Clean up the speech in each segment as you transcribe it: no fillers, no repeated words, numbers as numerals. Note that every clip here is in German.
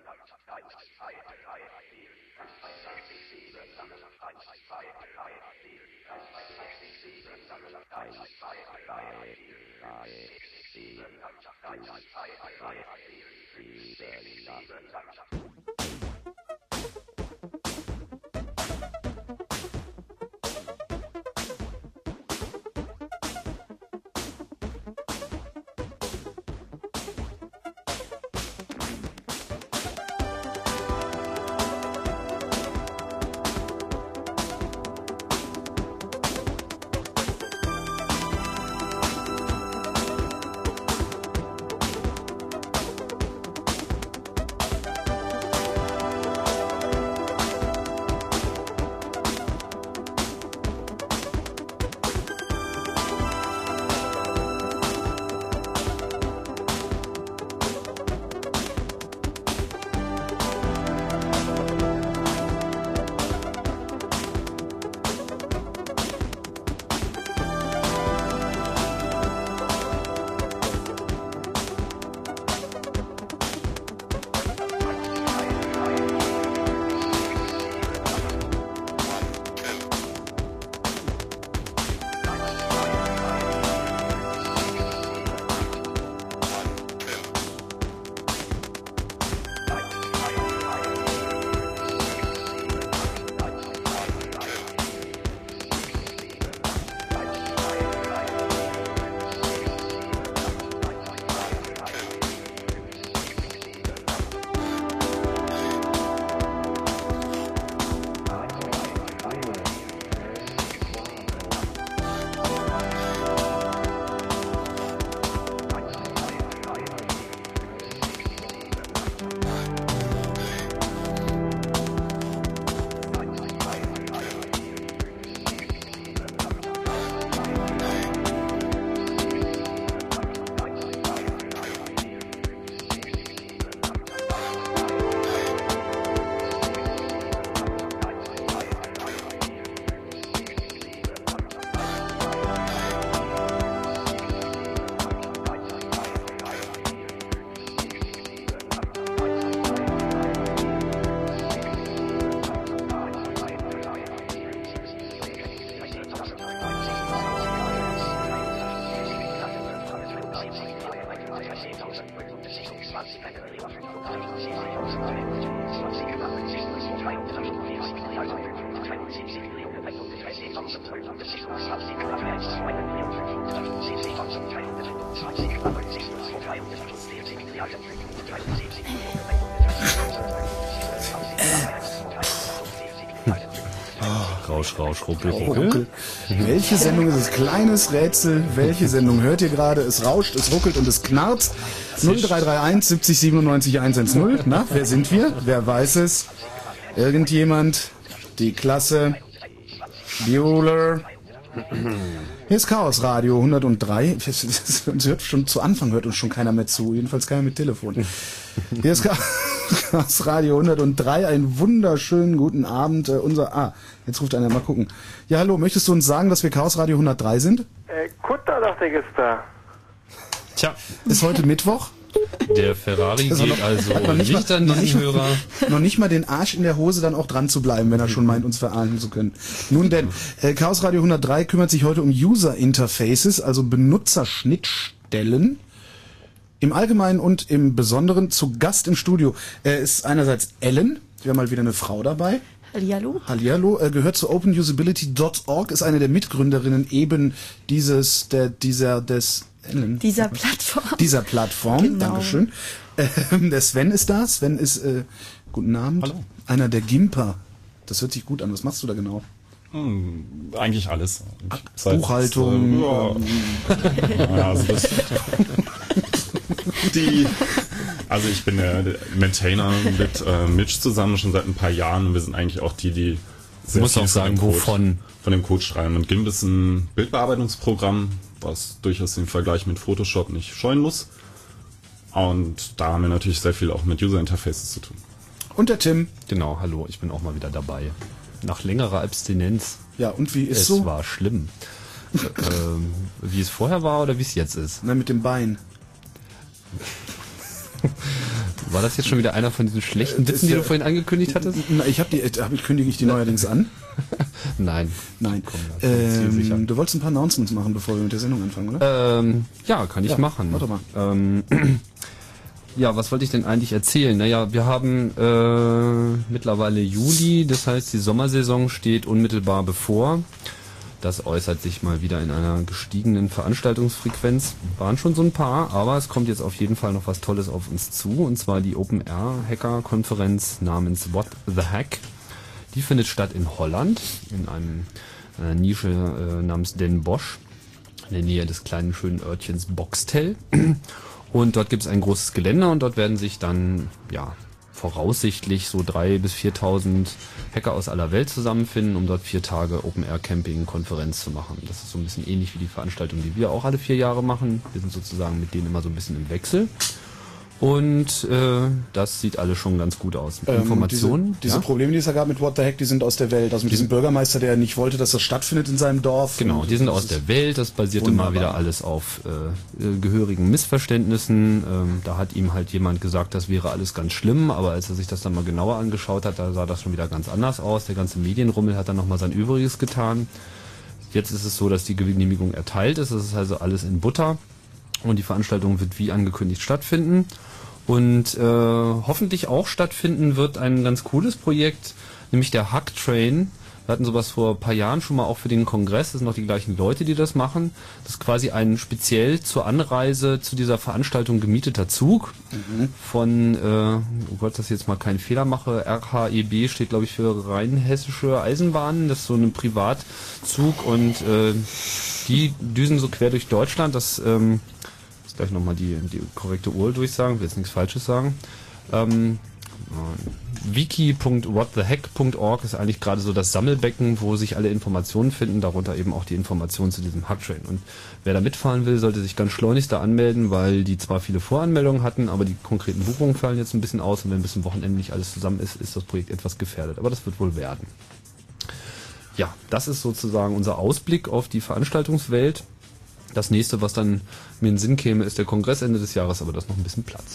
Rausch, Rausch, Ruckel, Ruckel. Welche Sendung ist es? Kleines Rätsel. Welche Sendung hört ihr gerade? Es rauscht, es ruckelt und es knarzt. 0331 70 97 110. Na, wer sind wir? Wer weiß es? Irgendjemand? Die Klasse? Bueller? Hier ist Chaos Radio 103. Uns hört schon zu Anfang, hört uns schon keiner mehr zu. Jedenfalls keiner mit Telefon. Hier ist Chaos Radio 103. Einen wunderschönen guten Abend. Jetzt ruft einer, mal gucken. Ja, hallo, möchtest du uns sagen, dass wir Chaos Radio 103 sind? Kutter, dachte ich, ist da. Tja. Ist heute Mittwoch? Der Ferrari geht also nicht an diesen Hörer. Noch nicht mal den Arsch in der Hose dann auch dran zu bleiben, wenn er schon meint, uns verarschen zu können. Nun denn, Chaos Radio 103 kümmert sich heute um User Interfaces, also Benutzerschnittstellen. Im Allgemeinen und im Besonderen. Zu Gast im Studio ist einerseits Ellen, wir haben mal wieder eine Frau dabei. Hallihallo. Hallihallo, gehört zu openusability.org, ist eine der Mitgründerinnen eben dieser Plattform. Dieser Plattform, genau. Dankeschön. Der Sven ist da. Sven ist, guten Abend. Hallo. Einer der Gimper. Das hört sich gut an. Was machst du da genau? Eigentlich alles. Buchhaltung. Also ich bin der Maintainer mit Mitch zusammen schon seit ein paar Jahren und wir sind eigentlich auch die Du musst auch sagen, wovon? Von dem Code schreiben. Und GIMP ist ein Bildbearbeitungsprogramm, was durchaus den Vergleich mit Photoshop nicht scheuen muss. Und da haben wir natürlich sehr viel auch mit User Interfaces zu tun. Und der Tim. Genau, hallo, ich bin auch mal wieder dabei. Nach längerer Abstinenz. Ja, und wie ist es so? Es war schlimm. Wie es vorher war oder wie es jetzt ist? Na, mit dem Bein. War das jetzt schon wieder einer von diesen schlechten Witzen, die du vorhin angekündigt hattest? Na, kündige ich die neuerdings an? Nein. Komm, du wolltest ein paar Announcements machen, bevor wir mit der Sendung anfangen, oder? Ja, kann ich machen. Warte mal. Ja, was wollte ich denn eigentlich erzählen? Naja, wir haben mittlerweile Juli, das heißt, die Sommersaison steht unmittelbar bevor. Das äußert sich mal wieder in einer gestiegenen Veranstaltungsfrequenz. Waren schon so ein paar, aber es kommt jetzt auf jeden Fall noch was Tolles auf uns zu, und zwar die Open-Air-Hacker-Konferenz namens What the Hack. Die findet statt in Holland, in einer Nische namens Den Bosch, in der Nähe des kleinen schönen Örtchens Boxtel. Und dort gibt es ein großes Geländer, und dort werden sich dann, ja, voraussichtlich so 3.000 bis 4.000 Hacker aus aller Welt zusammenfinden, um dort 4 Tage Open-Air-Camping-Konferenz zu machen. Das ist so ein bisschen ähnlich wie die Veranstaltung, die wir auch alle 4 Jahre machen. Wir sind sozusagen mit denen immer so ein bisschen im Wechsel. Und das sieht alles schon ganz gut aus. Informationen. Diese Probleme, die es da gab mit What the Heck, die sind aus der Welt. Also mit diesem Bürgermeister, der nicht wollte, dass das stattfindet in seinem Dorf. Genau, die sind aus der Welt. Das basierte mal wieder alles auf gehörigen Missverständnissen. Da hat ihm halt jemand gesagt, das wäre alles ganz schlimm. Aber als er sich das dann mal genauer angeschaut hat, da sah das schon wieder ganz anders aus. Der ganze Medienrummel hat dann nochmal sein Übriges getan. Jetzt ist es so, dass die Genehmigung erteilt ist. Das ist also alles in Butter. Und die Veranstaltung wird wie angekündigt stattfinden. Und hoffentlich auch stattfinden wird ein ganz cooles Projekt, nämlich der Hack Train. Wir hatten sowas vor ein paar Jahren schon mal auch für den Kongress. Das sind noch die gleichen Leute, die das machen. Das ist quasi ein speziell zur Anreise zu dieser Veranstaltung gemieteter Zug von, oh Gott, dass ich jetzt mal keinen Fehler mache, RHEB steht, glaube ich, für Rheinhessische Eisenbahnen. Das ist so ein Privatzug, und die düsen so quer durch Deutschland. Das gleich nochmal die korrekte Uhr durchsagen, will jetzt nichts Falsches sagen. wiki.whatthehack.org ist eigentlich gerade so das Sammelbecken, wo sich alle Informationen finden, darunter eben auch die Informationen zu diesem Hacktrain. Und wer da mitfahren will, sollte sich ganz schleunigst da anmelden, weil die zwar viele Voranmeldungen hatten, aber die konkreten Buchungen fallen jetzt ein bisschen aus, und wenn bis zum Wochenende nicht alles zusammen ist, ist das Projekt etwas gefährdet. Aber das wird wohl werden. Ja, das ist sozusagen unser Ausblick auf die Veranstaltungswelt. Das nächste, was dann mir in den Sinn käme, ist der Kongress Ende des Jahres, aber das noch ein bisschen Platz.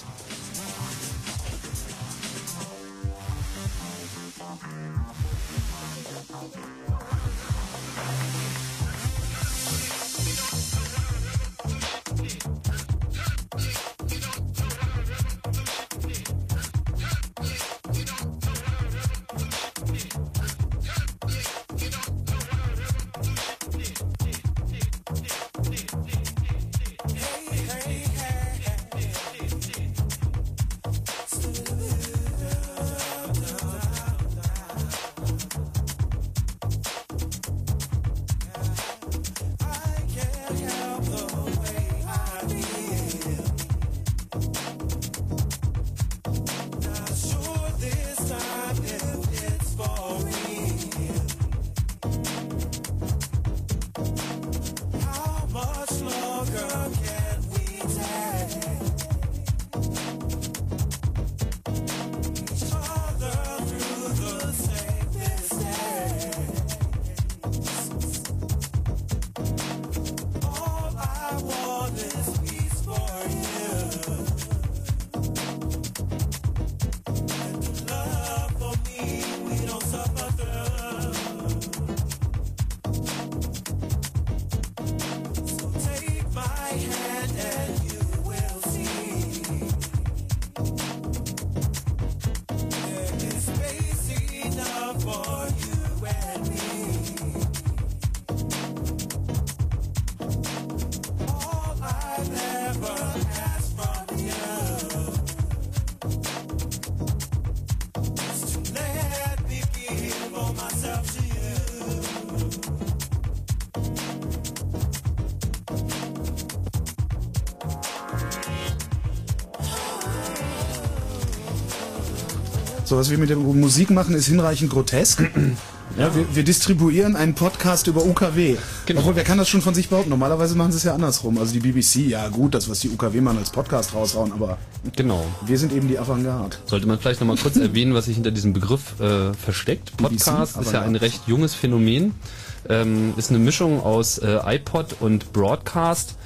So, was wir mit der Musik machen, ist hinreichend grotesk. Ja, wir distribuieren einen Podcast über UKW. Genau. Obwohl, wer kann das schon von sich behaupten? Normalerweise machen sie es ja andersrum. Also die BBC, ja gut, das, was die UKW machen, als Podcast raushauen, aber genau. Wir sind eben die Avantgarde. Sollte man vielleicht nochmal kurz erwähnen, was sich hinter diesem Begriff versteckt. Podcast ist ja ein recht junges Phänomen. Ist eine Mischung aus iPod und Broadcast.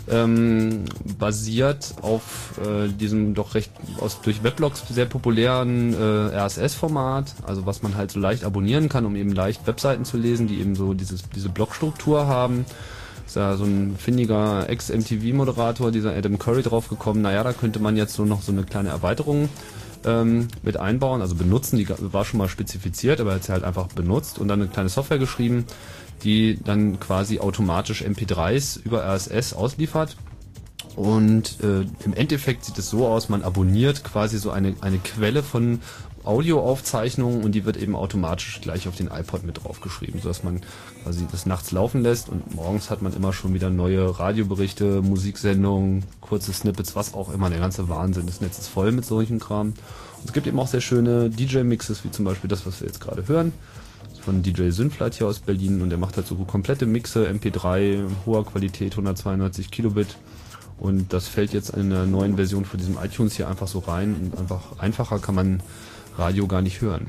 basiert auf diesem doch recht durch Weblogs sehr populären RSS-Format, also was man halt so leicht abonnieren kann, um eben leicht Webseiten zu lesen, die eben so diese Blogstruktur haben. Ist ja so ein findiger Ex-MTV-Moderator, dieser Adam Curry, drauf gekommen, naja, da könnte man jetzt so noch so eine kleine Erweiterung mit einbauen, also benutzen, die war schon mal spezifiziert, aber er hat sie halt einfach benutzt und dann eine kleine Software geschrieben, die dann quasi automatisch MP3s über RSS ausliefert. Und im Endeffekt sieht es so aus, man abonniert quasi so eine Quelle von Audioaufzeichnungen und die wird eben automatisch gleich auf den iPod mit draufgeschrieben, sodass man quasi das nachts laufen lässt und morgens hat man immer schon wieder neue Radioberichte, Musiksendungen, kurze Snippets, was auch immer, der ganze Wahnsinn. Das Netz ist voll mit solchen Kram. Und es gibt eben auch sehr schöne DJ-Mixes, wie zum Beispiel das, was wir jetzt gerade hören, von DJ Synflight hier aus Berlin, und der macht halt so komplette Mixe, MP3, hoher Qualität, 192 Kilobit. Und das fällt jetzt in einer neuen Version von diesem iTunes hier einfach so rein und einfacher kann man Radio gar nicht hören.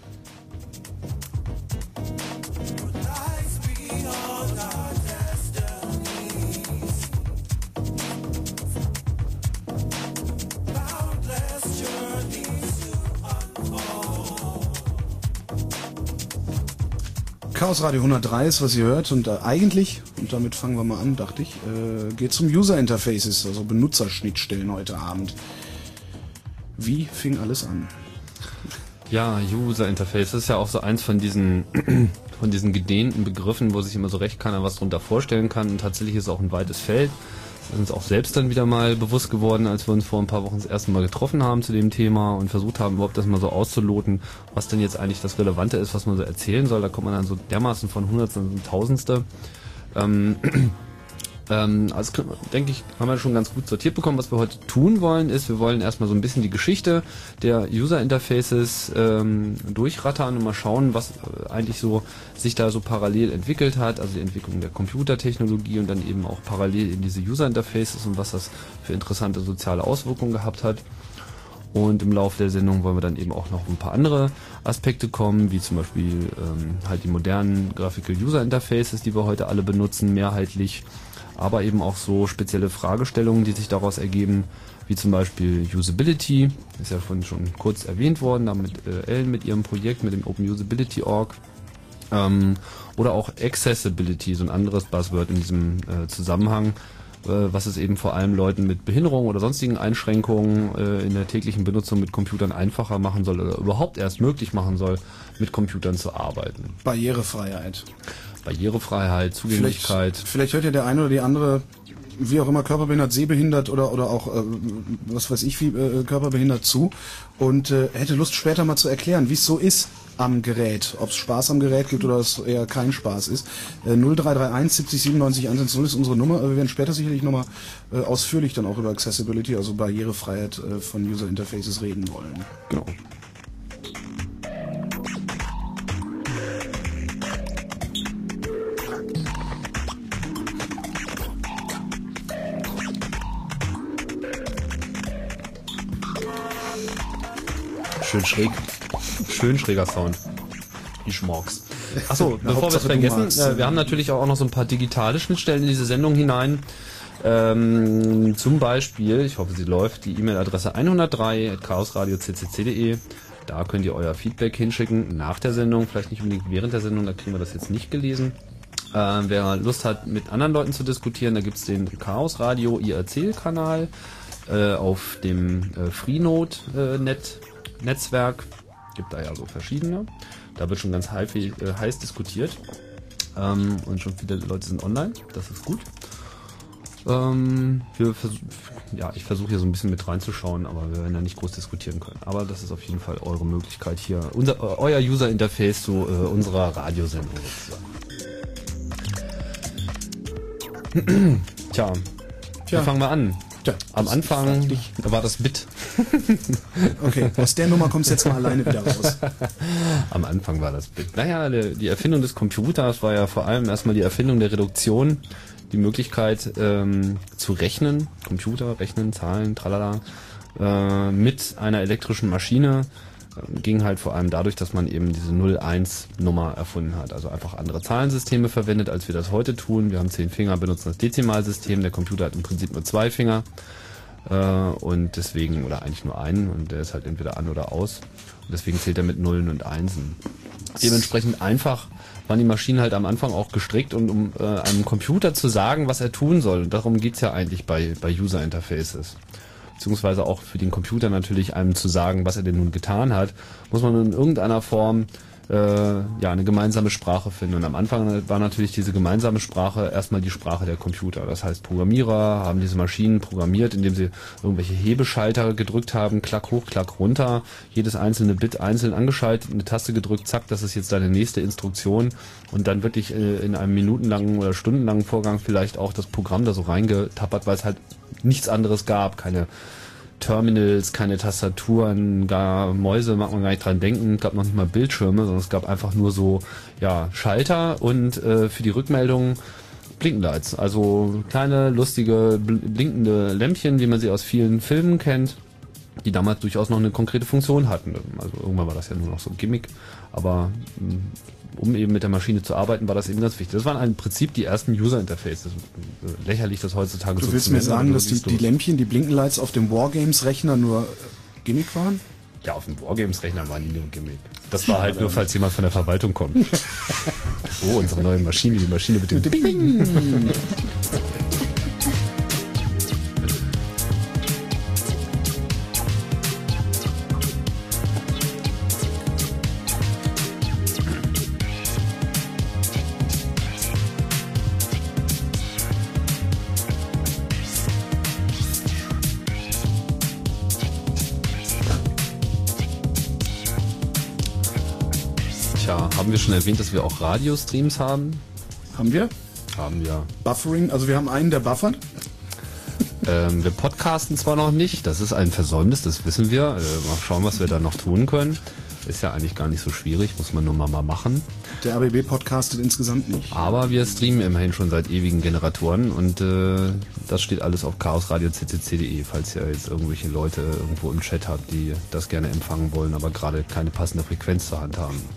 Chaos Radio 103 ist, was ihr hört, und eigentlich, und damit fangen wir mal an, dachte ich, geht es um User Interfaces, also Benutzerschnittstellen heute Abend. Wie fing alles an? Ja, User Interface ist ja auch so eins von diesen gedehnten Begriffen, wo sich immer so recht keiner was drunter vorstellen kann, und tatsächlich ist es auch ein weites Feld. Das ist uns auch selbst dann wieder mal bewusst geworden, als wir uns vor ein paar Wochen das erste Mal getroffen haben zu dem Thema und versucht haben, überhaupt das mal so auszuloten, was denn jetzt eigentlich das Relevante ist, was man so erzählen soll. Da kommt man dann so dermaßen von Hundertstel und Tausendste. Also denke ich, haben wir schon ganz gut sortiert bekommen. Was wir heute tun wollen, ist, wir wollen erstmal so ein bisschen die Geschichte der User Interfaces durchrattern und mal schauen, was eigentlich so sich da so parallel entwickelt hat, also die Entwicklung der Computertechnologie und dann eben auch parallel in diese User Interfaces und was das für interessante soziale Auswirkungen gehabt hat. Und im Laufe der Sendung wollen wir dann eben auch noch ein paar andere Aspekte kommen, wie zum Beispiel halt die modernen Graphical User Interfaces, die wir heute alle benutzen, mehrheitlich, aber eben auch so spezielle Fragestellungen, die sich daraus ergeben, wie zum Beispiel Usability, ist ja schon kurz erwähnt worden, da mit Ellen mit ihrem Projekt, mit dem Open Usability Org, oder auch Accessibility, so ein anderes Buzzword in diesem Zusammenhang, was es eben vor allem Leuten mit Behinderung oder sonstigen Einschränkungen in der täglichen Benutzung mit Computern einfacher machen soll oder überhaupt erst möglich machen soll, mit Computern zu arbeiten. Barrierefreiheit, Zugänglichkeit. Vielleicht hört ja der eine oder die andere, wie auch immer, körperbehindert, sehbehindert oder auch, was weiß ich, wie körperbehindert zu und hätte Lust später mal zu erklären, wie es so ist am Gerät, ob es Spaß am Gerät gibt oder es eher kein Spaß ist. 0331 70 97 110 ist unsere Nummer. Wir werden später sicherlich nochmal ausführlich dann auch über Accessibility, also Barrierefreiheit von User Interfaces reden wollen. Genau. Schön schräger Sound. Ich mag's. Achso, bevor wir es vergessen, wir haben natürlich auch noch so ein paar digitale Schnittstellen in diese Sendung hinein. Zum Beispiel, ich hoffe, sie läuft, die E-Mail-Adresse 103@chaosradio.ccc.de. Da könnt ihr euer Feedback hinschicken nach der Sendung, vielleicht nicht unbedingt während der Sendung, da kriegen wir das jetzt nicht gelesen. Wer Lust hat, mit anderen Leuten zu diskutieren, da gibt's den Chaos Radio IRC-Kanal auf dem Freenode-Netzwerk. Gibt da ja so verschiedene. Da wird schon ganz heiß diskutiert. Und schon viele Leute sind online. Das ist gut. Ich versuche hier so ein bisschen mit reinzuschauen, aber wir werden da nicht groß diskutieren können. Aber das ist auf jeden Fall eure Möglichkeit hier. Euer User Interface zu unserer Radiosendung sozusagen. Tja, wir fangen mal an. Tja, am Anfang war das Bit. Okay, aus der Nummer kommst du jetzt mal alleine wieder raus. Am Anfang war das Bit. Naja, die Erfindung des Computers war ja vor allem erstmal die Erfindung der Reduktion, die Möglichkeit zu rechnen, Computer, rechnen, Zahlen, tralala, mit einer elektrischen Maschine ging halt vor allem dadurch, dass man eben diese 0-1-Nummer erfunden hat. Also einfach andere Zahlensysteme verwendet, als wir das heute tun. Wir haben 10 Finger, benutzen das Dezimalsystem. Der Computer hat im Prinzip nur 2 Finger. Und deswegen, oder eigentlich nur einen, und der ist halt entweder an oder aus. Und deswegen zählt er mit Nullen und Einsen. Dementsprechend einfach waren die Maschinen halt am Anfang auch gestrickt, und um einem Computer zu sagen, was er tun soll. Und darum geht's ja eigentlich bei User Interfaces. Beziehungsweise auch für den Computer natürlich einem zu sagen, was er denn nun getan hat, muss man in irgendeiner Form eine gemeinsame Sprache finden. Und am Anfang war natürlich diese gemeinsame Sprache erstmal die Sprache der Computer. Das heißt, Programmierer haben diese Maschinen programmiert, indem sie irgendwelche Hebeschalter gedrückt haben, klack hoch, klack runter, jedes einzelne Bit einzeln angeschaltet, eine Taste gedrückt, zack, das ist jetzt deine nächste Instruktion, und dann wirklich in einem minutenlangen oder stundenlangen Vorgang vielleicht auch das Programm da so reingetappert, weil es halt nichts anderes gab, keine Terminals, keine Tastaturen, gar Mäuse, mag man gar nicht dran denken, gab noch nicht mal Bildschirme, sondern es gab einfach nur so Schalter und für die Rückmeldung Blinkenlights, also kleine, lustige, blinkende Lämpchen, wie man sie aus vielen Filmen kennt, die damals durchaus noch eine konkrete Funktion hatten. Also irgendwann war das ja nur noch so ein Gimmick, aber um eben mit der Maschine zu arbeiten, war das eben ganz wichtig. Das waren im Prinzip die ersten User-Interfaces. Lächerlich, das heutzutage so zu nennen. Du willst mir sagen, dass die Lämpchen, die Blinkenlights auf dem Wargames-Rechner nur Gimmick waren? Ja, auf dem Wargames-Rechner waren die nur Gimmick. Das war halt nur, falls jemand von der Verwaltung kommt. Oh, unsere neue Maschine, die Maschine mit dem Bing. Haben wir schon erwähnt, dass wir auch Radiostreams haben? Haben wir? Haben wir. Buffering, also wir haben einen, der buffert. Wir podcasten zwar noch nicht, das ist ein Versäumnis, das wissen wir. Mal schauen, was wir da noch tun können. Ist ja eigentlich gar nicht so schwierig, muss man nur mal machen. Der RBB podcastet insgesamt nicht. Aber wir streamen immerhin schon seit ewigen Generatoren, und das steht alles auf chaosradio.ccc.de, falls ihr jetzt irgendwelche Leute irgendwo im Chat habt, die das gerne empfangen wollen, aber gerade keine passende Frequenz zur Hand haben.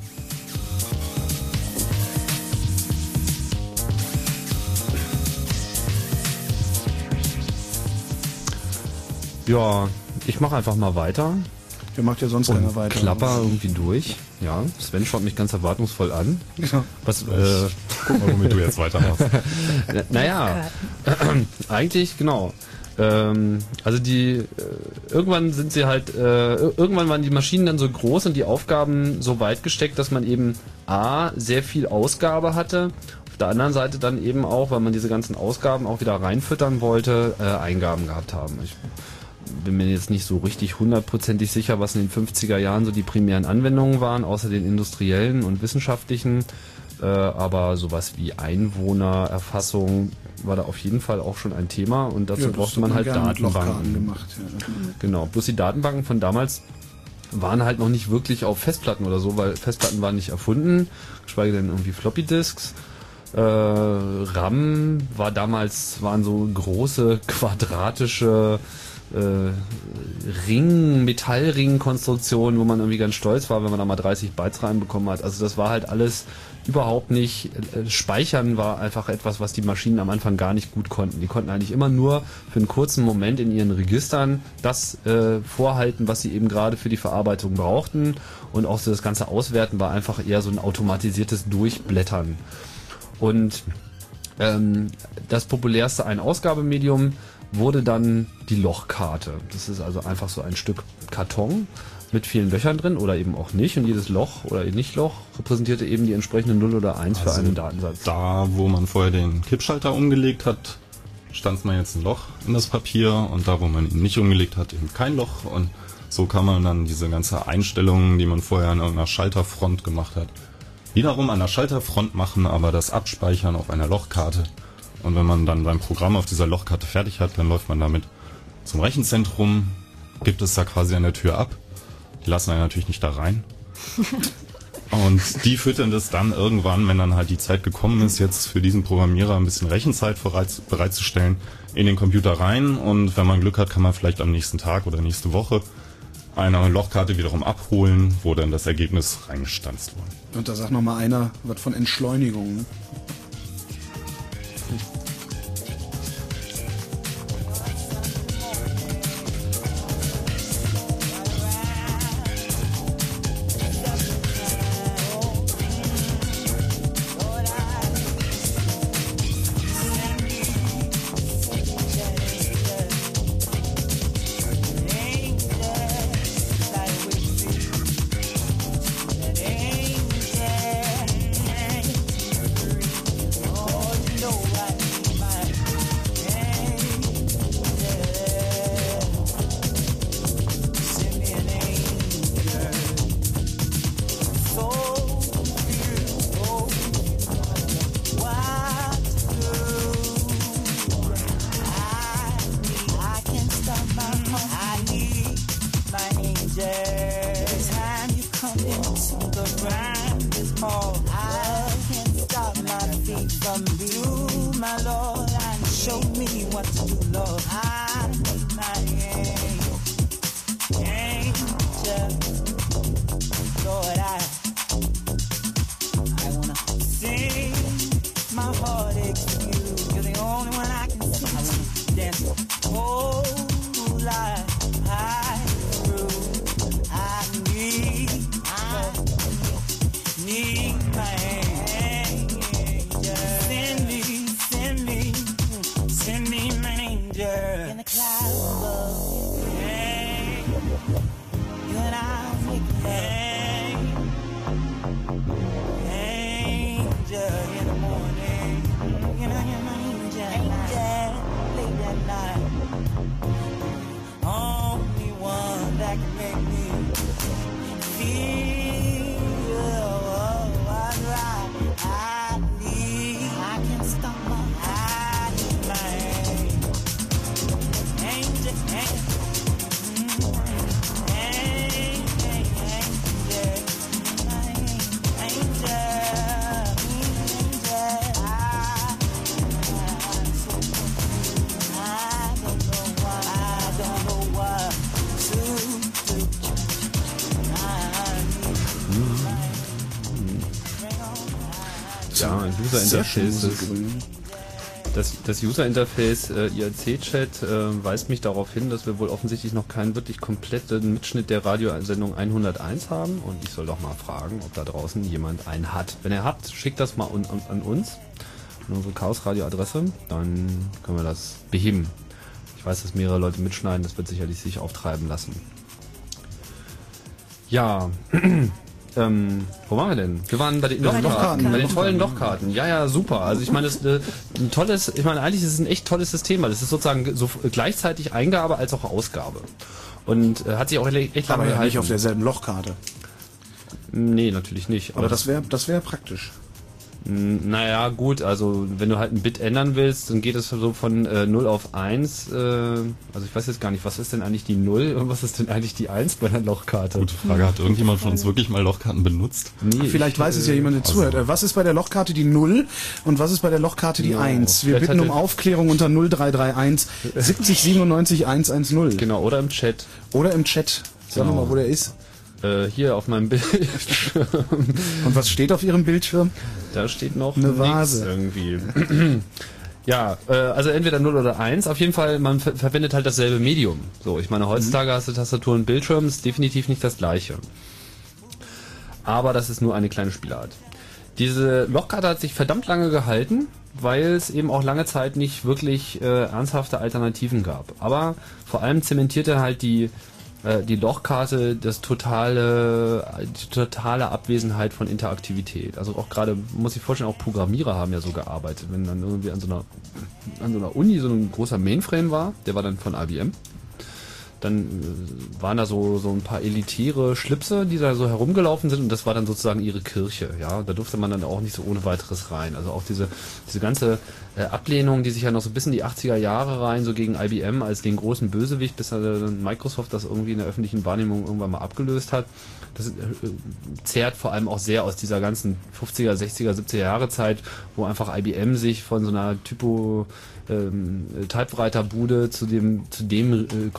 Ja, ich mache einfach mal weiter. Wer macht ja sonst keiner weiter? Klapper irgendwie durch. Ja, Sven schaut mich ganz erwartungsvoll an. Ja. Guck mal, womit du jetzt weitermachst. Naja, eigentlich, genau. Also irgendwann sind sie halt, irgendwann waren die Maschinen dann so groß und die Aufgaben so weit gesteckt, dass man eben sehr viel Ausgabe hatte. Auf der anderen Seite dann eben auch, weil man diese ganzen Ausgaben auch wieder reinfüttern wollte, Eingaben gehabt haben. Ich bin mir jetzt nicht so richtig hundertprozentig sicher, was in den 50er Jahren so die primären Anwendungen waren, außer den industriellen und wissenschaftlichen. Aber sowas wie Einwohnererfassung war da auf jeden Fall auch schon ein Thema, und dazu brauchte man halt Datenbanken. Gemacht, ja. Genau, bloß die Datenbanken von damals waren halt noch nicht wirklich auf Festplatten oder so, weil Festplatten waren nicht erfunden, geschweige denn irgendwie Floppy Disks. RAM waren so große quadratische Metallring-Konstruktionen, wo man irgendwie ganz stolz war, wenn man da mal 30 Bytes reinbekommen hat. Also das war halt alles überhaupt nicht. Speichern war einfach etwas, was die Maschinen am Anfang gar nicht gut konnten. Die konnten eigentlich immer nur für einen kurzen Moment in ihren Registern das vorhalten, was sie eben gerade für die Verarbeitung brauchten, und auch so das ganze Auswerten war einfach eher so ein automatisiertes Durchblättern. Und das populärste Ein-Ausgabemedium wurde dann die Lochkarte. Das ist also einfach so ein Stück Karton mit vielen Löchern drin oder eben auch nicht, und jedes Loch oder Nicht-Loch repräsentierte eben die entsprechende 0 oder 1 für einen Datensatz. Da, wo man vorher den Kippschalter umgelegt hat, stanzt man jetzt ein Loch in das Papier, und da, wo man ihn nicht umgelegt hat, eben kein Loch, und so kann man dann diese ganze Einstellungen, die man vorher an irgendeiner Schalterfront gemacht hat, wiederum an der Schalterfront machen, aber das abspeichern auf einer Lochkarte. Und wenn man dann sein Programm auf dieser Lochkarte fertig hat, dann läuft man damit zum Rechenzentrum, gibt es da quasi an der Tür ab. Die lassen einen natürlich nicht da rein. Und die füttern das dann irgendwann, wenn dann halt die Zeit gekommen ist, jetzt für diesen Programmierer ein bisschen Rechenzeit bereitzustellen, in den Computer rein. Und wenn man Glück hat, kann man vielleicht am nächsten Tag oder nächste Woche eine Lochkarte wiederum abholen, wo dann das Ergebnis reingestanzt wurde. Und da sagt noch mal einer was von Entschleunigung. Ne? Ja, ein User-Interface. Das User-Interface IRC-Chat weist mich darauf hin, dass wir wohl offensichtlich noch keinen wirklich kompletten Mitschnitt der Radiosendung 101 haben und ich soll doch mal fragen, ob da draußen jemand einen hat. Wenn er hat, schickt das mal an uns, an unsere Chaos-Radio-Adresse, dann können wir das beheben. Ich weiß, dass mehrere Leute mitschneiden, das wird sicherlich sich auftreiben lassen. Ja, wo waren wir denn? Wir waren bei den Lochkarten, bei den tollen Lochkarten. Ja, super. Also ich meine, das ist ein tolles, eigentlich ist es ein echt tolles System, weil es ist sozusagen so gleichzeitig Eingabe als auch Ausgabe. Und hat sich auch echt lange aber ja gehalten. nicht auf derselben Lochkarte. Nee, natürlich nicht. Aber das wäre praktisch. Naja, gut, also wenn du halt ein Bit ändern willst, dann geht es so von 0 auf 1. Also ich weiß jetzt gar nicht, was ist denn eigentlich die 0 und was ist denn eigentlich die 1 bei einer Lochkarte? Gute Frage, hat irgendjemand von uns wirklich mal Lochkarten benutzt? Nee, vielleicht weiß es ja jemand, der zuhört. Was ist bei der Lochkarte die 0 und was ist bei der Lochkarte die 1? Wir bitten um Aufklärung unter 0331 70 97 110. Genau, oder im Chat. Oder im Chat. Sag mal, wo der ist. Hier auf meinem Bildschirm. Und was steht auf Ihrem Bildschirm? Da steht noch eine Vase irgendwie. Ja, also entweder 0 oder 1. Auf jeden Fall, man verwendet halt dasselbe Medium. So, ich meine, heutzutage hast du Tastatur und Bildschirm, ist definitiv nicht das gleiche. Aber das ist nur eine kleine Spielart. Diese Lochkarte hat sich verdammt lange gehalten, weil es eben auch lange Zeit nicht wirklich ernsthafte Alternativen gab. Aber vor allem zementierte halt die Lochkarte die totale Abwesenheit von Interaktivität. Also auch gerade, muss ich vorstellen, auch Programmierer haben ja so gearbeitet. Wenn dann irgendwie an so einer Uni so ein großer Mainframe war, der war dann von IBM, dann waren da so ein paar elitäre Schlipse, die da so herumgelaufen sind und das war dann sozusagen ihre Kirche. Ja, da durfte man dann auch nicht so ohne weiteres rein. Also auch diese ganze Ablehnung, die sich ja noch so bis in die 80er Jahre rein, so gegen IBM als den großen Bösewicht, bis dann Microsoft das irgendwie in der öffentlichen Wahrnehmung irgendwann mal abgelöst hat. Das zehrt vor allem auch sehr aus dieser ganzen 50er, 60er, 70er Jahre Zeit, wo einfach IBM sich von so einer Typo Typewriter-Bude zu dem Computerriesen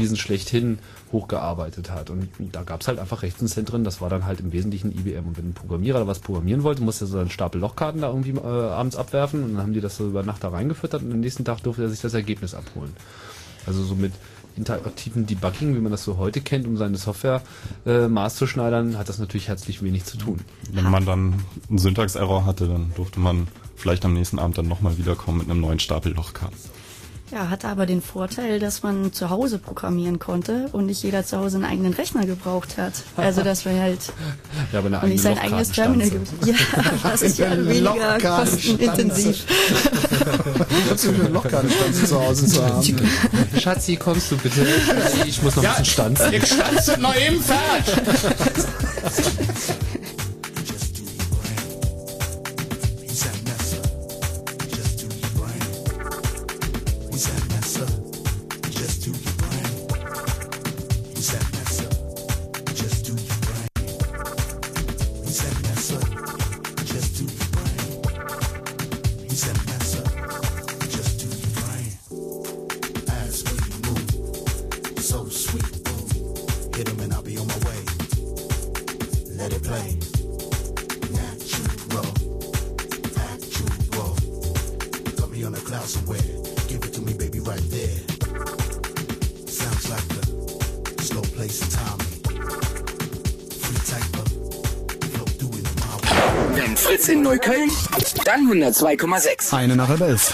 Riesen schlechthin hochgearbeitet hat. Und da gab es halt einfach Rechenzentren, das war dann halt im Wesentlichen IBM. Und wenn ein Programmierer da was programmieren wollte, musste er so einen Stapel Lochkarten da irgendwie abends abwerfen und dann haben die das so über Nacht da reingefüttert und am nächsten Tag durfte er sich das Ergebnis abholen. Also so mit interaktiven Debugging, wie man das so heute kennt, um seine Software maßzuschneidern, hat das natürlich herzlich wenig zu tun. Wenn man dann einen Syntax-Error hatte, dann durfte man vielleicht am nächsten Abend dann nochmal wiederkommen mit einem neuen Stapel Lochkarten. Ja, hatte aber den Vorteil, dass man zu Hause programmieren konnte und nicht jeder zu Hause einen eigenen Rechner gebraucht hat. Also das war halt ja, aber und nicht sein eigenes Terminal gibt. Ja, das ist ja weniger kostenintensiv. Was für eine Lochkartenstanze zu Hause zu haben. Schatzi, kommst du bitte? Ich muss noch ein bisschen stanzen. Ich stanze noch im Pferd. Wenn Fritz in Neukölln, dann 102,6. Eine nach 11.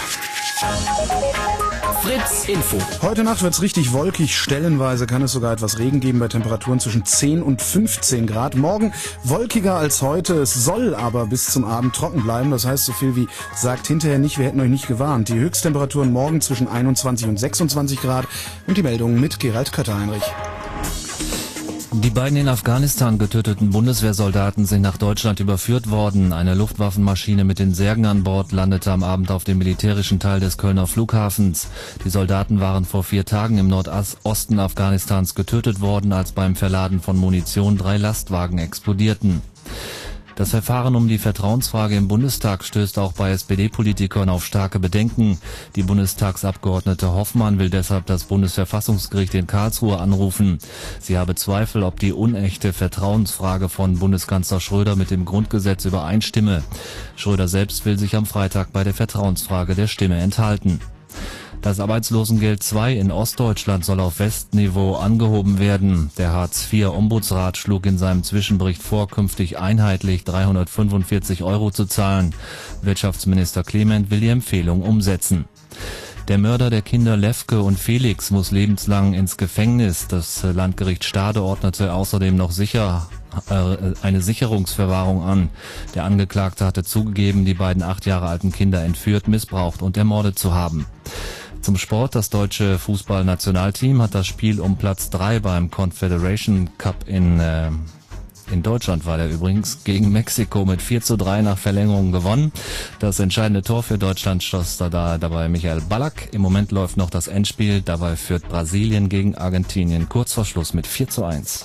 Fritz Info. Heute Nacht wird's richtig wolkig. Stellenweise kann es sogar etwas Regen geben bei Temperaturen zwischen 10 und 15 Grad. Morgen wolkiger als heute. Es soll aber bis zum Abend trocken bleiben. Das heißt so viel wie, sagt hinterher nicht, wir hätten euch nicht gewarnt. Die Höchsttemperaturen morgen zwischen 21 und 26 Grad. Und die Meldung mit Gerald Kötter-Heinrich. Die beiden in Afghanistan getöteten Bundeswehrsoldaten sind nach Deutschland überführt worden. Eine Luftwaffenmaschine mit den Särgen an Bord landete am Abend auf dem militärischen Teil des Kölner Flughafens. Die Soldaten waren vor 4 Tagen im Nordosten Afghanistans getötet worden, als beim Verladen von Munition 3 Lastwagen explodierten. Das Verfahren um die Vertrauensfrage im Bundestag stößt auch bei SPD-Politikern auf starke Bedenken. Die Bundestagsabgeordnete Hoffmann will deshalb das Bundesverfassungsgericht in Karlsruhe anrufen. Sie habe Zweifel, ob die unechte Vertrauensfrage von Bundeskanzler Schröder mit dem Grundgesetz übereinstimme. Schröder selbst will sich am Freitag bei der Vertrauensfrage der Stimme enthalten. Das Arbeitslosengeld II in Ostdeutschland soll auf Westniveau angehoben werden. Der Hartz-IV-Ombudsrat schlug in seinem Zwischenbericht vor, künftig einheitlich 345 € zu zahlen. Wirtschaftsminister Clement will die Empfehlung umsetzen. Der Mörder der Kinder Lefke und Felix muss lebenslang ins Gefängnis. Das Landgericht Stade ordnete außerdem noch eine Sicherungsverwahrung an. Der Angeklagte hatte zugegeben, die beiden 8 Jahre alten Kinder entführt, missbraucht und ermordet zu haben. Zum Sport: Das deutsche Fußballnationalteam hat das Spiel um Platz 3 beim Confederation Cup in Deutschland war der übrigens, gegen Mexiko mit 4:3 nach Verlängerung gewonnen. Das entscheidende Tor für Deutschland schoss dabei Michael Ballack. Im Moment läuft noch das Endspiel, dabei führt Brasilien gegen Argentinien kurz vor Schluss mit 4:1.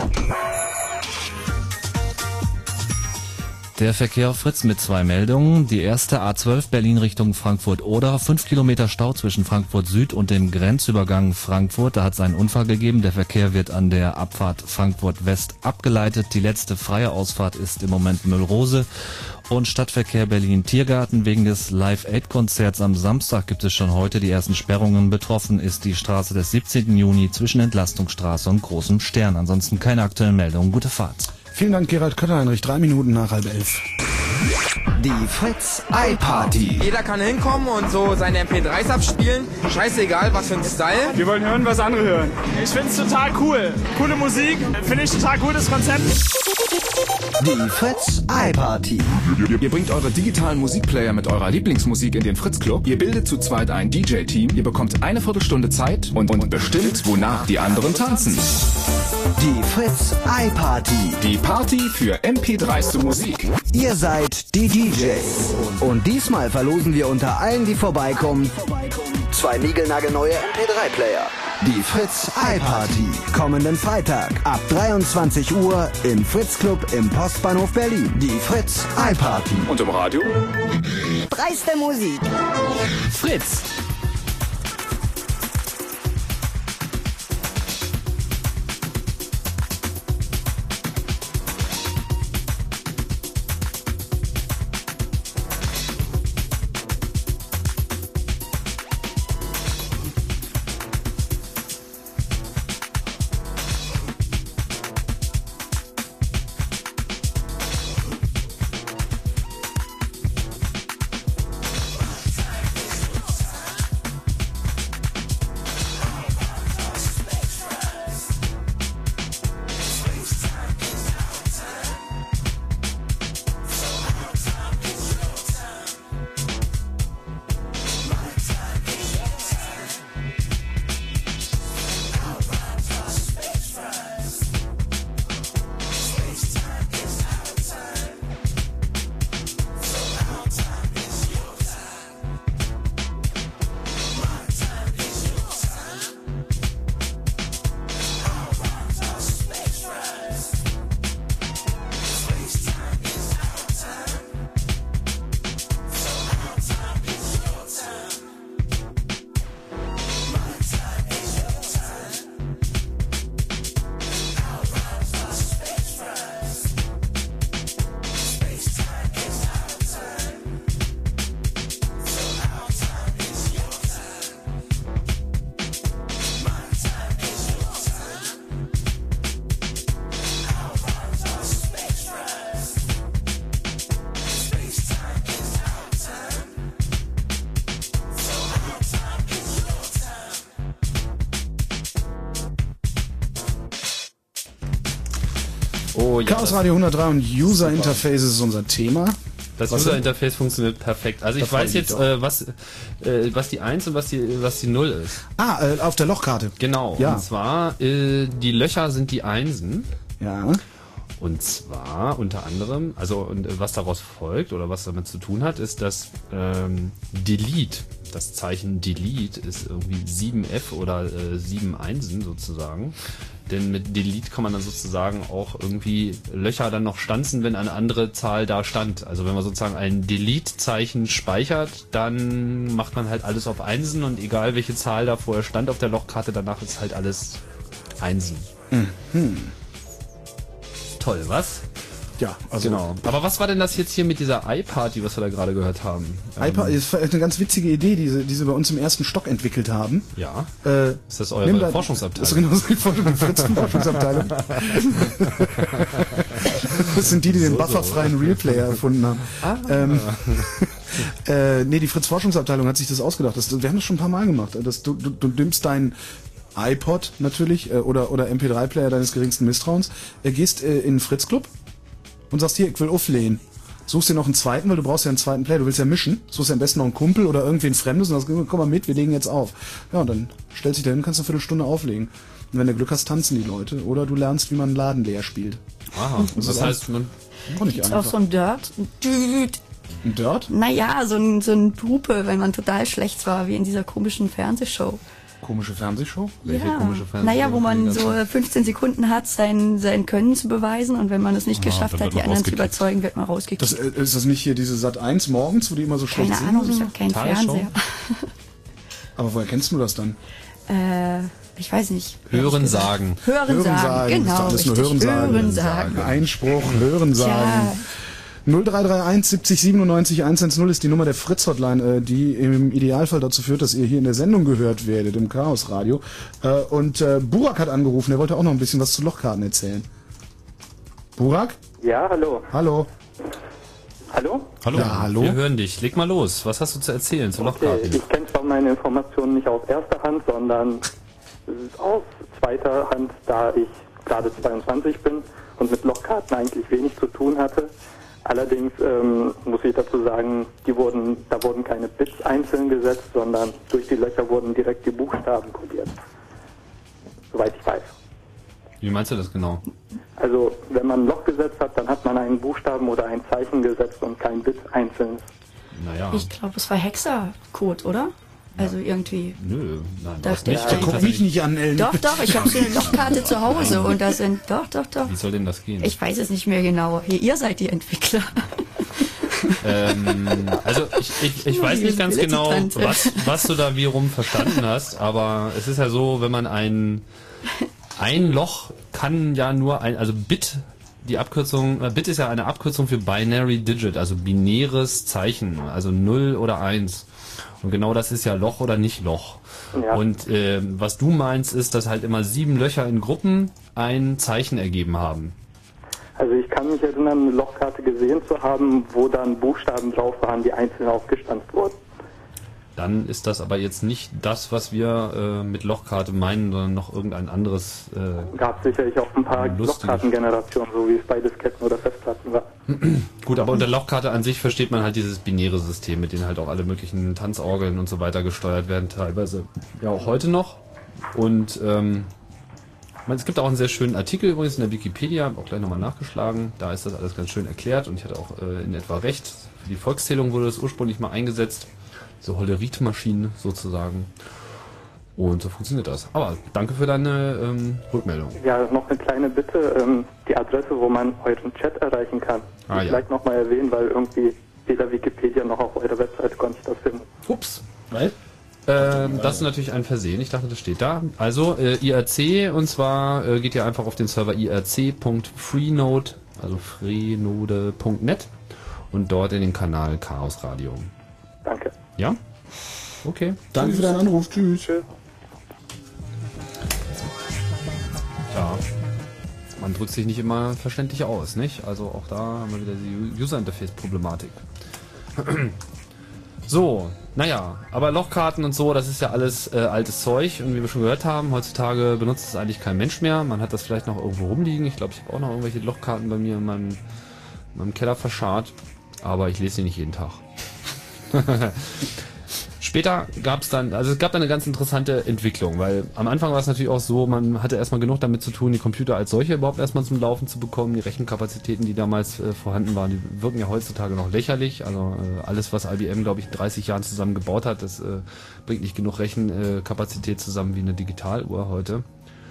Der Verkehr auf Fritz mit 2 Meldungen. Die erste A12 Berlin Richtung Frankfurt-Oder. 5 Kilometer Stau zwischen Frankfurt Süd und dem Grenzübergang Frankfurt. Da hat es einen Unfall gegeben. Der Verkehr wird an der Abfahrt Frankfurt West abgeleitet. Die letzte freie Ausfahrt ist im Moment Müllrose. Und Stadtverkehr Berlin-Tiergarten. Wegen des Live-Aid-Konzerts am Samstag gibt es schon heute die ersten Sperrungen. Betroffen ist die Straße des 17. Juni zwischen Entlastungsstraße und Großem Stern. Ansonsten keine aktuellen Meldungen. Gute Fahrt. Vielen Dank, Gerald Kötter-Heinrich. 3 Minuten nach 10:30. Die Fritz iParty. Jeder kann hinkommen und so seine MP3s abspielen. Scheißegal, was für ein Style. Wir wollen hören, was andere hören. Ich find's total cool. Coole Musik. Finde ich total gutes Konzept. Die Fritz iParty. Ihr bringt eure digitalen Musikplayer mit eurer Lieblingsmusik in den Fritz Club. Ihr bildet zu zweit ein DJ-Team. Ihr bekommt eine Viertelstunde Zeit und bestimmt, wonach die anderen tanzen. Die Fritz iParty. Die Party für MP3s zu Musik. Ihr seid die DJs. Und diesmal verlosen wir unter allen, die vorbeikommen, 2 niegelnagelneue MP3-Player. Die Fritz iParty. Kommenden Freitag ab 23 Uhr im Fritz Club im Postbahnhof Berlin. Die Fritz iParty. Und im Radio? Dreiste Musik. Fritz. So, ja. Chaos Radio 103 und User Interface ist unser Thema. Das User Interface funktioniert perfekt. Also ich weiß jetzt, was die 1 und was die 0 ist. Auf der Lochkarte. Genau. Ja. Und zwar, die Löcher sind die Einsen. Ja. Und zwar unter anderem, und was daraus folgt oder was damit zu tun hat, ist, dass Delete, das Zeichen Delete ist irgendwie 7F oder 7 Einsen sozusagen. Denn mit Delete kann man dann sozusagen auch irgendwie Löcher dann noch stanzen, wenn eine andere Zahl da stand. Also wenn man sozusagen ein Delete-Zeichen speichert, dann macht man halt alles auf Einsen und egal welche Zahl da vorher stand auf der Lochkarte, danach ist halt alles Einsen. Mhm. Toll, was? Ja, also genau. Aber was war denn das jetzt hier mit dieser iParty, was wir da gerade gehört haben? iParty ist eine ganz witzige Idee, die sie bei uns im ersten Stock entwickelt haben. Ja. Ist das eure Forschungsabteilung? Das ist genau die Fritzen-Forschungsabteilung. Das sind die den bufferfreien Realplayer erfunden haben. Nee, die Fritz-Forschungsabteilung hat sich das ausgedacht. Wir haben das schon ein paar Mal gemacht. Du nimmst deinen iPod natürlich oder MP3-Player deines geringsten Misstrauens, gehst in den Fritz-Club und sagst, hier, ich will auflehnen. Suchst dir noch einen zweiten, weil du brauchst ja einen zweiten Player, du willst ja mischen. Suchst dir am besten noch einen Kumpel oder irgendwen Fremdes und sagst, komm mal mit, wir legen jetzt auf. Ja, und dann stellst dich da hin, kannst eine Viertelstunde auflegen. Und wenn du Glück hast, tanzen die Leute. Oder du lernst, wie man einen Laden leer spielt. Aha, das heißt, man... Gibt's auch so ein Dirt? Ein Dirt? Naja, so ein Hupe, wenn man total schlecht war, wie in dieser komischen Fernsehshow. Komische Fernsehshow? Welche komische Fernsehshow? Naja, wo man so 15 Sekunden hat, sein Können zu beweisen und wenn man es nicht geschafft hat, die anderen zu überzeugen, wird man rausgekickt. Ist das nicht hier diese Sat.1 morgens, wo die immer so schlecht sind? Keine Ahnung, ich habe keinen Fernseher. Aber woher kennst du das dann? Ich weiß nicht. Hören sagen, genau. Das ist alles nur Hören sagen. Einspruch, Hören sagen. 0331 70 97 110 ist die Nummer der Fritz-Hotline, die im Idealfall dazu führt, dass ihr hier in der Sendung gehört werdet, im Chaos-Radio. Und Burak hat angerufen, der wollte auch noch ein bisschen was zu Lochkarten erzählen. Burak? Ja, hallo. Hallo. Hallo? Hallo. Ja, hallo. Wir hören dich. Leg mal los. Was hast du zu erzählen zu Lochkarten? Ich kenne zwar meine Informationen nicht aus erster Hand, sondern aus zweiter Hand, da ich gerade 22 bin und mit Lochkarten eigentlich wenig zu tun hatte. Allerdings muss ich dazu sagen, da wurden keine Bits einzeln gesetzt, sondern durch die Löcher wurden direkt die Buchstaben kodiert. Soweit ich weiß. Wie meinst du das genau? Also, wenn man ein Loch gesetzt hat, dann hat man einen Buchstaben oder ein Zeichen gesetzt und kein Bit einzeln. Naja. Ich glaube, es war Hexacode, oder? Also irgendwie. Nö, nein, das nicht. Der guckt mich nicht an, Ellen. Doch, ich habe so eine Lochkarte zu Hause und da sind. Doch. Wie soll denn das gehen? Ich weiß es nicht mehr genau. Ihr seid die Entwickler. Also ich weiß nicht ganz genau, was du da wie rum verstanden hast, aber es ist ja so, wenn man ein Loch kann ja nur also Bit, die Abkürzung, Bit ist ja eine Abkürzung für Binary Digit, also binäres Zeichen, also 0 oder 1. Und genau das ist ja Loch oder nicht Loch. Ja. Und was du meinst, ist, dass halt immer 7 Löcher in Gruppen ein Zeichen ergeben haben. Also ich kann mich erinnern, eine Lochkarte gesehen zu haben, wo dann Buchstaben drauf waren, die einzeln aufgestanzt wurden. Dann ist das aber jetzt nicht das, was wir mit Lochkarte meinen, sondern noch irgendein anderes. Gab sicherlich auch ein paar Lochkartengenerationen, so wie es bei Disketten oder Festplatten war. Gut, aber unter Lochkarte an sich versteht man halt dieses binäre System, mit dem halt auch alle möglichen Tanzorgeln und so weiter gesteuert werden, teilweise ja auch heute noch. Und es gibt auch einen sehr schönen Artikel übrigens in der Wikipedia, habe auch gleich nochmal nachgeschlagen, da ist das alles ganz schön erklärt und ich hatte auch in etwa recht. Für die Volkszählung wurde das ursprünglich mal eingesetzt. So Hollerith-Maschinen sozusagen. Und so funktioniert das. Aber danke für deine Rückmeldung. Ja, noch eine kleine Bitte. Die Adresse, wo man euren Chat erreichen kann. Vielleicht nochmal erwähnen, weil irgendwie weder Wikipedia noch auf eurer Webseite konnte ich das finden. Ups. Weil? Das ist natürlich ein Versehen. Ich dachte, das steht da. Also IRC, und zwar geht ihr einfach auf den Server irc.freenode, also freenode.net und dort in den Kanal Chaos Radio. Danke. Ja? Okay. Danke für deinen Anruf. Tschüss. Ja. Man drückt sich nicht immer verständlich aus, nicht? Also auch da haben wir wieder die User-Interface-Problematik. So, Naja, aber Lochkarten und so, das ist ja alles altes Zeug und wie wir schon gehört haben, heutzutage benutzt es eigentlich kein Mensch mehr. Man hat das vielleicht noch irgendwo rumliegen. Ich glaube, ich habe auch noch irgendwelche Lochkarten bei mir in meinem Keller verscharrt, aber ich lese sie nicht jeden Tag. Später gab es dann eine ganz interessante Entwicklung, weil am Anfang war es natürlich auch so, man hatte erstmal genug damit zu tun, die Computer als solche überhaupt erstmal zum Laufen zu bekommen. Die Rechenkapazitäten, die damals vorhanden waren, die wirken ja heutzutage noch lächerlich. Also alles, was IBM, glaube ich, in 30 Jahren zusammen gebaut hat, das bringt nicht genug Rechenkapazität zusammen wie eine Digitaluhr heute.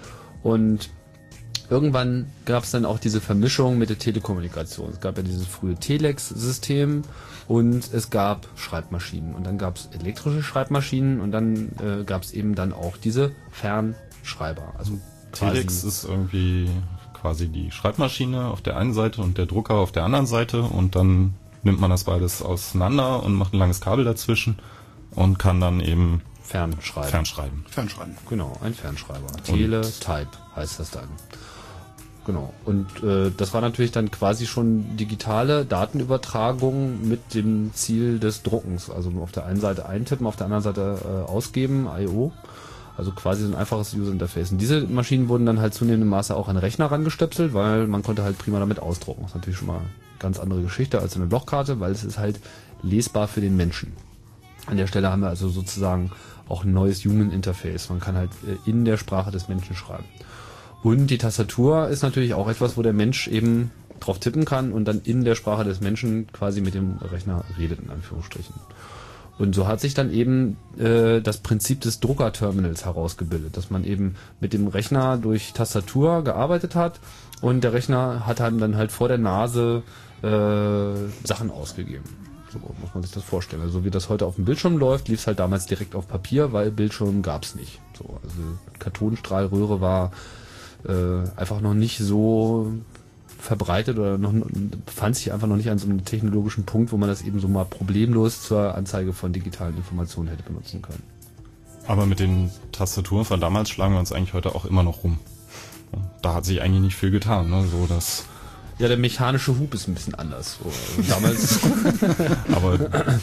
Und irgendwann gab es dann auch diese Vermischung mit der Telekommunikation. Es gab ja dieses frühe Telex-System und es gab Schreibmaschinen. Und dann gab es elektrische Schreibmaschinen und dann gab es eben dann auch diese Fernschreiber. Also Telex ist irgendwie quasi die Schreibmaschine auf der einen Seite und der Drucker auf der anderen Seite und dann nimmt man das beides auseinander und macht ein langes Kabel dazwischen und kann dann eben Fernschreiben. Genau, ein Fernschreiber. Teletype heißt das dann. Genau. Und das war natürlich dann quasi schon digitale Datenübertragung mit dem Ziel des Druckens. Also auf der einen Seite eintippen, auf der anderen Seite ausgeben, I.O. Also quasi so ein einfaches User-Interface. Und diese Maschinen wurden dann halt zunehmendem Maße auch an Rechner rangestöpselt, weil man konnte halt prima damit ausdrucken. Das ist natürlich schon mal eine ganz andere Geschichte als eine Lochkarte, weil es ist halt lesbar für den Menschen. An der Stelle haben wir also sozusagen auch ein neues Human Interface. Man kann halt in der Sprache des Menschen schreiben. Und die Tastatur ist natürlich auch etwas, wo der Mensch eben drauf tippen kann und dann in der Sprache des Menschen quasi mit dem Rechner redet, in Anführungsstrichen. Und so hat sich dann eben das Prinzip des Druckerterminals herausgebildet, dass man eben mit dem Rechner durch Tastatur gearbeitet hat und der Rechner hat dann halt vor der Nase Sachen ausgegeben. So muss man sich das vorstellen. Also so wie das heute auf dem Bildschirm läuft, lief es halt damals direkt auf Papier, weil Bildschirm gab es nicht. So, also Kartonstrahlröhre war einfach noch nicht so verbreitet oder befand sich einfach noch nicht an so einem technologischen Punkt, wo man das eben so mal problemlos zur Anzeige von digitalen Informationen hätte benutzen können. Aber mit den Tastaturen von damals schlagen wir uns eigentlich heute auch immer noch rum. Da hat sich eigentlich nicht viel getan, ne? So dass ja, der mechanische Hub ist ein bisschen anders. So, also damals. Aber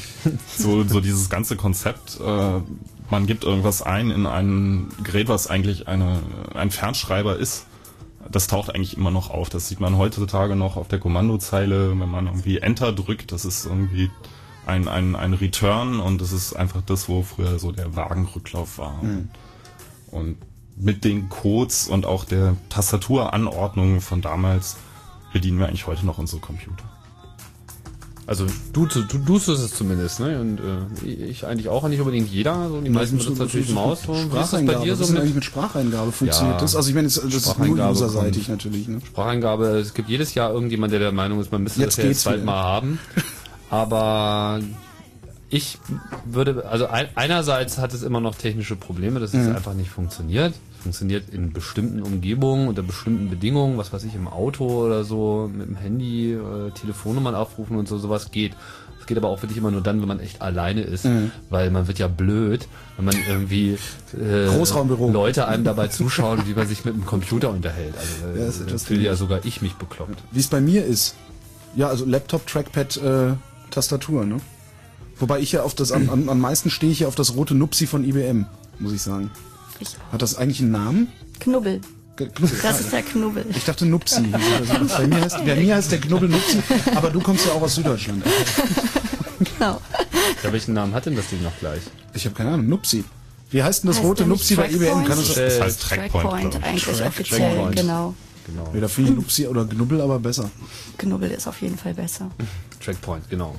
so dieses ganze Konzept, man gibt irgendwas ein in ein Gerät, was eigentlich ein Fernschreiber ist, das taucht eigentlich immer noch auf. Das sieht man heutzutage noch auf der Kommandozeile, wenn man irgendwie Enter drückt, das ist irgendwie ein Return und das ist einfach das, wo früher so der Wagenrücklauf war. Mhm. Und mit den Codes und auch der Tastaturanordnung von damals bedienen wir eigentlich heute noch unsere Computer. Also du tust es zumindest, ne? Und ich eigentlich auch, nicht unbedingt jeder. So, die meisten benutzen natürlich Maus. Wie ist das bei dir so eigentlich mit Spracheingabe funktioniert? Ja, das? Also ich meine, das ist nur userseitig natürlich. Ne? Spracheingabe, es gibt jedes Jahr irgendjemand, der Meinung ist, man müsste das ja jetzt bald mal haben. Aber ich würde, also einerseits hat es immer noch technische Probleme, dass es einfach nicht funktioniert. Funktioniert in bestimmten Umgebungen, unter bestimmten Bedingungen, was weiß ich, im Auto oder so, mit dem Handy, Telefonnummern aufrufen und sowas geht. Es geht aber auch wirklich immer nur dann, wenn man echt alleine ist, weil man wird ja blöd, wenn man irgendwie Großraumbüro. Leute einem dabei zuschauen, wie man sich mit dem Computer unterhält. Also das fühle ja sogar ich mich bekloppt. Wie es bei mir ist. Ja, also Laptop, Trackpad, Tastatur, ne? Wobei ich ja auf das, am meisten stehe ich ja auf das rote Nupsi von IBM, muss ich sagen. Hat das eigentlich einen Namen? Knubbel. Das ist der Knubbel. Ich dachte Nupsi. Bei mir heißt der Knubbel Nupsi, aber du kommst ja auch aus Süddeutschland. Genau. Ja, welchen Namen hat denn das Ding noch gleich? Ich habe keine Ahnung, Nupsi. Wie heißt denn das rote Nupsi bei IBM? Das heißt Trackpoint eigentlich offiziell, genau. Ja, da finde ich Nupsi oder Knubbel aber besser. Knubbel ist auf jeden Fall besser. Trackpoint, genau.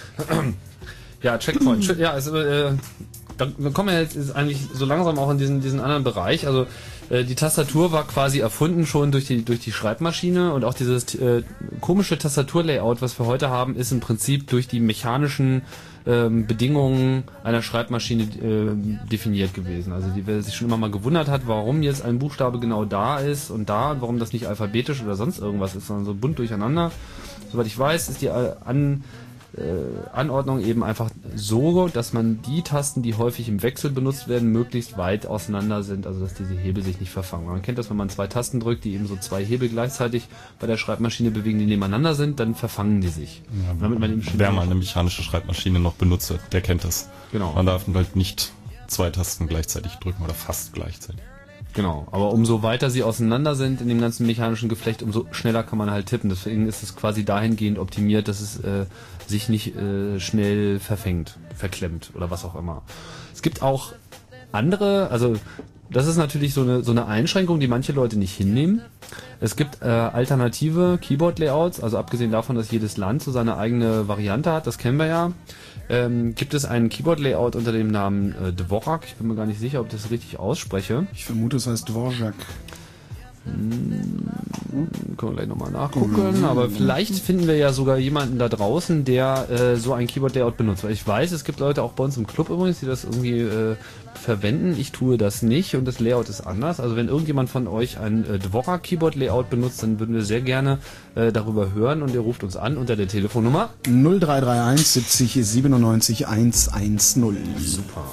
Ja, Checkpoint. Ja, also dann kommen wir jetzt eigentlich so langsam auch in diesen anderen Bereich. Also die Tastatur war quasi erfunden schon durch die Schreibmaschine und auch dieses komische Tastaturlayout, was wir heute haben, ist im Prinzip durch die mechanischen Bedingungen einer Schreibmaschine definiert gewesen. Also die, wer sich schon immer mal gewundert hat, warum jetzt ein Buchstabe genau da ist und warum das nicht alphabetisch oder sonst irgendwas ist, sondern so bunt durcheinander. Soweit ich weiß, ist die Anordnung eben einfach so, dass man die Tasten, die häufig im Wechsel benutzt werden, möglichst weit auseinander sind, also dass diese Hebel sich nicht verfangen. Man kennt das, wenn man 2 Tasten drückt, die eben so 2 Hebel gleichzeitig bei der Schreibmaschine bewegen, die nebeneinander sind, dann verfangen die sich. Ja, damit man eben wer mal eine mechanische Schreibmaschine noch benutzt, der kennt das. Genau. Man darf halt nicht 2 Tasten gleichzeitig drücken oder fast gleichzeitig. Genau, aber umso weiter sie auseinander sind in dem ganzen mechanischen Geflecht, umso schneller kann man halt tippen. Deswegen ist es quasi dahingehend optimiert, dass es sich nicht schnell verfängt, verklemmt oder was auch immer. Es gibt auch andere, also das ist natürlich so eine Einschränkung, die manche Leute nicht hinnehmen. Es gibt alternative Keyboard-Layouts, also abgesehen davon, dass jedes Land so seine eigene Variante hat, das kennen wir ja. Gibt es ein Keyboard-Layout unter dem Namen Dvorak. Ich bin mir gar nicht sicher, ob ich das richtig ausspreche. Ich vermute, es heißt Dvorak. Können wir gleich nochmal nachgucken, aber vielleicht finden wir ja sogar jemanden da draußen, der so ein Keyboard-Layout benutzt. Weil ich weiß, es gibt Leute auch bei uns im Club übrigens, die das irgendwie verwenden. Ich tue das nicht und das Layout ist anders. Also wenn irgendjemand von euch ein Dvorak Keyboard-Layout benutzt, dann würden wir sehr gerne darüber hören und ihr ruft uns an unter der Telefonnummer 0331 70 97 110. Super.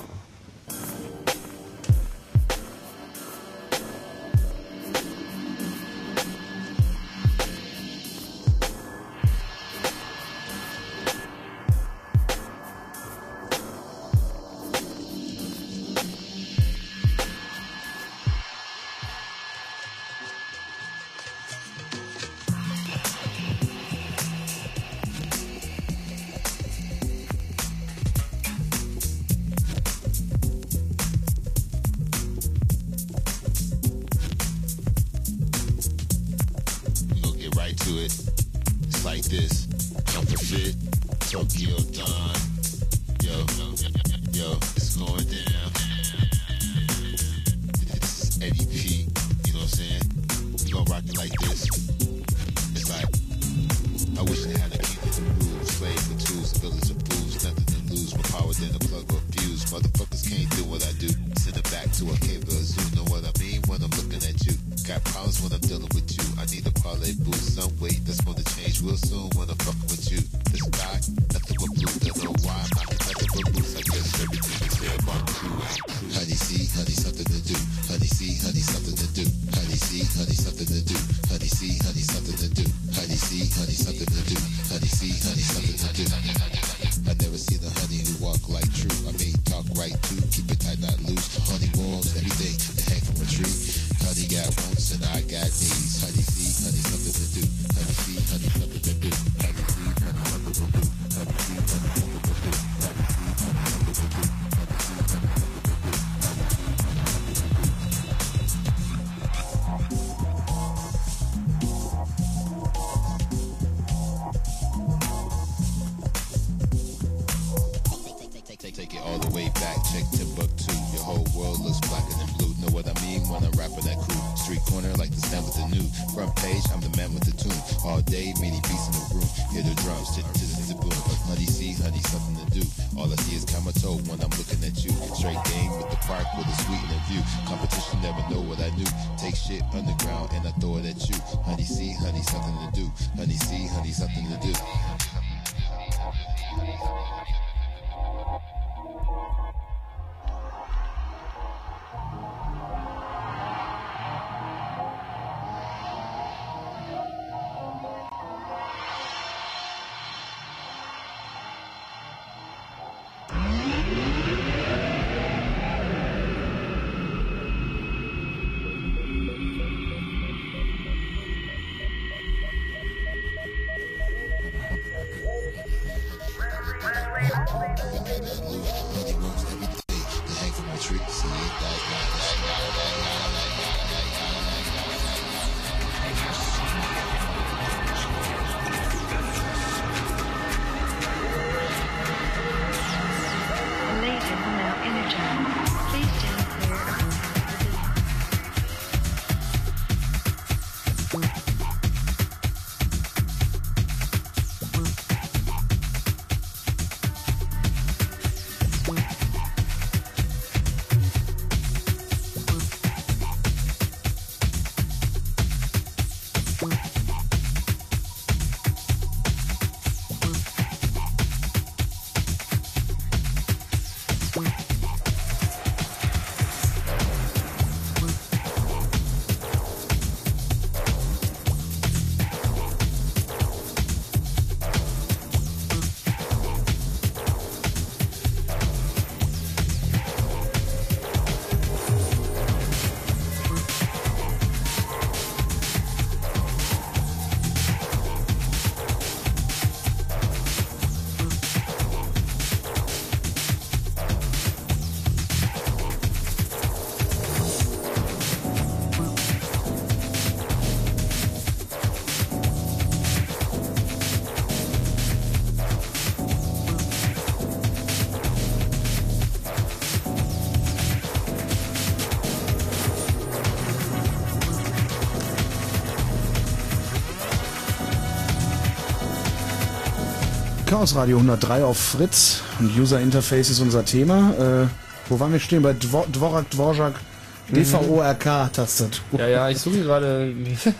Chaos Radio 103 auf Fritz und User Interface ist unser Thema. Wo waren wir stehen? Bei Dvorak, DVORK-Tastatur. Ja, ich suche gerade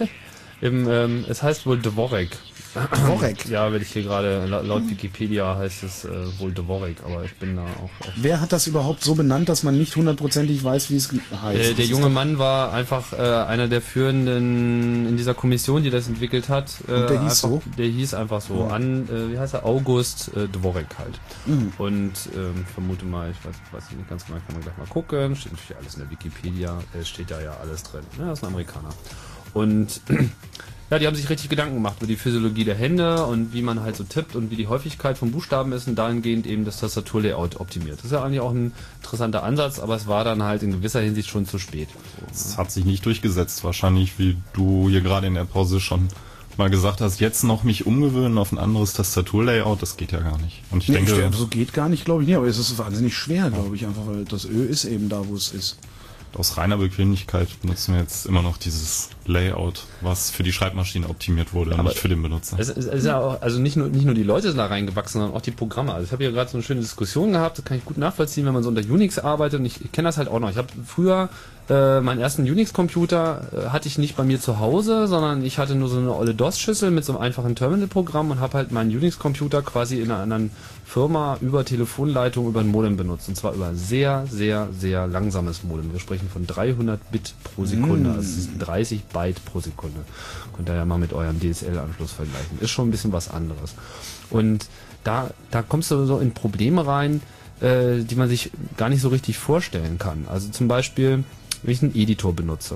es heißt wohl Dvorak. Dvorak? Ja, wenn ich hier gerade, laut Wikipedia heißt es wohl Dvorak, aber ich bin da auch... Wer hat das überhaupt so benannt, dass man nicht hundertprozentig weiß, wie es heißt? Der junge Mann war einfach einer der Führenden in dieser Kommission, die das entwickelt hat. Und der hieß so? Der hieß einfach so. Ja. Wie heißt er? August Dvorak halt. Mhm. Und vermute mal, ich weiß nicht ganz genau, kann man gleich mal gucken. Steht natürlich alles in der Wikipedia. Steht da ja alles drin. Ja, das ist ein Amerikaner. Und... Ja, die haben sich richtig Gedanken gemacht über die Physiologie der Hände und wie man halt so tippt und wie die Häufigkeit von Buchstaben ist und dahingehend eben das Tastaturlayout optimiert. Das ist ja eigentlich auch ein interessanter Ansatz, aber es war dann halt in gewisser Hinsicht schon zu spät. Es hat sich nicht durchgesetzt, wahrscheinlich, wie du hier gerade in der Pause schon mal gesagt hast, jetzt noch mich umgewöhnen auf ein anderes Tastaturlayout, das geht ja gar nicht. Und ich denke, so geht gar nicht, glaube ich nicht, aber es ist wahnsinnig schwer, glaube ich, einfach, weil das Ö ist eben da, wo es ist. Aus reiner Bequemlichkeit benutzen wir jetzt immer noch dieses Layout, was für die Schreibmaschine optimiert wurde, aber nicht für den Benutzer. Es ist ja auch, also nicht nur die Leute sind da reingewachsen, sondern auch die Programme. Also ich habe hier gerade so eine schöne Diskussion gehabt, das kann ich gut nachvollziehen, wenn man so unter Unix arbeitet und ich kenne das halt auch noch. Ich habe früher meinen ersten Unix-Computer hatte ich nicht bei mir zu Hause, sondern ich hatte nur so eine olle DOS-Schüssel mit so einem einfachen Terminal-Programm und habe halt meinen Unix-Computer quasi in einer anderen Firma über Telefonleitung über ein Modem benutzt. Und zwar über ein sehr, sehr, sehr langsames Modem. Wir sprechen von 300 Bit pro Sekunde, also 30 Byte pro Sekunde. Könnt ihr ja mal mit eurem DSL-Anschluss vergleichen. Ist schon ein bisschen was anderes. Und da kommst du so in Probleme rein, die man sich gar nicht so richtig vorstellen kann. Also zum Beispiel, wenn ich einen Editor benutze,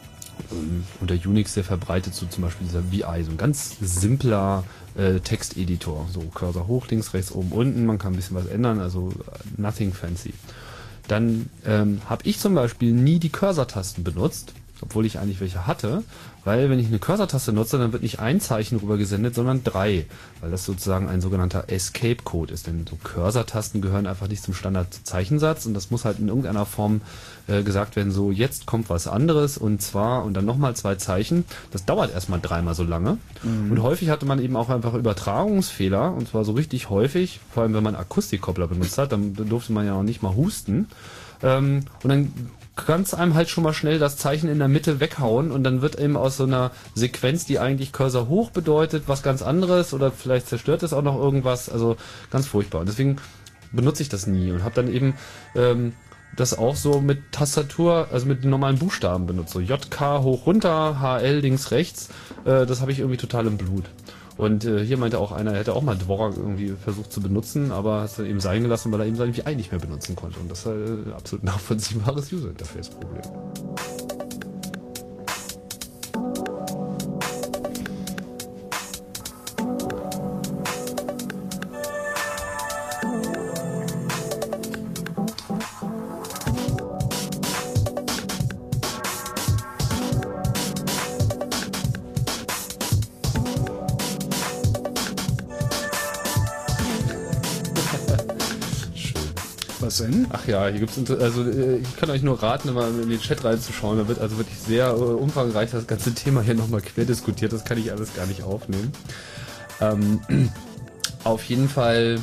unter Unix sehr verbreitet, so zum Beispiel dieser VI, so ein ganz simpler Texteditor, so Cursor hoch, links, rechts, oben, unten, man kann ein bisschen was ändern, also nothing fancy. Dann habe ich zum Beispiel nie die Cursor-Tasten benutzt, obwohl ich eigentlich welche hatte, weil wenn ich eine Cursor-Taste nutze, dann wird nicht ein Zeichen rüber gesendet, sondern 3, weil das sozusagen ein sogenannter Escape-Code ist, denn so Cursor-Tasten gehören einfach nicht zum Standard-Zeichensatz und das muss halt in irgendeiner Form gesagt werden, so jetzt kommt was anderes und zwar und dann nochmal 2 Zeichen. Das dauert erstmal 3-mal so lange und häufig hatte man eben auch einfach Übertragungsfehler und zwar so richtig häufig, vor allem wenn man Akustikkoppler benutzt hat, dann durfte man ja noch nicht mal husten und dann kannst einem halt schon mal schnell das Zeichen in der Mitte weghauen und dann wird eben aus so einer Sequenz, die eigentlich Cursor hoch bedeutet, was ganz anderes oder vielleicht zerstört es auch noch irgendwas, also ganz furchtbar. Und deswegen benutze ich das nie und habe dann eben das auch so mit Tastatur, also mit normalen Buchstaben benutzt. So JK hoch runter, HL links rechts, das habe ich irgendwie total im Blut. Und hier meinte auch einer, er hätte auch mal Dvorak irgendwie versucht zu benutzen, aber hat es dann eben sein gelassen, weil er eben sein VI nicht mehr benutzen konnte. Und das ist ein absolut nachvollziehbares User-Interface-Problem. Was denn? Ach ja, hier gibt's ich kann euch nur raten, mal in den Chat reinzuschauen. Da wird also wirklich sehr umfangreich das ganze Thema hier nochmal quer diskutiert. Das kann ich alles gar nicht aufnehmen. Auf jeden Fall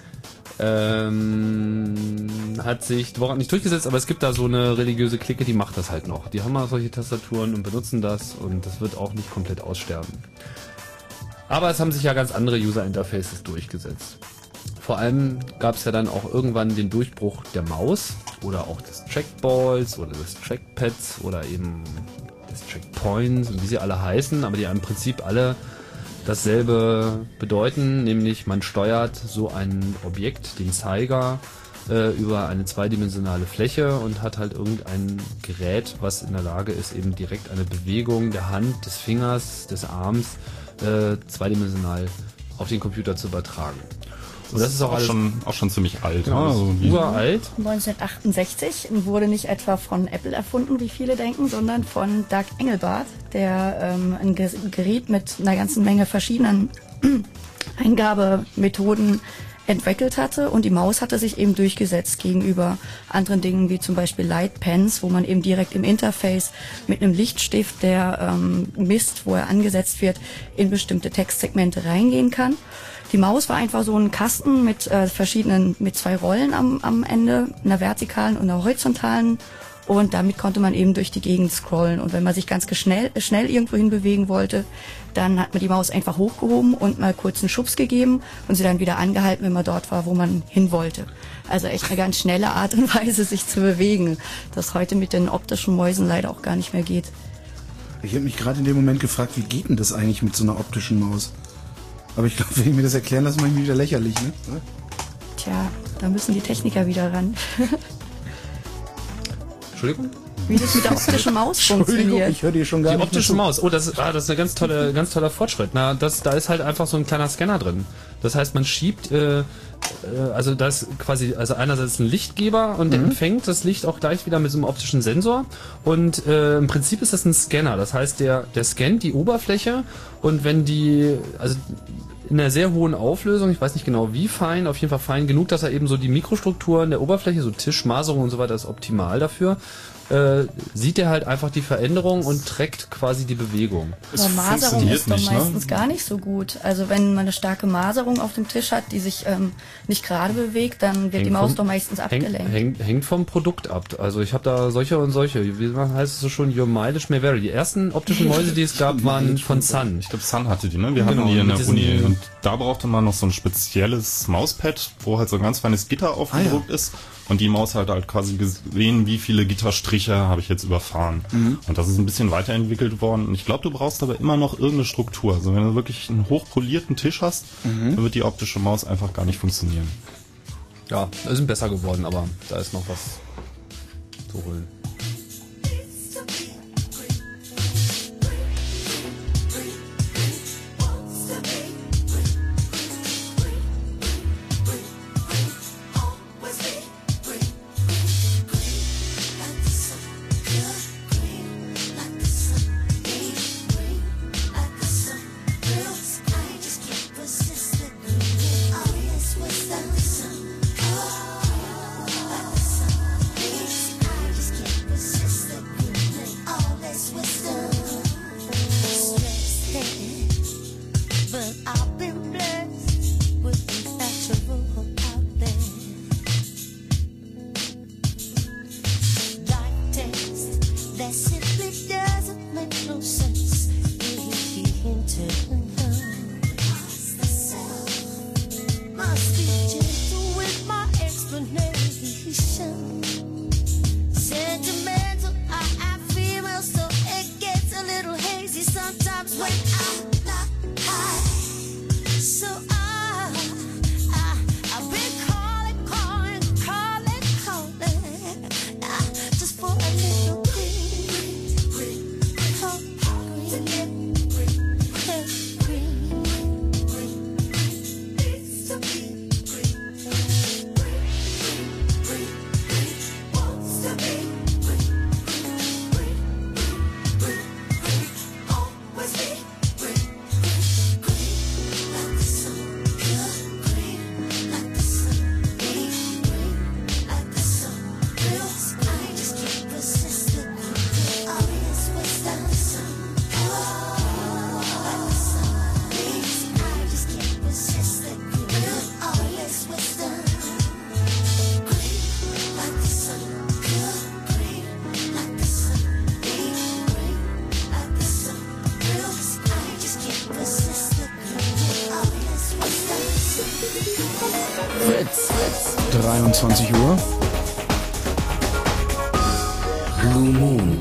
hat sich Dvorak nicht durchgesetzt, aber es gibt da so eine religiöse Clique, die macht das halt noch. Die haben mal solche Tastaturen und benutzen das und das wird auch nicht komplett aussterben. Aber es haben sich ja ganz andere User-Interfaces durchgesetzt. Vor allem gab es ja dann auch irgendwann den Durchbruch der Maus oder auch des Trackballs oder des Trackpads oder eben des Trackpoints und wie sie alle heißen, aber die ja im Prinzip alle dasselbe bedeuten, nämlich man steuert so ein Objekt, den Zeiger, über eine zweidimensionale Fläche und hat halt irgendein Gerät, was in der Lage ist, eben direkt eine Bewegung der Hand, des Fingers, des Arms zweidimensional auf den Computer zu übertragen. Und das ist auch schon ziemlich alt. Genau, also uralt. 1968 wurde nicht etwa von Apple erfunden, wie viele denken, sondern von Doug Engelbart, der ein Gerät mit einer ganzen Menge verschiedenen Eingabemethoden entwickelt hatte und die Maus hatte sich eben durchgesetzt gegenüber anderen Dingen wie zum Beispiel Light Pens, wo man eben direkt im Interface mit einem Lichtstift, der misst, wo er angesetzt wird, in bestimmte Textsegmente reingehen kann. Die Maus war einfach so ein Kasten mit mit 2 Rollen am Ende, einer vertikalen und einer horizontalen. Und damit konnte man eben durch die Gegend scrollen. Und wenn man sich ganz schnell irgendwo hin bewegen wollte, dann hat man die Maus einfach hochgehoben und mal kurz einen Schubs gegeben und sie dann wieder angehalten, wenn man dort war, wo man hin wollte. Also echt eine ganz schnelle Art und Weise, sich zu bewegen, das heute mit den optischen Mäusen leider auch gar nicht mehr geht. Ich habe mich gerade in dem Moment gefragt, wie geht denn das eigentlich mit so einer optischen Maus? Aber ich glaube, wenn ich mir das erklären lasse, mache ich mich wieder lächerlich, ne? Tja, da müssen die Techniker wieder ran. Entschuldigung? Wie das mit der optischen Maus funktioniert. Ich höre dir schon gar die nicht. Die optische Maus. Oh, das ist ein ganz toller Fortschritt. Da ist halt einfach so ein kleiner Scanner drin. Das heißt, man schiebt, also da ist quasi, also einerseits ein Lichtgeber und der empfängt das Licht auch gleich wieder mit so einem optischen Sensor. Und im Prinzip ist das ein Scanner. Das heißt, der scannt die Oberfläche und wenn also in einer sehr hohen Auflösung, ich weiß nicht genau wie fein, auf jeden Fall fein genug, dass er eben so die Mikrostrukturen der Oberfläche, so Tischmaserung und so weiter, ist optimal dafür. Sieht er halt einfach die Veränderung und trackt quasi die Bewegung. Aber Maserung ist doch meistens gar nicht so gut. Also wenn man eine starke Maserung auf dem Tisch hat, die sich nicht gerade bewegt, dann wird die Maus doch meistens abgelenkt. Hängt vom Produkt ab. Also ich habe da solche und solche. Wie heißt es so schon? Your mileage may vary. Die ersten optischen Mäuse, die es gab, waren von Sun. Ich glaube, Sun hatte die, ne? Wir hatten die in der Uni. Und da brauchte man noch so ein spezielles Mauspad, wo halt so ein ganz feines Gitter aufgedruckt ist. Und die Maus hat halt quasi gesehen, wie viele Gitterstriche habe ich jetzt überfahren. Und das ist ein bisschen weiterentwickelt worden. Und ich glaube, du brauchst aber immer noch irgendeine Struktur. Also wenn du wirklich einen hochpolierten Tisch hast, dann wird die optische Maus einfach gar nicht funktionieren. Ja, wir sind besser geworden, aber da ist noch was zu holen. Fritz. 23 Uhr. Blue Moon.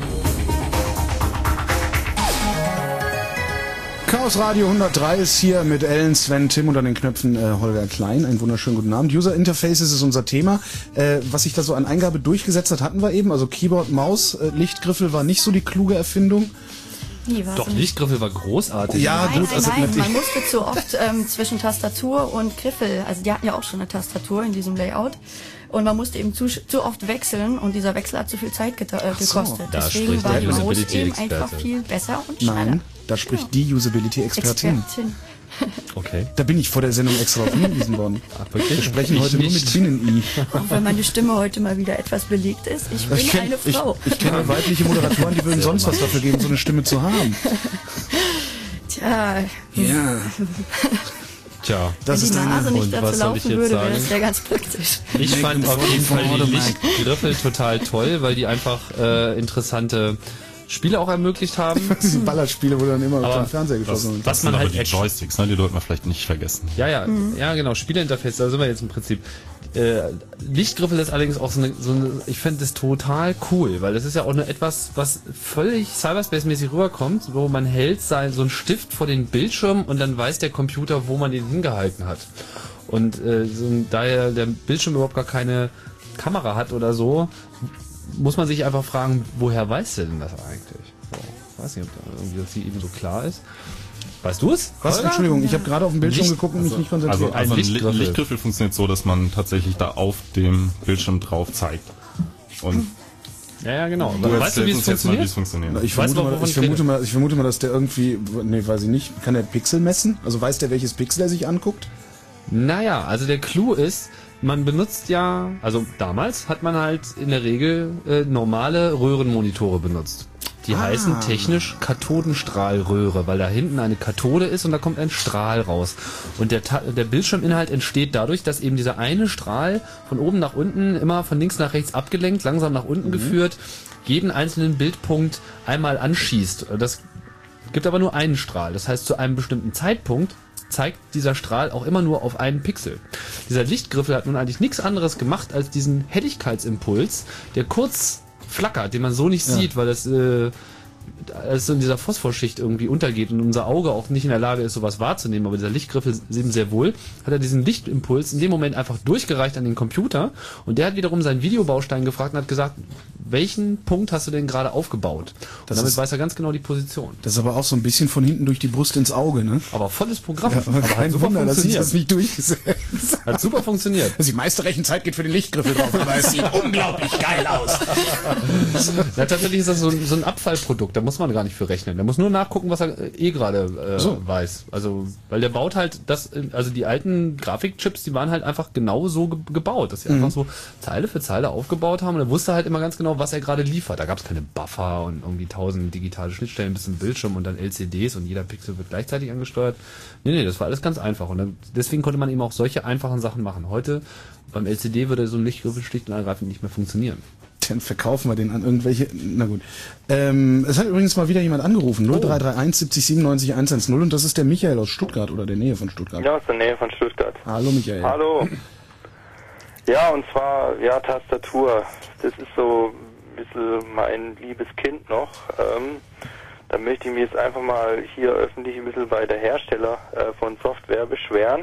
Chaos Radio 103 ist hier mit Ellen, Sven, Tim und an den Knöpfen Holger Klein. Einen wunderschönen guten Abend. User Interfaces ist unser Thema. Was sich da so an Eingabe durchgesetzt hat, hatten wir eben. Also Keyboard, Maus, Lichtgriffel war nicht so die kluge Erfindung. Nee, doch, Lichtgriffel war großartig. Ja, nein, gut, also nein, man musste zu oft zwischen Tastatur und Griffel, also die hatten ja auch schon eine Tastatur in diesem Layout, und man musste eben zu oft wechseln und dieser Wechsel hat zu viel Zeit gekostet. Deswegen war die Maus eben einfach viel besser und schneller. Nein, da spricht die Usability-Expertin. Okay. Da bin ich vor der Sendung extra drauf hingewiesen worden. Ach, wirklich? Wir sprechen heute nur mit Binnen-I. Auch wenn meine Stimme heute mal wieder etwas belegt ist. Ich bin eine Frau. Ich kenne weibliche Moderatoren, die würden sonst was dafür geben, so eine Stimme zu haben. Tja. Ja. Tja, das ist wenn die Nase nicht dazu laufen würde, wäre das ja ganz praktisch. Ich fand auf jeden Fall die Lichtgriffel total toll, weil die einfach interessante Spiele auch ermöglicht haben. Diese Ballerspiele, wo dann immer auf den Fernseher geschossen wird. Was man halt die Joysticks, ne? Die sollte man vielleicht nicht vergessen. Ja, genau, Spieleinterface, da sind wir jetzt im Prinzip. Lichtgriffel ist allerdings auch so eine ich finde das total cool, weil das ist ja auch nur etwas, was völlig Cyberspace-mäßig rüberkommt, wo man hält so einen Stift vor den Bildschirm und dann weiß der Computer, wo man den hingehalten hat. Und da der Bildschirm überhaupt gar keine Kamera hat oder so, muss man sich einfach fragen, woher weiß der denn das eigentlich? So, ich weiß nicht, ob da irgendwie das eben so klar ist. Weißt du es? Was? Entschuldigung, ich habe gerade auf den Bildschirm geguckt und mich nicht konzentriert. Also ein Lichtgriffel funktioniert so, dass man tatsächlich da auf dem Bildschirm drauf zeigt. Und ja, genau. Weißt du, wie es funktioniert? Ich vermute mal, dass der irgendwie, weiß ich nicht, kann der Pixel messen? Also weiß der, welches Pixel er sich anguckt? Naja, also der Clou ist, man benutzt ja, also damals hat man halt in der Regel normale Röhrenmonitore benutzt. Die heißen technisch Kathodenstrahlröhre, weil da hinten eine Kathode ist und da kommt ein Strahl raus. Und der Bildschirminhalt entsteht dadurch, dass eben dieser eine Strahl von oben nach unten immer von links nach rechts abgelenkt, langsam nach unten geführt, jeden einzelnen Bildpunkt einmal anschießt. Das gibt aber nur einen Strahl. Das heißt, zu einem bestimmten Zeitpunkt zeigt dieser Strahl auch immer nur auf einen Pixel. Dieser Lichtgriffel hat nun eigentlich nichts anderes gemacht, als diesen Helligkeitsimpuls, der kurz flackert, den man so nicht sieht, weil das so in dieser Phosphorschicht irgendwie untergeht und unser Auge auch nicht in der Lage ist, sowas wahrzunehmen, aber dieser Lichtgriffel eben sehr wohl, hat er diesen Lichtimpuls in dem Moment einfach durchgereicht an den Computer und der hat wiederum seinen Videobaustein gefragt und hat gesagt, welchen Punkt hast du denn gerade aufgebaut? Und damit weiß er ganz genau die Position. Das ist aber auch so ein bisschen von hinten durch die Brust ins Auge, ne? Aber volles Programm. Ja, aber kein Wunder, dass sich das nicht durchgesetzt hat. Super funktioniert. Die meiste Rechenzeit geht für den Lichtgriffel drauf, aber es sieht unglaublich geil aus. Na, tatsächlich ist das so ein Abfallprodukt, da muss man gar nicht für rechnen. Der muss nur nachgucken, was er gerade weiß. Also, weil der baut halt also die alten Grafikchips, die waren halt einfach genau so gebaut, dass sie einfach so Zeile für Zeile aufgebaut haben und er wusste halt immer ganz genau, was er gerade liefert. Da gab es keine Buffer und irgendwie 1000 digitale Schnittstellen bis zum Bildschirm und dann LCDs und jeder Pixel wird gleichzeitig angesteuert. Nee, das war alles ganz einfach und deswegen konnte man eben auch solche einfachen Sachen machen. Heute beim LCD würde so ein Lichtgriffel schlicht und ergreifend nicht mehr funktionieren. Dann verkaufen wir den an irgendwelche. Na gut. Es hat übrigens mal wieder jemand angerufen. 0331 70 97 110 und das ist der Michael aus Stuttgart oder der Nähe von Stuttgart. Ja, aus der Nähe von Stuttgart. Hallo Michael. Hallo. Ja, und zwar, Tastatur. Das ist so ein bisschen mein liebes Kind noch. Da möchte ich mich jetzt einfach mal hier öffentlich ein bisschen bei der Hersteller von Software beschweren.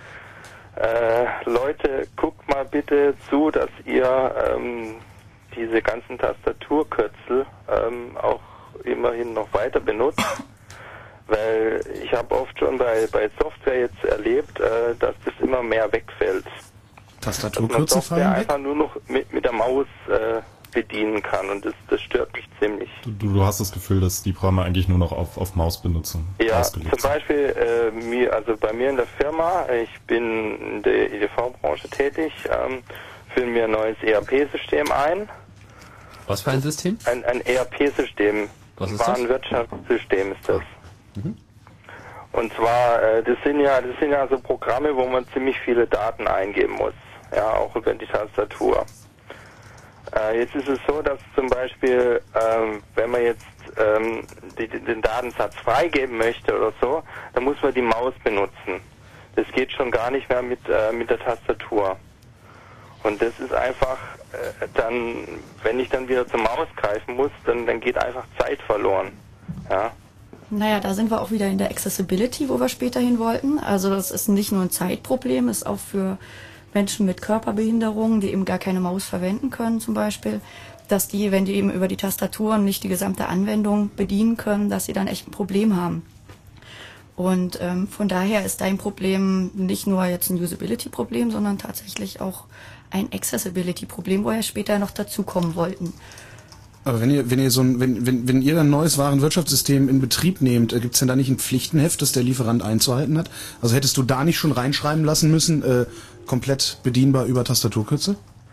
Leute, guckt mal bitte zu, dass ihr diese ganzen Tastaturkürzel auch immerhin noch weiter benutzt, weil ich habe oft schon bei Software jetzt erlebt, dass das immer mehr wegfällt. Tastaturkürzel fallen weg? Einfach nur noch mit der Maus bedienen kann und das stört mich ziemlich. Du hast das Gefühl, dass die Programme eigentlich nur noch auf Mausbenutzung ausgelegt sind? Zum Beispiel bei mir in der Firma, ich bin in der EDV-Branche tätig, führen wir ein neues ERP-System ein. Was für ein System? Ein ERP-System. Was ist das? Warenwirtschaftssystem ist das. Und zwar, das sind ja so Programme, wo man ziemlich viele Daten eingeben muss. Ja, auch über die Tastatur. Jetzt ist es so, dass zum Beispiel, wenn man jetzt den Datensatz freigeben möchte oder so, dann muss man die Maus benutzen. Das geht schon gar nicht mehr mit der Tastatur. Und das ist einfach dann, wenn ich dann wieder zur Maus greifen muss, dann geht einfach Zeit verloren. Ja. Naja, da sind wir auch wieder in der Accessibility, wo wir später hin wollten. Also das ist nicht nur ein Zeitproblem, ist auch für Menschen mit Körperbehinderungen, die eben gar keine Maus verwenden können zum Beispiel, dass die, wenn die eben über die Tastatur nicht die gesamte Anwendung bedienen können, dass sie dann echt ein Problem haben. Und von daher ist dein Problem nicht nur jetzt ein Usability-Problem, sondern tatsächlich auch ein Accessibility-Problem, wo wir später noch dazukommen wollten. Aber wenn ihr dann ein neues Warenwirtschaftssystem in Betrieb nehmt, gibt's denn da nicht ein Pflichtenheft, das der Lieferant einzuhalten hat? Also hättest du da nicht schon reinschreiben lassen müssen, komplett bedienbar über Tastaturkürzel?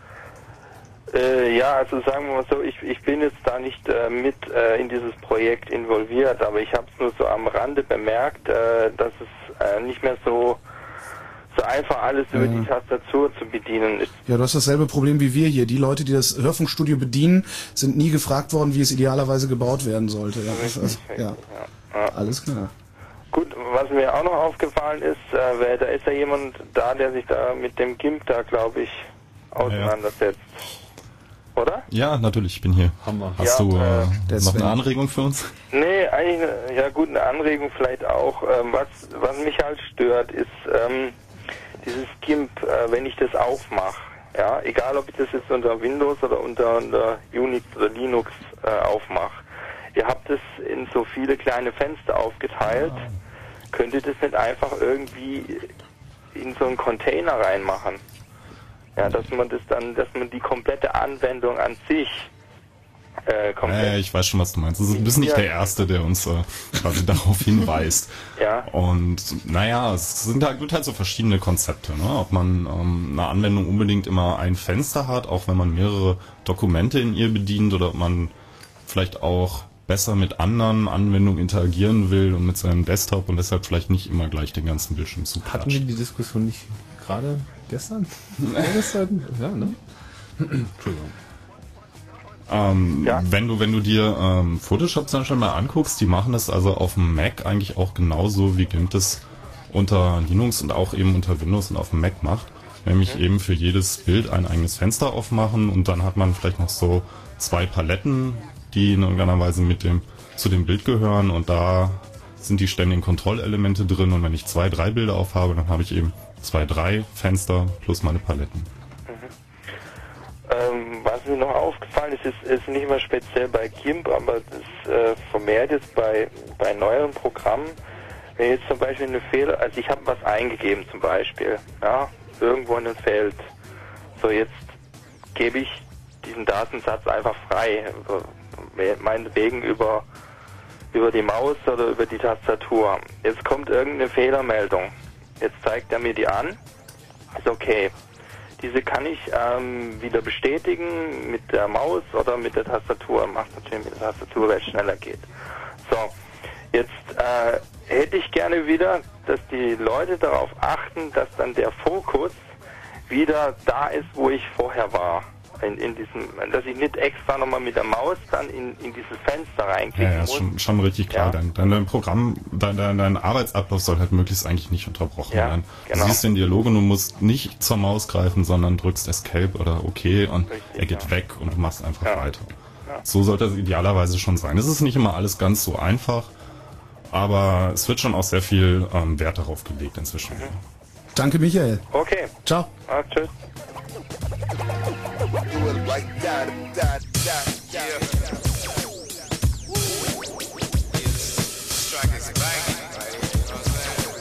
Ja, also sagen wir mal so, ich bin jetzt da nicht mit in dieses Projekt involviert, aber ich habe es nur so am Rande bemerkt, dass es nicht mehr so einfach alles über die Tastatur zu bedienen ist. Ja, du hast dasselbe Problem wie wir hier. Die Leute, die das Hörfunkstudio bedienen, sind nie gefragt worden, wie es idealerweise gebaut werden sollte. Ja, Richtig, ja. Alles klar. Gut, was mir auch noch aufgefallen ist, da ist ja jemand da, der sich da mit dem GIMP da, glaube ich, auseinandersetzt. Oder? Ja, natürlich, ich bin hier. Hammer. Hast du noch eine Anregung für uns? Nee, eigentlich, eine Anregung vielleicht auch. Was mich halt stört, ist dieses GIMP, wenn ich das aufmache. Ja, egal ob ich das jetzt unter Windows oder unter Unix oder Linux aufmache. Ihr habt es in so viele kleine Fenster aufgeteilt. Könnt ihr das nicht einfach irgendwie in so einen Container reinmachen? Ja, dass man die komplette Anwendung an sich ich weiß schon, was du meinst. Du bist nicht der Erste, der uns quasi darauf hinweist. Ja. Und es gibt halt so verschiedene Konzepte, ne? Ob man eine Anwendung unbedingt immer ein Fenster hat, auch wenn man mehrere Dokumente in ihr bedient, oder ob man vielleicht auch besser mit anderen Anwendungen interagieren will und mit seinem Desktop und deshalb vielleicht nicht immer gleich den ganzen Bildschirm zuklatscht. Hatten wir die Diskussion nicht gerade gestern? Ja, ne? Entschuldigung. Wenn du dir Photoshop zum Beispiel mal anguckst, die machen das also auf dem Mac eigentlich auch genauso, wie GIMP das unter Linux und auch eben unter Windows und auf dem Mac macht. Nämlich eben für jedes Bild ein eigenes Fenster aufmachen und dann hat man vielleicht noch so 2 Paletten, die in irgendeiner Weise zu dem Bild gehören, und da sind die ständigen Kontrollelemente drin, und wenn ich 2, 3 Bilder aufhabe, dann habe ich eben 2, 3 Fenster plus meine Paletten. Was mir noch aufgefallen ist nicht mal speziell bei GIMP, aber das vermehrt jetzt bei neueren Programmen, wenn jetzt zum Beispiel eine Fehler, also ich habe was eingegeben zum Beispiel, ja, irgendwo in einem Feld, so jetzt gebe ich diesen Datensatz einfach frei, meinetwegen über die Maus oder über die Tastatur. Jetzt kommt irgendeine Fehlermeldung, jetzt zeigt er mir die an, ist okay. Diese kann ich wieder bestätigen mit der Maus oder mit der Tastatur. Macht natürlich mit der Tastatur, weil es schneller geht. So, jetzt hätte ich gerne wieder, dass die Leute darauf achten, dass dann der Fokus wieder da ist, wo ich vorher war. Dass ich nicht extra nochmal mit der Maus dann in dieses Fenster reinklicken muss. Ja, ist schon richtig klar. Ja. Dein Programm, dein Arbeitsablauf soll halt möglichst eigentlich nicht unterbrochen werden. Genau. Du siehst den Dialog und du musst nicht zur Maus greifen, sondern drückst Escape oder OK und er geht weg und du machst einfach weiter. Ja. So sollte es idealerweise schon sein. Es ist nicht immer alles ganz so einfach, aber es wird schon auch sehr viel Wert darauf gelegt inzwischen. Danke, Michael. Okay. Ciao. Tschüss. Do it like that, yeah. This track is banging, right? You know what I'm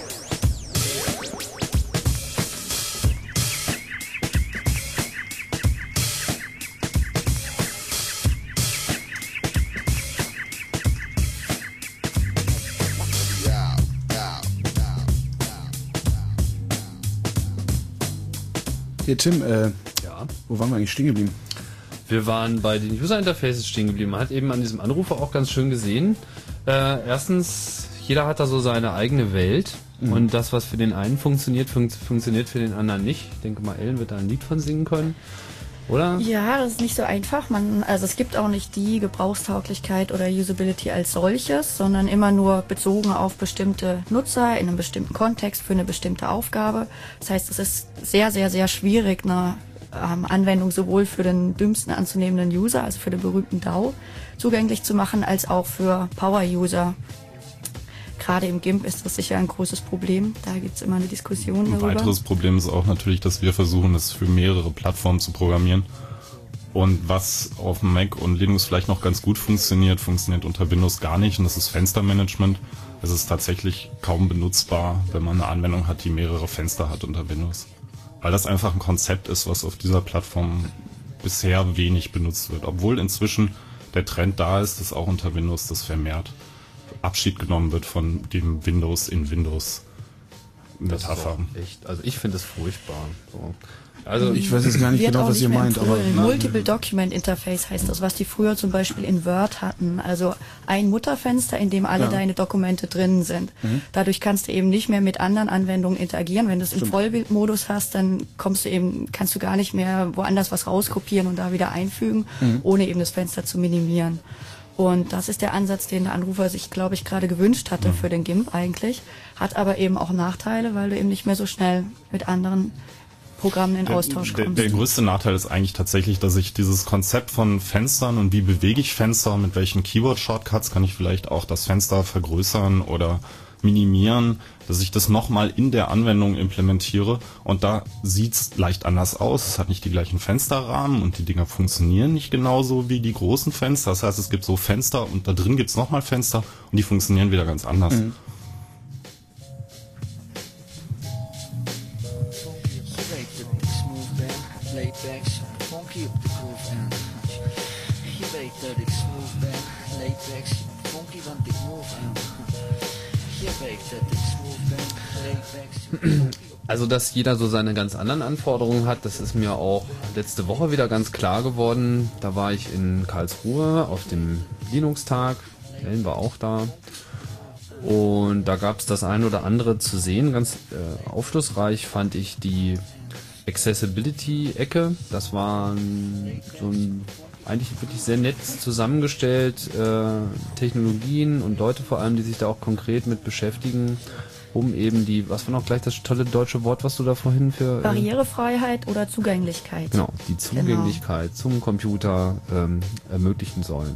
Hier, Tim, wo waren wir eigentlich stehen geblieben? Wir waren bei den User Interfaces stehen geblieben. Man hat eben an diesem Anrufer auch ganz schön gesehen. Erstens, jeder hat da so seine eigene Welt. Und das, was für den einen funktioniert, funktioniert für den anderen nicht. Ich denke mal, Ellen wird da ein Lied von singen können. Oder? Ja, das ist nicht so einfach. Also es gibt auch nicht die Gebrauchstauglichkeit oder Usability als solches, sondern immer nur bezogen auf bestimmte Nutzer in einem bestimmten Kontext für eine bestimmte Aufgabe. Das heißt, es ist sehr, sehr, sehr schwierig, eine Anwendung sowohl für den dümmsten anzunehmenden User, also für den berühmten DAO, zugänglich zu machen, als auch für Power-User. Gerade im GIMP ist das sicher ein großes Problem. Da gibt es immer eine Diskussion darüber. Ein weiteres Problem ist auch natürlich, dass wir versuchen, es für mehrere Plattformen zu programmieren. Und was auf dem Mac und Linux vielleicht noch ganz gut funktioniert unter Windows gar nicht. Und das ist Fenstermanagement. Es ist tatsächlich kaum benutzbar, wenn man eine Anwendung hat, die mehrere Fenster hat unter Windows. Weil das einfach ein Konzept ist, was auf dieser Plattform bisher wenig benutzt wird. Obwohl inzwischen der Trend da ist, dass auch unter Windows das vermehrt Abschied genommen wird von dem Windows in Windows Metapher. Echt, also ich finde es furchtbar. So. Also ich weiß jetzt gar nicht genau, was ihr meint, aber Multiple Document Interface heißt das, was die früher zum Beispiel in Word hatten. Also ein Mutterfenster, in dem alle deine Dokumente drin sind. Dadurch kannst du eben nicht mehr mit anderen Anwendungen interagieren. Wenn du es im Vollbildmodus hast, dann kannst du gar nicht mehr woanders was rauskopieren und da wieder einfügen, ohne eben das Fenster zu minimieren. Und das ist der Ansatz, den der Anrufer sich, glaube ich, gerade gewünscht hatte für den GIMP eigentlich. Hat aber eben auch Nachteile, weil du eben nicht mehr so schnell mit anderen Programmen in Austausch kommst. Der größte Nachteil ist eigentlich tatsächlich, dass ich dieses Konzept von Fenstern und wie bewege ich Fenster, mit welchen Keyword-Shortcuts kann ich vielleicht auch das Fenster vergrößern oder minimieren, dass ich das nochmal in der Anwendung implementiere und da sieht's leicht anders aus. Es hat nicht die gleichen Fensterrahmen und die Dinger funktionieren nicht genauso wie die großen Fenster. Das heißt, es gibt so Fenster und da drin gibt's nochmal Fenster und die funktionieren wieder ganz anders. Also, dass jeder so seine ganz anderen Anforderungen hat, das ist mir auch letzte Woche wieder ganz klar geworden. Da war ich in Karlsruhe auf dem Linux-Tag, Ellen war auch da. Und da gab es das ein oder andere zu sehen. Ganz aufschlussreich fand ich die Accessibility-Ecke. Das war so ein eigentlich wirklich sehr nett zusammengestellt, Technologien und Leute vor allem, die sich da auch konkret mit beschäftigen, um eben die, was war noch gleich das tolle deutsche Wort, was du da vorhin für... Barrierefreiheit oder Zugänglichkeit. Genau, die Zugänglichkeit zum Computer ermöglichen sollen.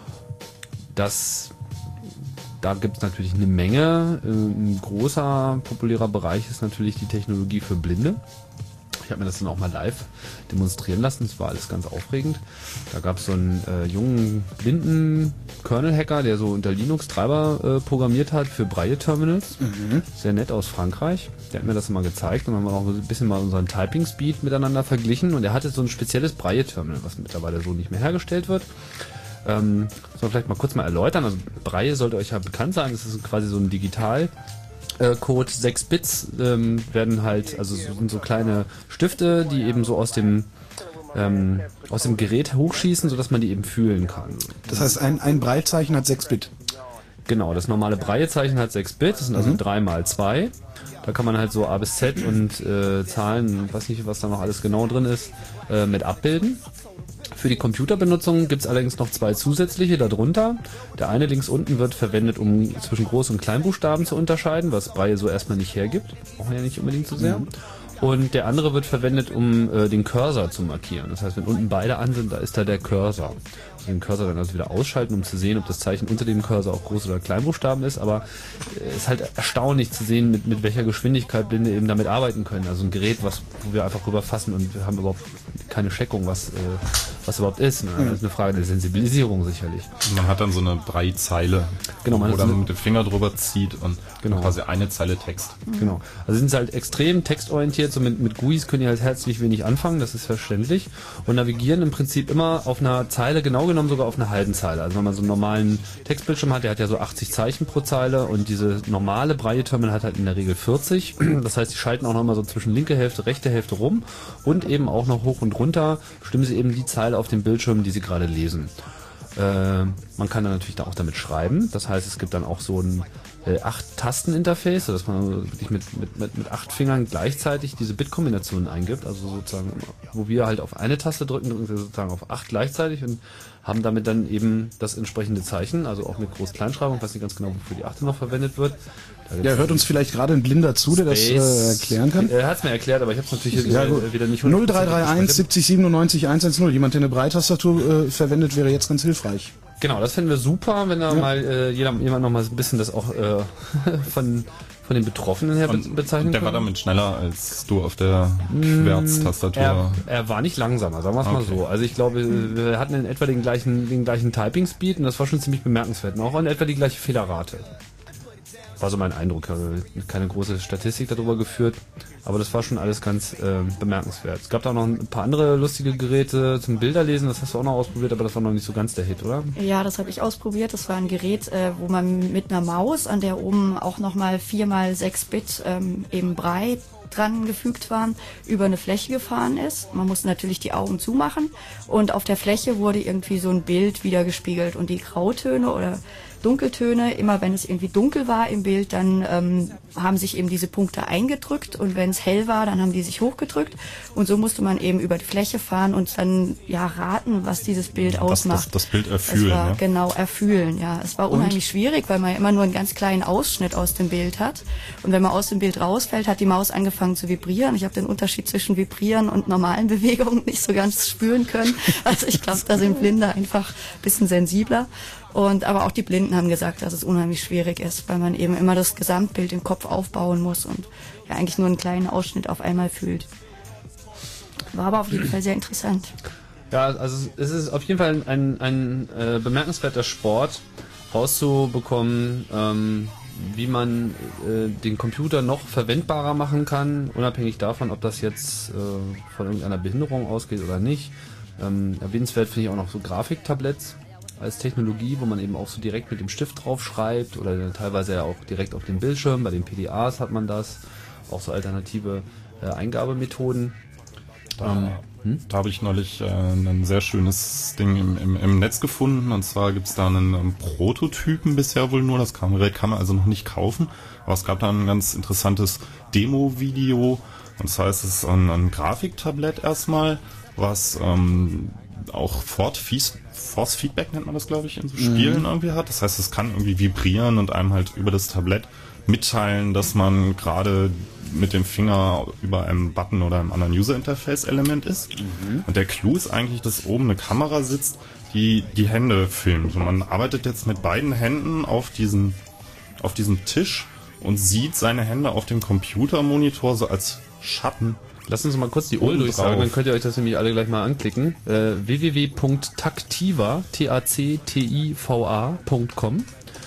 Da gibt es natürlich eine Menge. Ein großer, populärer Bereich ist natürlich die Technologie für Blinde. Ich habe mir das dann auch mal live demonstrieren lassen. Das war alles ganz aufregend. Da gab es so einen jungen, blinden Kernel-Hacker, der so unter Linux-Treiber programmiert hat für Braille-Terminals. Sehr nett aus Frankreich. Der hat mir das mal gezeigt und dann haben wir auch ein bisschen mal unseren Typing-Speed miteinander verglichen. Und er hatte so ein spezielles Braille-Terminal, was mittlerweile so nicht mehr hergestellt wird. Soll vielleicht mal kurz mal erläutern. Also Braille sollte euch ja bekannt sein. Das ist quasi so ein Digital- Code 6 Bits werden halt, also sind so kleine Stifte, die eben so aus dem Gerät hochschießen, sodass man die eben fühlen kann. Das heißt, ein Braillezeichen hat 6 Bit. Genau, das normale Braillezeichen hat 6 Bit, das sind also 3 mal 2. Da kann man halt so A bis Z und Zahlen, ich weiß nicht, was da noch alles genau drin ist, mit abbilden. Für die Computerbenutzung gibt es allerdings noch 2 zusätzliche darunter. Der eine links unten wird verwendet, um zwischen Groß- und Kleinbuchstaben zu unterscheiden, was Braille so erstmal nicht hergibt. Brauchen wir ja nicht unbedingt so sehr. Und der andere wird verwendet, um den Cursor zu markieren. Das heißt, wenn unten beide an sind, da ist da der Cursor. Also den Cursor dann also wieder ausschalten, um zu sehen, ob das Zeichen unter dem Cursor auch Groß- oder Kleinbuchstaben ist. Aber es ist halt erstaunlich zu sehen, mit welcher Geschwindigkeit Blinde eben damit arbeiten können. Also ein Gerät, wo wir einfach rüberfassen und wir haben überhaupt keine Checkung, was überhaupt ist. Ne? Das ist eine Frage der Sensibilisierung sicherlich. Man hat dann so eine Braillezeile, genau, wo man mit dem Finger drüber zieht und quasi eine Zeile Text. Genau. Also sind sie halt extrem textorientiert, so mit GUIs können die halt herzlich wenig anfangen, das ist verständlich. Und navigieren im Prinzip immer auf einer Zeile, genau genommen sogar auf einer halben Zeile. Also wenn man so einen normalen Textbildschirm hat, der hat ja so 80 Zeichen pro Zeile und diese normale Braille-Terminal hat halt in der Regel 40. Das heißt, die schalten auch nochmal so zwischen linke Hälfte, rechte Hälfte rum und eben auch noch hoch und runter bestimmen sie eben die Zeile auf dem Bildschirm, die sie gerade lesen. Man kann dann natürlich da auch damit schreiben. Das heißt, es gibt dann auch so ein 8-Tasten-Interface, sodass man wirklich mit 8 Fingern gleichzeitig diese Bit-Kombinationen eingibt. Also sozusagen, wo wir halt auf eine Taste drücken wir sozusagen auf 8 gleichzeitig und haben damit dann eben das entsprechende Zeichen, also auch mit Groß-Kleinschreibung, ich weiß nicht ganz genau, wofür die 8 noch verwendet wird. Ja, hört uns vielleicht gerade ein Blinder zu, der das erklären kann? Er hat es mir erklärt, aber ich habe es natürlich wieder nicht 0331 70 97 110. Jemand, der eine Braille-Tastatur verwendet, wäre jetzt ganz hilfreich. Genau, das fänden wir super, wenn da mal jemand noch mal ein bisschen das auch von den Betroffenen her bezeichnen kann. Der war damit schneller als du auf der Schwärztastatur. Er war nicht langsamer, sagen wir es mal so. Also ich glaube, wir hatten in etwa den gleichen Typing-Speed und das war schon ziemlich bemerkenswert. Und auch in etwa die gleiche Fehlerrate. War so mein Eindruck. Ich habe keine große Statistik darüber geführt. Aber das war schon alles ganz bemerkenswert. Es gab da noch ein paar andere lustige Geräte zum Bilderlesen, das hast du auch noch ausprobiert, aber das war noch nicht so ganz der Hit, oder? Ja, das habe ich ausprobiert. Das war ein Gerät, wo man mit einer Maus, an der oben auch nochmal 4x6 Bit eben Brei dran gefügt waren, über eine Fläche gefahren ist. Man musste natürlich die Augen zumachen und auf der Fläche wurde irgendwie so ein Bild wiedergespiegelt und die Grautöne oder Dunkeltöne, immer wenn es irgendwie dunkel war im Bild, dann haben sich eben diese Punkte eingedrückt und wenn es hell war, dann haben die sich hochgedrückt und so musste man eben über die Fläche fahren und dann ja raten, was dieses Bild ausmacht. Das Bild erfühlen. Es war, genau, erfühlen, ja. Es war unheimlich schwierig, weil man ja immer nur einen ganz kleinen Ausschnitt aus dem Bild hat und wenn man aus dem Bild rausfällt, hat die Maus angefangen zu vibrieren. Ich habe den Unterschied zwischen Vibrieren und normalen Bewegungen nicht so ganz spüren können. Also ich glaube, da sind Blinde einfach ein bisschen sensibler. Aber auch die Blinden haben gesagt, dass es unheimlich schwierig ist, weil man eben immer das Gesamtbild im Kopf aufbauen muss und ja eigentlich nur einen kleinen Ausschnitt auf einmal fühlt. War aber auf jeden Fall sehr interessant. Ja, also es ist auf jeden Fall ein bemerkenswerter Sport, rauszubekommen, wie man den Computer noch verwendbarer machen kann, unabhängig davon, ob das jetzt von irgendeiner Behinderung ausgeht oder nicht. Erwähnenswert finde ich auch noch so Grafiktabletts als Technologie, wo man eben auch so direkt mit dem Stift drauf schreibt oder teilweise ja auch direkt auf dem Bildschirm. Bei den PDAs hat man das, auch so alternative Eingabemethoden. Da habe ich neulich ein sehr schönes Ding im Netz gefunden, und zwar gibt es da einen Prototypen bisher wohl nur, das Gerät kann man also noch nicht kaufen, aber es gab da ein ganz interessantes Demo-Video, und zwar ist es ein Grafiktablett erstmal, was auch Force Feedback nennt man das, glaube ich, in so Spielen irgendwie hat. Das heißt, es kann irgendwie vibrieren und einem halt über das Tablett mitteilen, dass man gerade mit dem Finger über einem Button oder einem anderen User-Interface-Element ist. Und der Clou ist eigentlich, dass oben eine Kamera sitzt, die die Hände filmt. Und man arbeitet jetzt mit beiden Händen auf diesem Tisch und sieht seine Hände auf dem Computermonitor so als Schatten. Lass uns mal kurz die URL durchsagen, dann könnt ihr euch das nämlich alle gleich mal anklicken. www.taktiva, TACTIVA.com.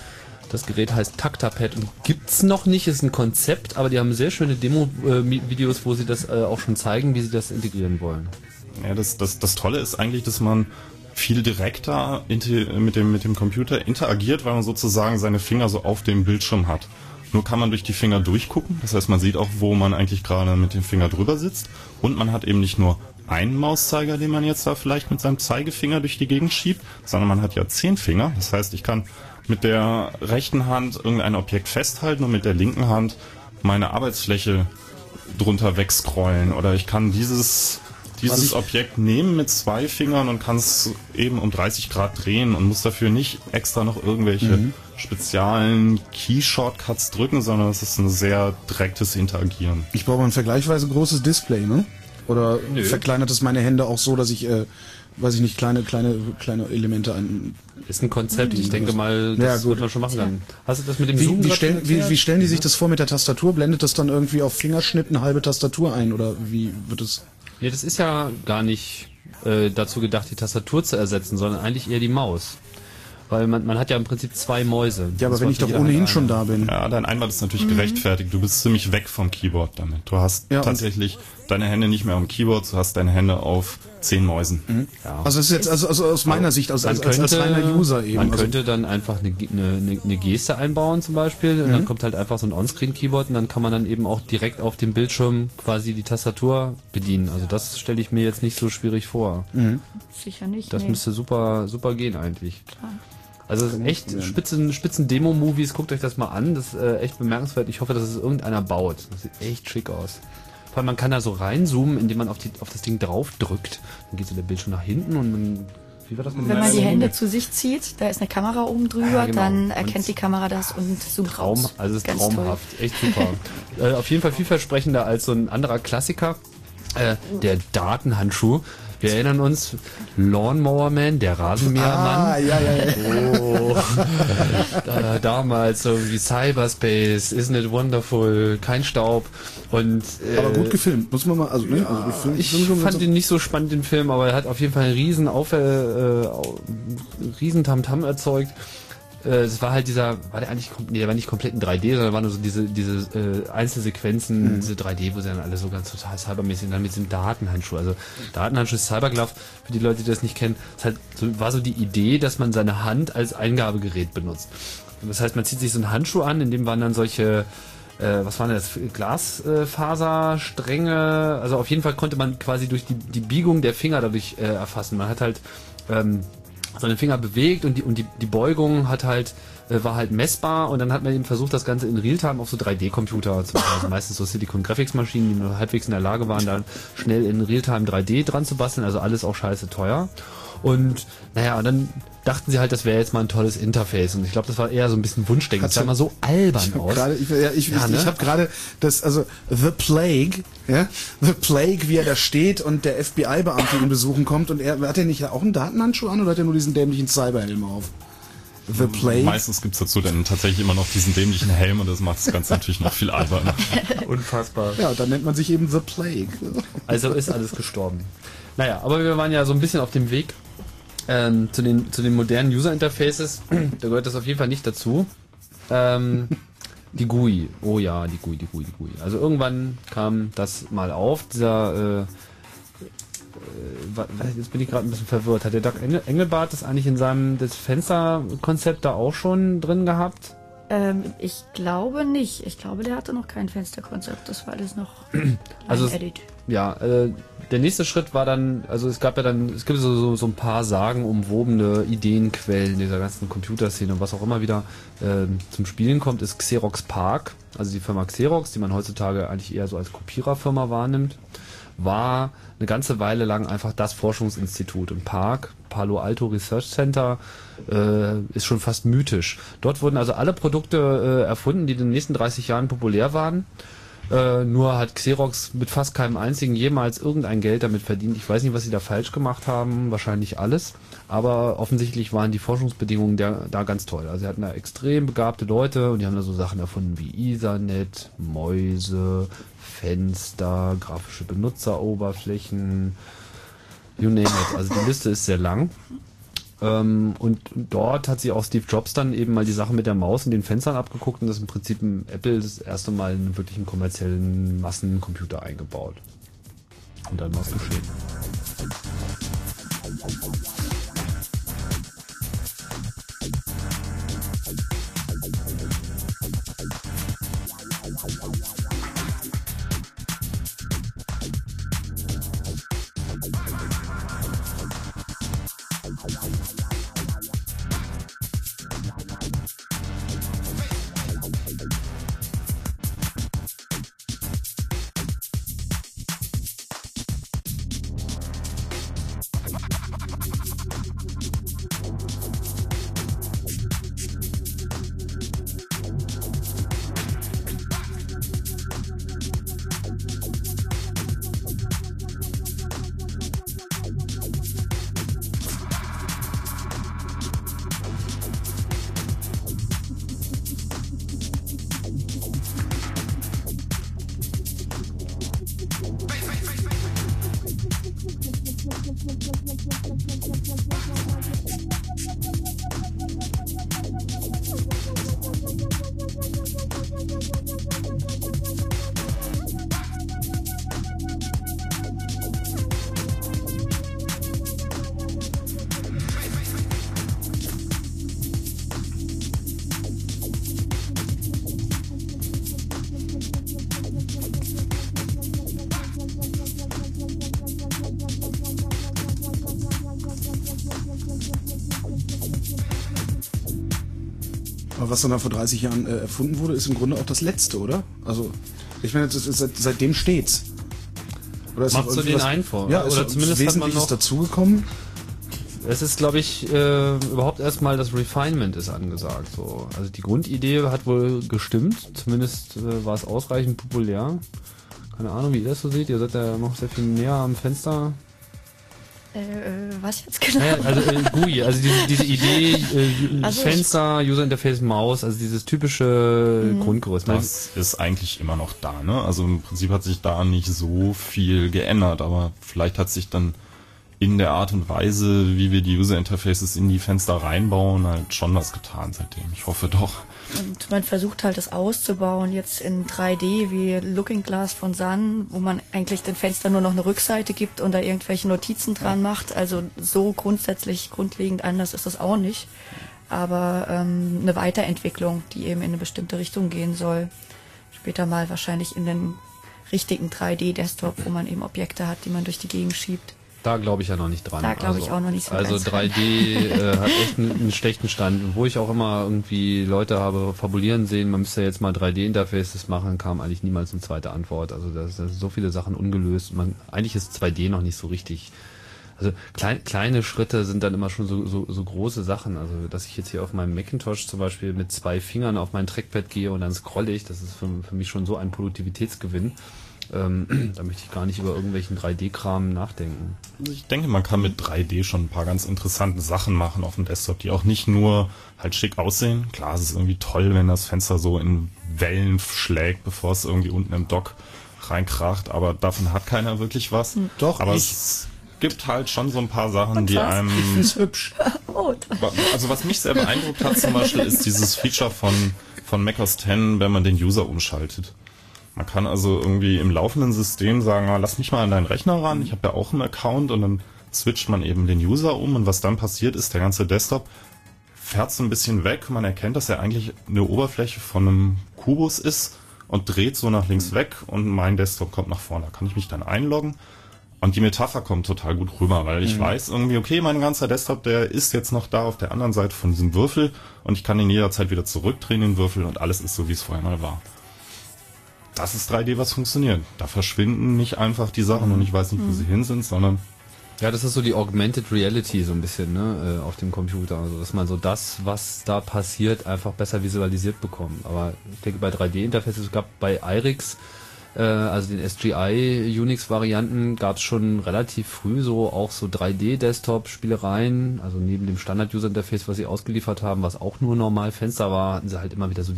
Das Gerät heißt Taktapad und gibt's noch nicht, ist ein Konzept, aber die haben sehr schöne Demo-Videos, wo sie das auch schon zeigen, wie sie das integrieren wollen. Ja, das Tolle ist eigentlich, dass man viel direkter mit dem Computer interagiert, weil man sozusagen seine Finger so auf dem Bildschirm hat. Nur kann man durch die Finger durchgucken, das heißt, man sieht auch, wo man eigentlich gerade mit dem Finger drüber sitzt, und man hat eben nicht nur einen Mauszeiger, den man jetzt da vielleicht mit seinem Zeigefinger durch die Gegend schiebt, sondern man hat ja 10 Finger, das heißt, ich kann mit der rechten Hand irgendein Objekt festhalten und mit der linken Hand meine Arbeitsfläche drunter wegscrollen, oder ich kann dieses Objekt nehmen mit 2 Fingern und kann es eben um 30 Grad drehen und muss dafür nicht extra noch irgendwelche speziellen Key-Shortcuts drücken, sondern es ist ein sehr direktes Interagieren. Ich brauche ein vergleichsweise großes Display, ne? Oder verkleinert es meine Hände auch so, dass ich, weiß ich nicht, kleine Elemente ein... Ist ein Konzept, ich denke mal, das wird man schon machen dann. Hast du das mit dem Zoom? Wie stellen die sich das vor mit der Tastatur? Blendet das dann irgendwie auf Fingerschnitt eine halbe Tastatur ein, oder wie wird es... Nee, das ist ja gar nicht dazu gedacht, die Tastatur zu ersetzen, sondern eigentlich eher die Maus. Weil man hat ja im Prinzip 2 Mäuse. Ja, aber wenn ich doch ohnehin schon da bin. Ja, dein Einwand ist natürlich gerechtfertigt. Du bist ziemlich weg vom Keyboard damit. Du hast tatsächlich deine Hände nicht mehr am Keyboard, du hast deine Hände auf 10 Mäusen. Ja. Also es ist jetzt also aus meiner Sicht, als reiner User eben. Man könnte dann einfach eine Geste einbauen zum Beispiel, und dann kommt halt einfach so ein Onscreen-Keyboard, und dann kann man dann eben auch direkt auf dem Bildschirm quasi die Tastatur bedienen. Also das stelle ich mir jetzt nicht so schwierig vor. Sicher nicht. Das müsste super gehen eigentlich. Klar. Also das sind echt spitzen Demo-Movies, guckt euch das mal an, das ist echt bemerkenswert. Ich hoffe, dass es irgendeiner baut. Das sieht echt schick aus. Vor allem, man kann da so reinzoomen, indem man auf das Ding drauf drückt. Dann geht so der Bildschirm nach hinten und man... Wie war das mit Wenn man die Hände zu sich zieht, da ist eine Kamera oben drüber, dann erkennt die Kamera das und zoomt raus. Also es ist traumhaft, echt super. Auf jeden Fall vielversprechender als so ein anderer Klassiker, der Datenhandschuh. Wir erinnern uns, Lawnmower Man, der Rasenmähermann. Ja. Oh. Damals so wie Cyberspace, Isn't it wonderful, kein Staub. Und, aber gut gefilmt, muss man mal, ich fand ihn nicht so spannend, den Film, aber er hat auf jeden Fall einen riesen Tamtam erzeugt. es war halt der war nicht komplett in 3D, sondern waren nur so diese Einzelsequenzen, diese 3D, wo sie dann alle so ganz total cybermäßig und dann mit diesem Datenhandschuh. Also Datenhandschuh ist Cyberglove, für die Leute, die das nicht kennen, war so die Idee, dass man seine Hand als Eingabegerät benutzt. Das heißt, man zieht sich so einen Handschuh an, in dem waren dann solche was waren das? Glasfaserstränge, also auf jeden Fall konnte man quasi durch die Biegung der Finger dadurch erfassen. Man hat halt seine Finger bewegt und die Beugung hat halt war halt messbar und dann hat man eben versucht, das Ganze in Realtime auf so 3D-Computer zu machen. Also meistens so Silicon Graphics Maschinen, die nur halbwegs in der Lage waren, dann schnell in Realtime 3D dran zu basteln, also alles auch scheiße teuer. Und naja, und dann dachten sie halt, das wäre jetzt mal ein tolles Interface. Und ich glaube, das war eher so ein bisschen Wunschdenken. Das sah mal so albern aus. Ich habe gerade das, also The Plague, wie er da steht und der FBI-Beamte ihn besuchen kommt und hat er nicht auch einen Datenhandschuh an oder hat er nur diesen dämlichen Cyberhelm auf? The Plague? Meistens gibt's dazu dann tatsächlich immer noch diesen dämlichen Helm und das macht das Ganze natürlich noch viel alberner. Unfassbar. Ja, dann nennt man sich eben The Plague. Also ist alles gestorben. Naja, aber wir waren ja so ein bisschen auf dem Weg zu den modernen User-Interfaces. Da gehört das auf jeden Fall nicht dazu. Die GUI. Oh ja, die GUI. Also irgendwann kam das mal auf. Dieser jetzt bin ich gerade ein bisschen verwirrt. Hat der Doug Engelbart das eigentlich in seinem Fensterkonzept da auch schon drin gehabt? Ich glaube nicht. Ich glaube, der hatte noch kein Fensterkonzept. Das war alles noch Edit. Ja, der nächste Schritt war dann, also es gibt so ein paar sagenumwobene Ideenquellen dieser ganzen Computerszene und was auch immer wieder zum Spielen kommt, ist Xerox PARC, also die Firma Xerox, die man heutzutage eigentlich eher so als Kopiererfirma wahrnimmt, war eine ganze Weile lang einfach das Forschungsinstitut. Und PARC, Palo Alto Research Center, ist schon fast mythisch. Dort wurden also alle Produkte erfunden, die in den nächsten 30 Jahren populär waren. Nur hat Xerox mit fast keinem einzigen jemals irgendein Geld damit verdient. Ich weiß nicht, was sie da falsch gemacht haben, wahrscheinlich alles. Aber offensichtlich waren die Forschungsbedingungen da ganz toll. Also sie hatten da extrem begabte Leute und die haben da so Sachen erfunden wie Ethernet, Mäuse, Fenster, grafische Benutzeroberflächen, you name it. Also die Liste ist sehr lang. Und dort hat sich auch Steve Jobs dann eben mal die Sache mit der Maus und den Fenstern abgeguckt und das im Prinzip in Apple das erste Mal in einen wirklichen kommerziellen Massencomputer eingebaut. Und dann war es geschehen. Was dann vor 30 Jahren erfunden wurde, ist im Grunde auch das Letzte, oder? Also, ich meine, seitdem steht's. Oder ist macht so den einen vor? Ja, oder zumindest Wesentliches dazugekommen? Es ist, glaube ich, überhaupt erstmal das Refinement ist angesagt. So. Also die Grundidee hat wohl gestimmt, zumindest war es ausreichend populär. Keine Ahnung, wie ihr das so seht, ihr seid ja noch sehr viel näher am Fenster. Was jetzt genau? Naja, also GUI, also diese Idee, also Fenster, User Interface, Maus, also dieses typische Grundgerüst. Das ist eigentlich immer noch da, ne? Also im Prinzip hat sich da nicht so viel geändert, aber vielleicht hat sich dann in der Art und Weise, wie wir die User Interfaces in die Fenster reinbauen, halt schon was getan seitdem. Ich hoffe doch. Und man versucht halt das auszubauen, jetzt in 3D wie Looking Glass von Sun, wo man eigentlich den Fenstern nur noch eine Rückseite gibt und da irgendwelche Notizen dran macht. Also so grundlegend anders ist das auch nicht. Aber eine Weiterentwicklung, die eben in eine bestimmte Richtung gehen soll. Später mal wahrscheinlich in den richtigen 3D-Desktop, wo man eben Objekte hat, die man durch die Gegend schiebt. Da glaube ich ja noch nicht dran. Da glaube ich auch noch nicht so Also ganz 3D hat echt einen schlechten Stand. Und wo ich auch immer irgendwie Leute habe fabulieren sehen, man müsste jetzt mal 3D-Interfaces machen, kam eigentlich niemals eine zweite Antwort. Also da sind so viele Sachen ungelöst. Eigentlich ist 2D noch nicht so richtig. Also kleine Schritte sind dann immer schon so große Sachen. Also dass ich jetzt hier auf meinem Macintosh zum Beispiel mit 2 Fingern auf mein Trackpad gehe und dann scrolle ich, das ist für mich schon so ein Produktivitätsgewinn. Da möchte ich gar nicht über irgendwelchen 3D-Kram nachdenken. Also ich denke, man kann mit 3D schon ein paar ganz interessante Sachen machen auf dem Desktop, die auch nicht nur halt schick aussehen. Klar, es ist irgendwie toll, wenn das Fenster so in Wellen schlägt, bevor es irgendwie unten im Dock reinkracht, aber davon hat keiner wirklich was. Doch, aber es gibt halt schon so ein paar Sachen, die einem... Ich find's hübsch. Also was mich sehr beeindruckt hat zum Beispiel, ist dieses Feature von macOS X, wenn man den User umschaltet. Man kann also irgendwie im laufenden System sagen, lass mich mal an deinen Rechner ran, ich habe ja auch einen Account, und dann switcht man eben den User um, und was dann passiert ist, der ganze Desktop fährt so ein bisschen weg, man erkennt, dass er eigentlich eine Oberfläche von einem Kubus ist und dreht so nach links weg, und mein Desktop kommt nach vorne. Da kann ich mich dann einloggen, und die Metapher kommt total gut rüber, weil ich weiß irgendwie, okay, mein ganzer Desktop, der ist jetzt noch da auf der anderen Seite von diesem Würfel, und ich kann ihn jederzeit wieder zurückdrehen, den Würfel, und alles ist so, wie es vorher mal war. Das ist 3D, was funktioniert. Da verschwinden nicht einfach die Sachen und ich weiß nicht, wo sie hin sind, sondern... Ja, das ist so die Augmented Reality so ein bisschen, ne, auf dem Computer. Also, dass man so das, was da passiert, einfach besser visualisiert bekommt. Aber ich denke, bei 3D-Interfaces, es gab bei iRix, also den SGI-Unix-Varianten, gab es schon relativ früh so auch so 3D-Desktop-Spielereien. Also neben dem Standard-User-Interface, was sie ausgeliefert haben, was auch nur normal Fenster war, hatten sie halt immer wieder so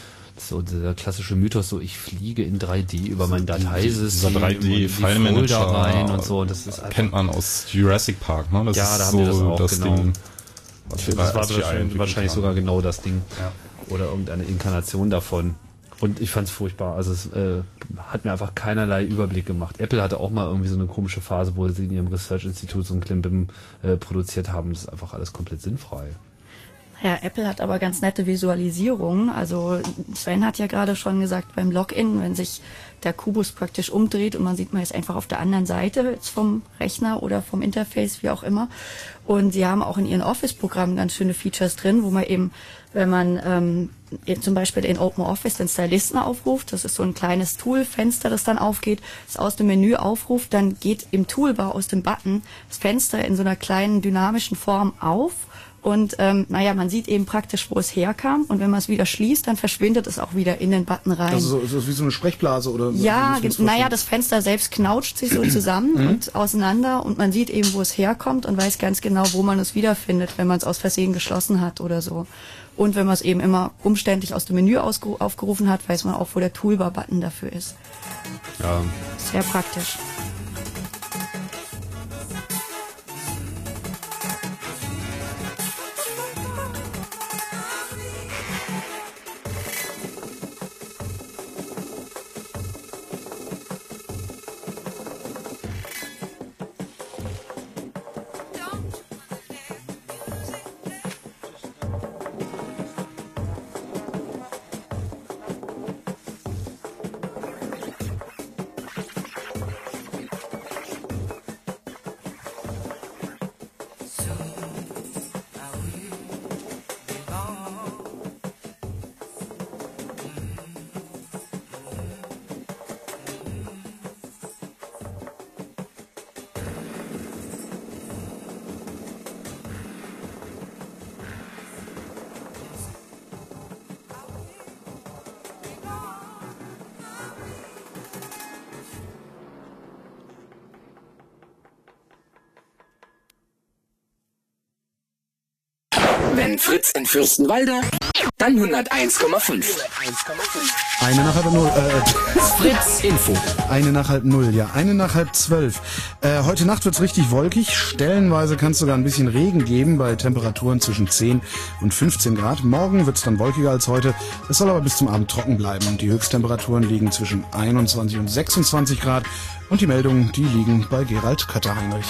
so dieser klassische Mythos, so ich fliege in 3D über mein Dateisystem, dieser 3D-File-Manager rein und so. Und das ist kennt man aus Jurassic Park, ne? Das ja, da ist haben wir das auch, das genau. Ding. Das war wahrscheinlich sogar genau das Ding. Ja. Oder irgendeine Inkarnation davon. Und ich fand's furchtbar. Also es hat mir einfach keinerlei Überblick gemacht. Apple hatte auch mal irgendwie so eine komische Phase, wo sie in ihrem Research-Institut so ein Klimbim produziert haben. Das ist einfach alles komplett sinnfrei. Ja, Apple hat aber ganz nette Visualisierungen. Also Sven hat ja gerade schon gesagt, beim Login, wenn sich der Kubus praktisch umdreht und man sieht, man ist einfach auf der anderen Seite jetzt vom Rechner oder vom Interface, wie auch immer. Und sie haben auch in ihren Office-Programmen ganz schöne Features drin, wo man eben, wenn man zum Beispiel in OpenOffice den Stylisten aufruft, das ist so ein kleines Toolfenster, das dann aufgeht, das aus dem Menü aufruft, dann geht im Toolbar aus dem Button das Fenster in so einer kleinen dynamischen Form auf. Und man sieht eben praktisch, wo es herkam. Und wenn man es wieder schließt, dann verschwindet es auch wieder in den Button rein. Also so wie so eine Sprechblase oder? Ja, das Fenster selbst knautscht sich so zusammen und auseinander. Und man sieht eben, wo es herkommt und weiß ganz genau, wo man es wiederfindet, wenn man es aus Versehen geschlossen hat oder so. Und wenn man es eben immer umständlich aus dem Menü aufgerufen hat, weiß man auch, wo der Toolbar-Button dafür ist. Ja. Sehr praktisch. Wenn Fritz in Fürstenwalde Dann 101,5. Eine nach halb 0. Fritz Info. Eine nach halb 0, ja. Eine nach halb 12. Heute Nacht wird's richtig wolkig. Stellenweise kann es sogar ein bisschen Regen geben bei Temperaturen zwischen 10 und 15 Grad. Morgen wird's dann wolkiger als heute. Es soll aber bis zum Abend trocken bleiben. Die Höchsttemperaturen liegen zwischen 21 und 26 Grad. Und die Meldungen, die liegen bei Gerald Kötter-Heinrich.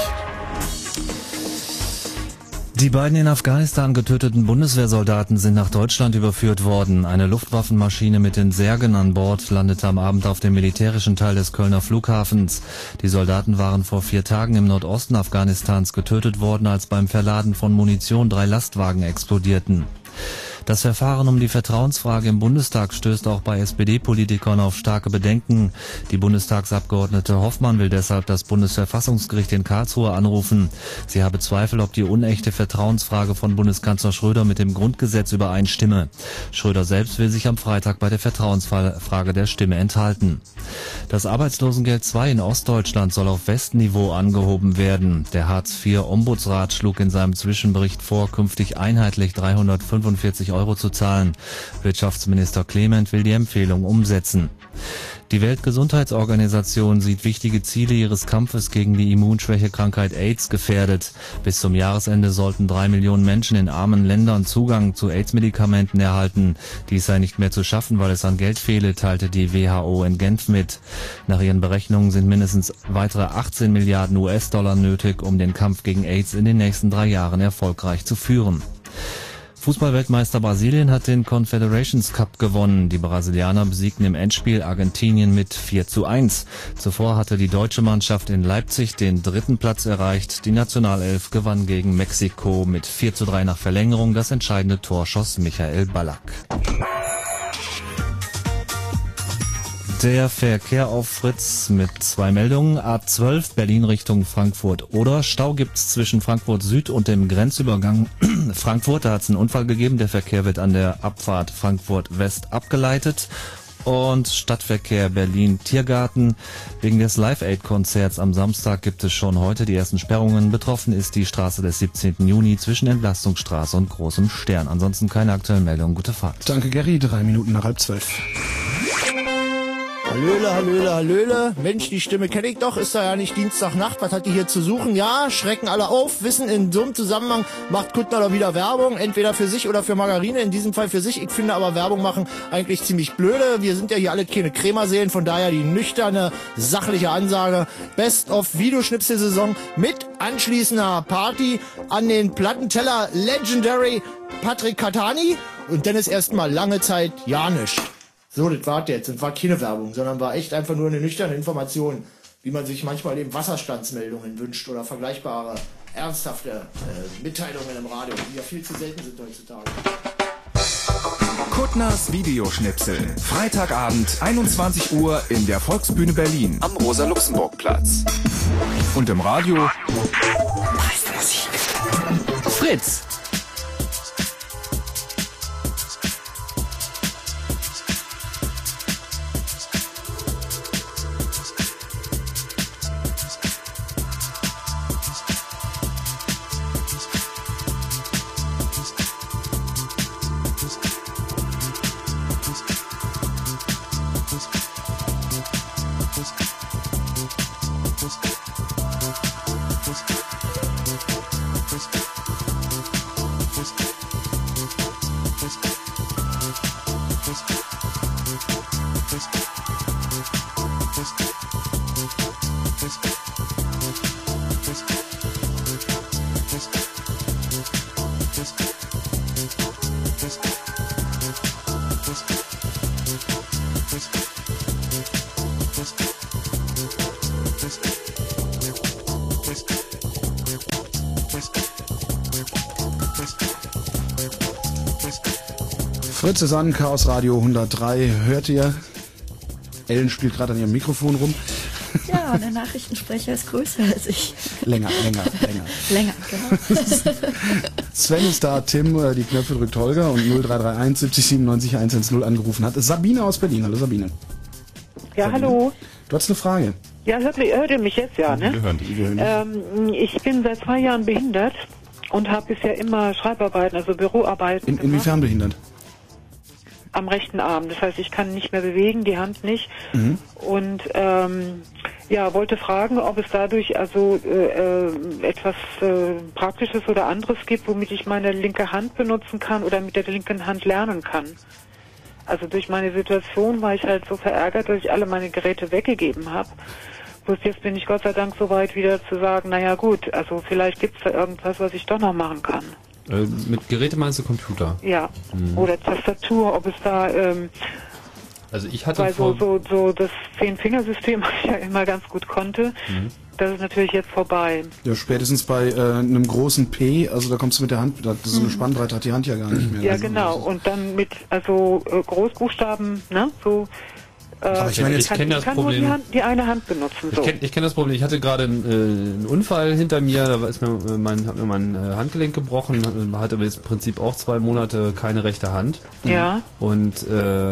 Die beiden in Afghanistan getöteten Bundeswehrsoldaten sind nach Deutschland überführt worden. Eine Luftwaffenmaschine mit den Särgen an Bord landete am Abend auf dem militärischen Teil des Kölner Flughafens. Die Soldaten waren vor 4 Tagen im Nordosten Afghanistans getötet worden, als beim Verladen von Munition 3 Lastwagen explodierten. Das Verfahren um die Vertrauensfrage im Bundestag stößt auch bei SPD-Politikern auf starke Bedenken. Die Bundestagsabgeordnete Hoffmann will deshalb das Bundesverfassungsgericht in Karlsruhe anrufen. Sie habe Zweifel, ob die unechte Vertrauensfrage von Bundeskanzler Schröder mit dem Grundgesetz übereinstimme. Schröder selbst will sich am Freitag bei der Vertrauensfrage der Stimme enthalten. Das Arbeitslosengeld II in Ostdeutschland soll auf Westniveau angehoben werden. Der Hartz-IV-Ombudsrat schlug in seinem Zwischenbericht vor, künftig einheitlich 345 Euro zu zahlen. Wirtschaftsminister Clement will die Empfehlung umsetzen. Die Weltgesundheitsorganisation sieht wichtige Ziele ihres Kampfes gegen die Immunschwächekrankheit AIDS gefährdet. Bis zum Jahresende sollten 3 Millionen Menschen in armen Ländern Zugang zu AIDS-Medikamenten erhalten. Dies sei nicht mehr zu schaffen, weil es an Geld fehle, teilte die WHO in Genf mit. Nach ihren Berechnungen sind mindestens weitere 18 Milliarden US-Dollar nötig, um den Kampf gegen AIDS in den nächsten 3 Jahren erfolgreich zu führen. Fußballweltmeister Brasilien hat den Confederations Cup gewonnen. Die Brasilianer besiegten im Endspiel Argentinien mit 4:1. Zuvor hatte die deutsche Mannschaft in Leipzig den 3. Platz erreicht. Die Nationalelf gewann gegen Mexiko mit 4:3 nach Verlängerung. Das entscheidende Tor schoss Michael Ballack. Der Verkehr auf Fritz mit 2 Meldungen. A12 Berlin Richtung Frankfurt oder Stau gibt's zwischen Frankfurt Süd und dem Grenzübergang Frankfurt. Da hat's einen Unfall gegeben. Der Verkehr wird an der Abfahrt Frankfurt West abgeleitet. Und Stadtverkehr Berlin-Tiergarten. Wegen des Live-Aid-Konzerts am Samstag gibt es schon heute die ersten Sperrungen. Betroffen ist die Straße des 17. Juni zwischen Entlastungsstraße und Großem Stern. Ansonsten keine aktuellen Meldungen. Gute Fahrt. Danke, Gary. 3 Minuten nach 11:30. Hallöle, hallöle, hallöle. Mensch, die Stimme kenne ich doch. Ist da ja nicht Dienstagnacht. Was hat die hier zu suchen? Ja, schrecken alle auf. Wissen, in so einem Zusammenhang macht Kuttner doch wieder Werbung. Entweder für sich oder für Margarine. In diesem Fall für sich. Ich finde aber Werbung machen eigentlich ziemlich blöde. Wir sind ja hier alle keine Krämerseelen. Von daher die nüchterne, sachliche Ansage. Best of Videoschnipselsaison mit anschließender Party an den Plattenteller Legendary Patrick Catani. Und dann ist erstmal lange Zeit ja nichts. So, das war jetzt. Das war keine Werbung, sondern war echt einfach nur eine nüchterne Information, wie man sich manchmal eben Wasserstandsmeldungen wünscht oder vergleichbare, ernsthafte Mitteilungen im Radio, die ja viel zu selten sind heutzutage. Kuttners Videoschnipsel. Freitagabend, 21 Uhr in der Volksbühne Berlin am Rosa-Luxemburg-Platz. Und im Radio Fritz. Fritz ist an, Chaos Radio 103. Hört ihr? Ellen spielt gerade an ihrem Mikrofon rum. Ja, der Nachrichtensprecher ist größer als ich. Länger. Länger, genau. Sven ist da, Tim, die Knöpfe drückt Holger und 0331 70 97 110 angerufen hat. Sabine aus Berlin. Hallo Sabine. Ja, Sabine. Hallo. Du hast eine Frage. Ja, hört ihr mich jetzt, ja, ne? Wir hören dich. Ich bin seit 2 Jahren behindert und habe bisher immer Schreibarbeiten, also Büroarbeiten Inwiefern behindert? am rechten Arm. Das heißt, ich kann nicht mehr bewegen, die Hand nicht. Und wollte fragen, ob es dadurch also etwas Praktisches oder anderes gibt, womit ich meine linke Hand benutzen kann oder mit der linken Hand lernen kann. Also durch meine Situation war ich halt so verärgert, dass ich alle meine Geräte weggegeben habe. Bloß jetzt bin ich Gott sei Dank so weit wieder zu sagen, naja gut, also vielleicht gibt's da irgendwas, was ich doch noch machen kann. Mit Geräte meinst du Computer? Ja, oder Tastatur, ob es da... also ich hatte weil so das 10-Fingersystem, was ich ja immer ganz gut konnte, das ist natürlich jetzt vorbei. Ja, spätestens bei einem großen P, also da kommst du mit der Hand, so eine Spannbreite hat die Hand ja gar nicht mehr. Ja, genau. Und dann mit Großbuchstaben, ne, so... Aber ich meine, ich kenne das Problem. Nur die eine Hand benutzen. So. Ich kenn das Problem. Ich hatte gerade einen Unfall hinter mir, da ist mir mein Handgelenk gebrochen, hatte jetzt im Prinzip auch 2 Monate keine rechte Hand. Ja. Und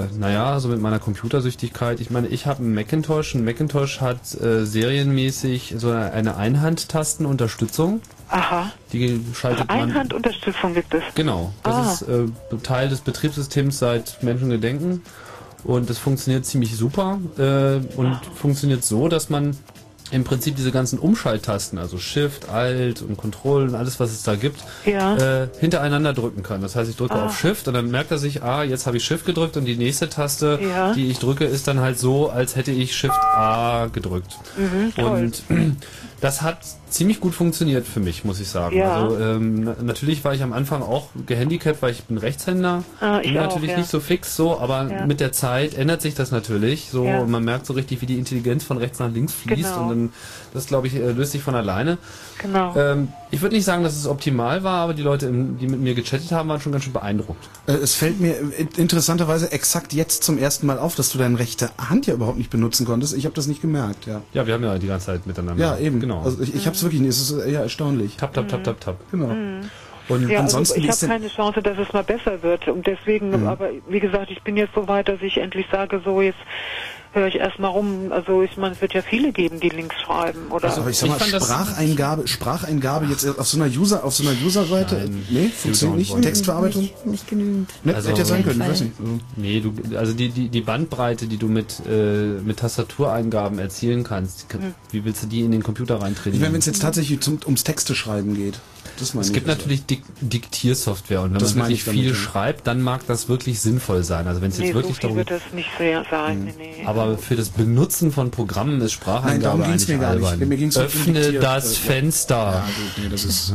so mit meiner Computersüchtigkeit, ich meine, ich habe einen Macintosh. Ein Macintosh hat serienmäßig so eine Einhandtastenunterstützung. Aha. Die schaltet man. Einhandunterstützung gibt es. Genau. Das ist Teil des Betriebssystems seit Menschengedenken. Und das funktioniert ziemlich super und funktioniert so, dass man im Prinzip diese ganzen Umschalttasten, also Shift, Alt und Control und alles, was es da gibt, hintereinander drücken kann. Das heißt, ich drücke auf Shift und dann merkt er sich, jetzt habe ich Shift gedrückt und die nächste Taste, die ich drücke, ist dann halt so, als hätte ich Shift A gedrückt. Und das hat ziemlich gut funktioniert für mich, muss ich sagen. Ja. Also natürlich war ich am Anfang auch gehandicapt, weil ich bin Rechtshänder. Bin natürlich nicht so fix so, aber mit der Zeit ändert sich das natürlich so. Und man merkt so richtig, wie die Intelligenz von rechts nach links fließt und dann, das glaube ich, löst sich von alleine. Genau. Ich würde nicht sagen, dass es optimal war, aber die Leute, die mit mir gechattet haben, waren schon ganz schön beeindruckt. Es fällt mir interessanterweise exakt jetzt zum ersten Mal auf, dass du deine rechte Hand ja überhaupt nicht benutzen konntest. Ich habe das nicht gemerkt, ja. Ja, wir haben ja die ganze Zeit miteinander. Ja, eben. Genau. Also ich habe es wirklich nicht. Es ist eher erstaunlich. Tap, tap, tap, tap, tap. Genau. Und ja, ansonsten also ich habe keine Chance, dass es mal besser wird. Und deswegen, aber wie gesagt, ich bin jetzt so weit, dass ich endlich sage, so jetzt höre ich erstmal rum. Also ich meine, es wird ja viele geben, die Links schreiben. Oder also ich sag mal, Spracheingabe jetzt auf so einer User-Seite, nee, funktioniert nicht. Textverarbeitung? Nicht genügend. Ne, also, hätte ja sein können, ich weiß nicht. Nee, also die Bandbreite, die du mit Tastatureingaben erzielen kannst, wie willst du die in den Computer reintrainieren? Ich meine, wenn es jetzt tatsächlich ums Texte schreiben geht. Es gibt natürlich Diktiersoftware und wenn man wirklich viel schreibt, dann mag das wirklich sinnvoll sein. Also wenn es jetzt wirklich so viel wird das nicht sehr sein. Aber für das Benutzen von Programmen ist Spracheingabe eigentlich albern. Öffne das Fenster. Das ist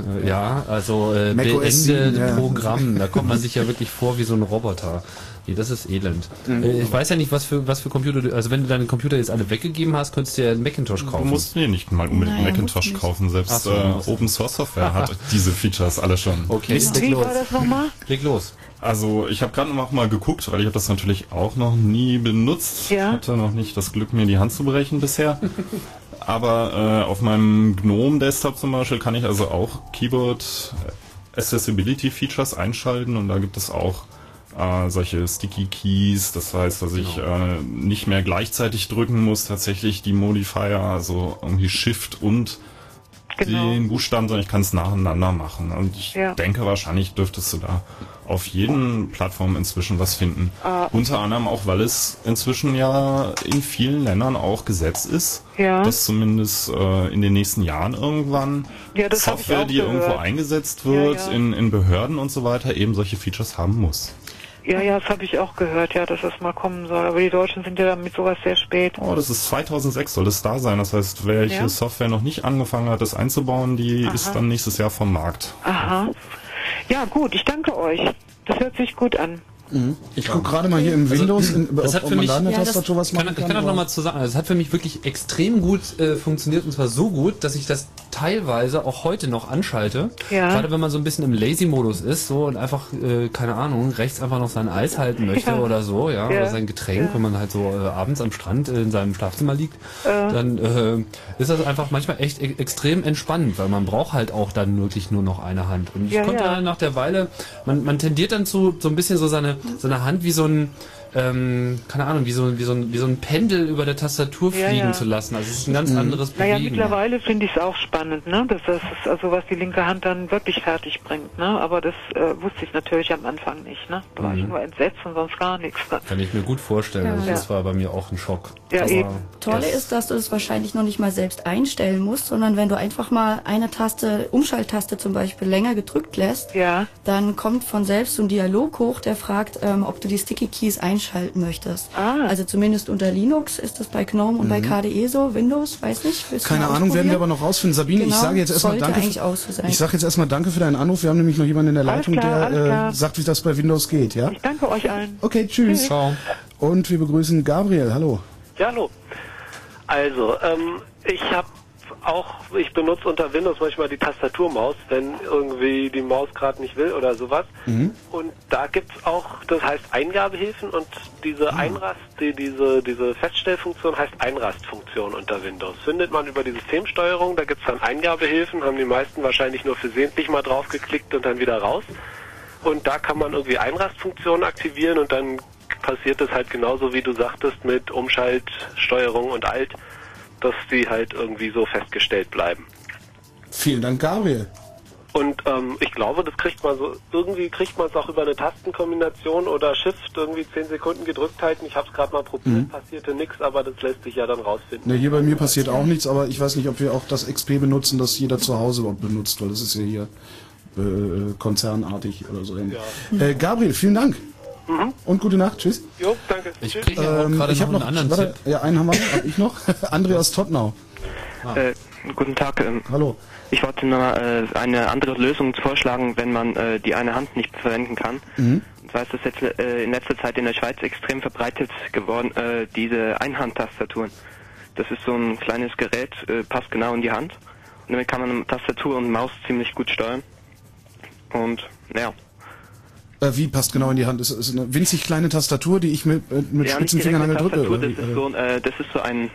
beende Programm. Da kommt man sich ja wirklich vor wie so ein Roboter. Nee, das ist elend. Ich weiß ja nicht, was für Computer du, also wenn du deine Computer jetzt alle weggegeben hast, könntest du ja einen Macintosh kaufen. Du musst nicht mal unbedingt einen Macintosh kaufen, selbst Open Source Software hat diese Features alle schon. Okay, wie war das nochmal? Leg los. Also ich habe gerade noch mal geguckt, weil ich habe das natürlich auch noch nie benutzt. Ja. Hatte noch nicht das Glück, mir die Hand zu brechen bisher. Aber auf meinem GNOME Desktop zum Beispiel kann ich also auch Keyboard Accessibility Features einschalten und da gibt es auch solche Sticky Keys, das heißt, dass ich nicht mehr gleichzeitig drücken muss, tatsächlich die Modifier, also irgendwie Shift und den Buchstaben, sondern ich kann es nacheinander machen. Und ich denke, wahrscheinlich dürftest du da auf jeden Plattform inzwischen was finden. Unter anderem auch, weil es inzwischen ja in vielen Ländern auch Gesetz ist, dass zumindest in den nächsten Jahren irgendwann Software, die irgendwo eingesetzt wird, in Behörden und so weiter, eben solche Features haben muss. Ja, das habe ich auch gehört, dass das mal kommen soll. Aber die Deutschen sind ja damit sowas sehr spät. Oh, das ist 2006, soll es da sein. Das heißt, welche Software noch nicht angefangen hat, das einzubauen, die ist dann nächstes Jahr vom Markt. Aha. Ja, gut, ich danke euch. Das hört sich gut an. Ich gucke gerade mal hier im Windows, das hat für mich, Tastatur was machen kann. Ich kann auch nochmal zu sagen, es hat für mich wirklich extrem gut funktioniert, und zwar so gut, dass ich das teilweise auch heute noch anschalte. Gerade wenn man so ein bisschen im Lazy-Modus ist, so und einfach, keine Ahnung, rechts einfach noch sein Eis halten möchte oder so, oder sein Getränk, wenn man halt so abends am Strand in seinem Schlafzimmer liegt, dann ist das einfach manchmal echt extrem entspannend, weil man braucht halt auch dann wirklich nur noch eine Hand. Und ich konnte nach der Weile, man tendiert dann zu so ein bisschen so seine Hand wie so ein keine Ahnung, wie so ein Pendel über der Tastatur fliegen zu lassen. Also es ist ein ganz anderes Bewegen. Naja, mittlerweile finde ich es auch spannend, ne? Das ist also, was die linke Hand dann wirklich fertig bringt, ne? Aber das wusste ich natürlich am Anfang nicht, ne? Da war ich nur entsetzt und sonst gar nichts. Kann ich mir gut vorstellen. Also das war bei mir auch ein Schock. Ja, eben. Tolle ist, dass du es wahrscheinlich noch nicht mal selbst einstellen musst, sondern wenn du einfach mal eine Taste, Umschalttaste zum Beispiel, länger gedrückt lässt, dann kommt von selbst so ein Dialog hoch, der fragt, ob du die Sticky Keys einschalten möchtest. Also zumindest unter Linux ist das bei GNOME und bei KDE so, Windows, weiß nicht. Keine Ahnung, werden wir aber noch rausfinden. Sabine, ich sage jetzt erstmal danke. Ich sage jetzt erstmal danke für deinen Anruf. Wir haben nämlich noch jemanden in der Leitung, der sagt, wie das bei Windows geht, ja? Ich danke euch allen. Okay, tschüss. Ciao. Und wir begrüßen Gabriel. Hallo. Ja, hallo. Also, ich benutze unter Windows manchmal die Tastaturmaus, wenn irgendwie die Maus gerade nicht will oder sowas. Und da gibt's auch, das heißt Eingabehilfen und diese diese Feststellfunktion heißt Einrastfunktion unter Windows. Findet man über die Systemsteuerung, da gibt's dann Eingabehilfen, haben die meisten wahrscheinlich nur versehentlich mal drauf geklickt und dann wieder raus. Und da kann man irgendwie Einrastfunktionen aktivieren und dann passiert es halt genauso, wie du sagtest, mit Umschalt, Steuerung und Alt, dass die halt irgendwie so festgestellt bleiben. Vielen Dank, Gabriel. Und ich glaube, das kriegt man so, irgendwie kriegt man es auch über eine Tastenkombination oder Shift irgendwie 10 Sekunden gedrückt halten. Ich habe es gerade mal probiert, passierte nichts, aber das lässt sich ja dann rausfinden. Ne, hier bei mir passiert auch nichts, aber ich weiß nicht, ob wir auch das XP benutzen, das jeder zu Hause überhaupt benutzt, weil das ist ja hier konzernartig oder so. Ja. Gabriel, vielen Dank. Und gute Nacht, tschüss. Jo, danke. Ich kriege auch gerade noch einen anderen Tipp. Ja, einen haben wir noch, hab ich noch. André aus Tottenau. Guten Tag. Hallo. Ich wollte nur eine andere Lösung vorschlagen, wenn man die eine Hand nicht verwenden kann. Und zwar ist das jetzt in letzter Zeit in der Schweiz extrem verbreitet geworden, diese Einhandtastaturen. Das ist so ein kleines Gerät, passt genau in die Hand. Und damit kann man Tastatur und Maus ziemlich gut steuern. Und, ja. Wie passt genau in die Hand? Das ist eine winzig kleine Tastatur, die ich mit spitzen Fingernagel drücke? Das ist so ein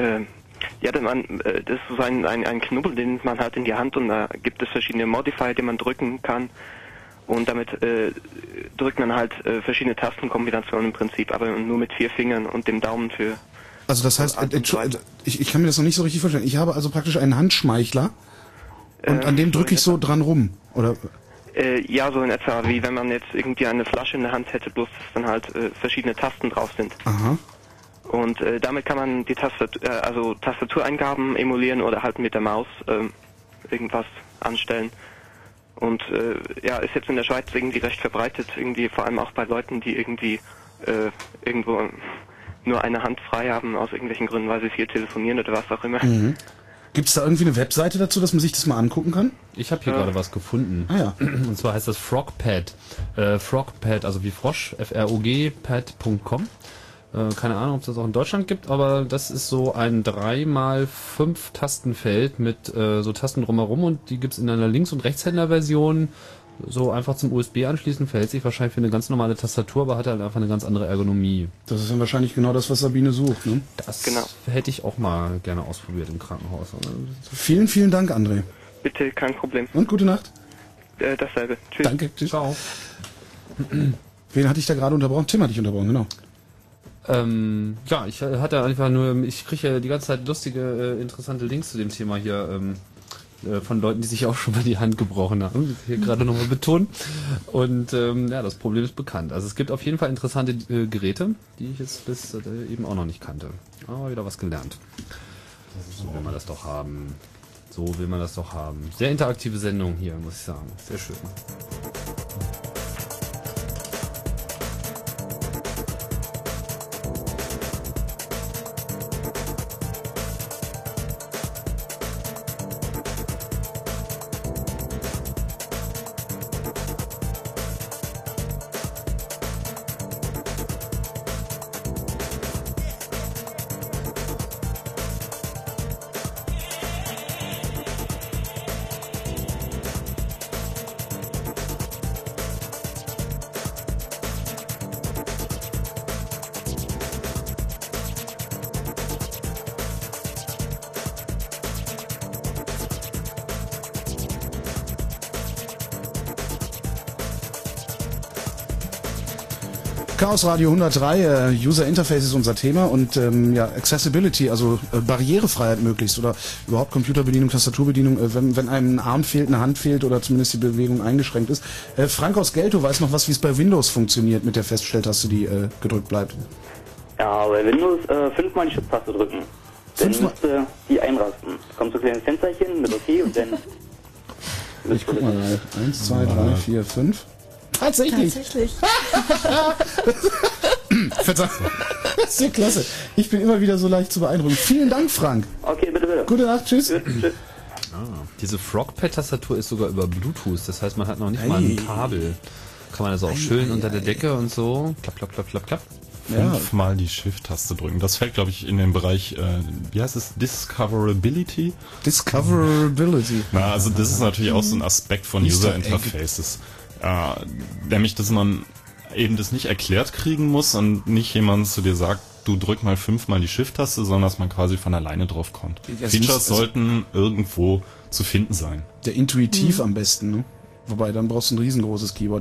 ein Knubbel, den man hat in die Hand, und da gibt es verschiedene Modifier, die man drücken kann, und damit drückt man halt verschiedene Tastenkombinationen im Prinzip, aber nur mit 4 Fingern und dem Daumen für... Also das heißt, ich kann mir das noch nicht so richtig vorstellen. Ich habe also praktisch einen Handschmeichler und an dem drücke ich so dran rum, oder... Ja, so in etwa, wie wenn man jetzt irgendwie eine Flasche in der Hand hätte, bloß dass dann halt verschiedene Tasten drauf sind. Aha. Und damit kann man die Tastatureingaben emulieren oder halt mit der Maus irgendwas anstellen. Und ist jetzt in der Schweiz irgendwie recht verbreitet, irgendwie vor allem auch bei Leuten, die irgendwie irgendwo nur eine Hand frei haben, aus irgendwelchen Gründen, weil sie viel telefonieren oder was auch immer. Gibt es da irgendwie eine Webseite dazu, dass man sich das mal angucken kann? Ich habe hier gerade was gefunden. Ah ja. Und zwar heißt das Frogpad. Frogpad, also wie Frosch, frogpad.com. Keine Ahnung, ob es das auch in Deutschland gibt, aber das ist so ein 3x5 Tastenfeld mit so Tasten drumherum, und die gibt es in einer Links- und Rechtshänder-Version. So einfach zum USB anschließen, verhält sich wahrscheinlich für eine ganz normale Tastatur, aber hat halt einfach eine ganz andere Ergonomie. Das ist dann wahrscheinlich genau das, was Sabine sucht, ne? Das hätte ich auch mal gerne ausprobiert im Krankenhaus. Vielen, vielen Dank, André. Bitte, kein Problem. Und gute Nacht. Dasselbe. Tschüss. Danke, tschüss. Ciao. Wen hatte ich da gerade unterbrochen? Tim hatte ich unterbrochen, genau. Ich hatte einfach nur, ich kriege ja die ganze Zeit lustige, interessante Links zu dem Thema hier, von Leuten, die sich auch schon mal die Hand gebrochen haben, das hier gerade nochmal betont. Und das Problem ist bekannt. Also es gibt auf jeden Fall interessante Geräte, die ich jetzt bis eben auch noch nicht kannte. Aber wieder was gelernt. So will man das doch haben. So will man das doch haben. Sehr interaktive Sendung hier, muss ich sagen. Sehr schön. Chaos Radio 103, User Interface ist unser Thema und Accessibility, also Barrierefreiheit möglichst oder überhaupt Computerbedienung, Tastaturbedienung, wenn einem ein Arm fehlt, eine Hand fehlt oder zumindest die Bewegung eingeschränkt ist. Frank aus Geltow weiß noch was, wie es bei Windows funktioniert mit der Feststelltaste, die gedrückt bleibt. Ja, bei Windows 5-mal die Shift-Taste drücken. Dann müsste die einrasten. Kommt so ein kleines Fensterchen mit OK und dann... Ich guck mal, 1, 2, 3, 4, 5... Tatsächlich. Verzeihung. Das ist ja klasse. Ich bin immer wieder so leicht zu beeindrucken. Vielen Dank, Frank. Okay, bitte, bitte. Gute Nacht, tschüss. Tschüss. Diese Frogpad-Tastatur ist sogar über Bluetooth. Das heißt, man hat noch nicht mal ein Kabel. Kann man also auch schön unter der Decke und so. Klapp, klapp, klapp, klapp, klapp. Fünfmal die Shift-Taste drücken. Das fällt, glaube ich, in den Bereich, wie heißt es? Discoverability? Discoverability. Na, also das ist natürlich auch so ein Aspekt von User Interfaces. Nämlich, dass man eben das nicht erklärt kriegen muss und nicht jemand zu dir sagt, du drück mal 5-mal die Shift-Taste, sondern dass man quasi von alleine drauf kommt. Features sollten irgendwo zu finden sein. Der intuitiv am besten, ne? Wobei, dann brauchst du ein riesengroßes Keyboard.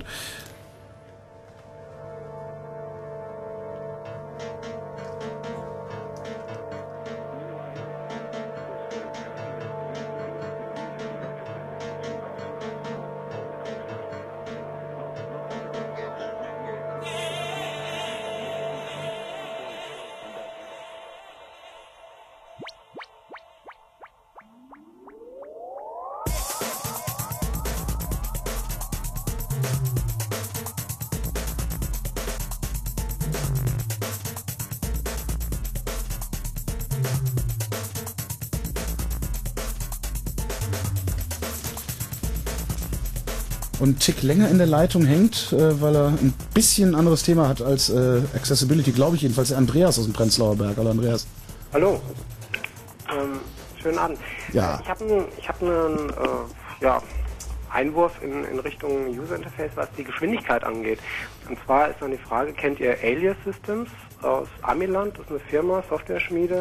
Und Tick länger in der Leitung hängt, weil er ein bisschen ein anderes Thema hat als Accessibility, glaube ich jedenfalls. Der Andreas aus dem Prenzlauer Berg. Hallo Andreas. Hallo. Schönen Abend. Ja. Ich hab einen Einwurf in Richtung User Interface, was die Geschwindigkeit angeht. Und zwar ist dann die Frage, kennt ihr Alias Systems aus Amiland? Das ist eine Firma, Software-Schmiede.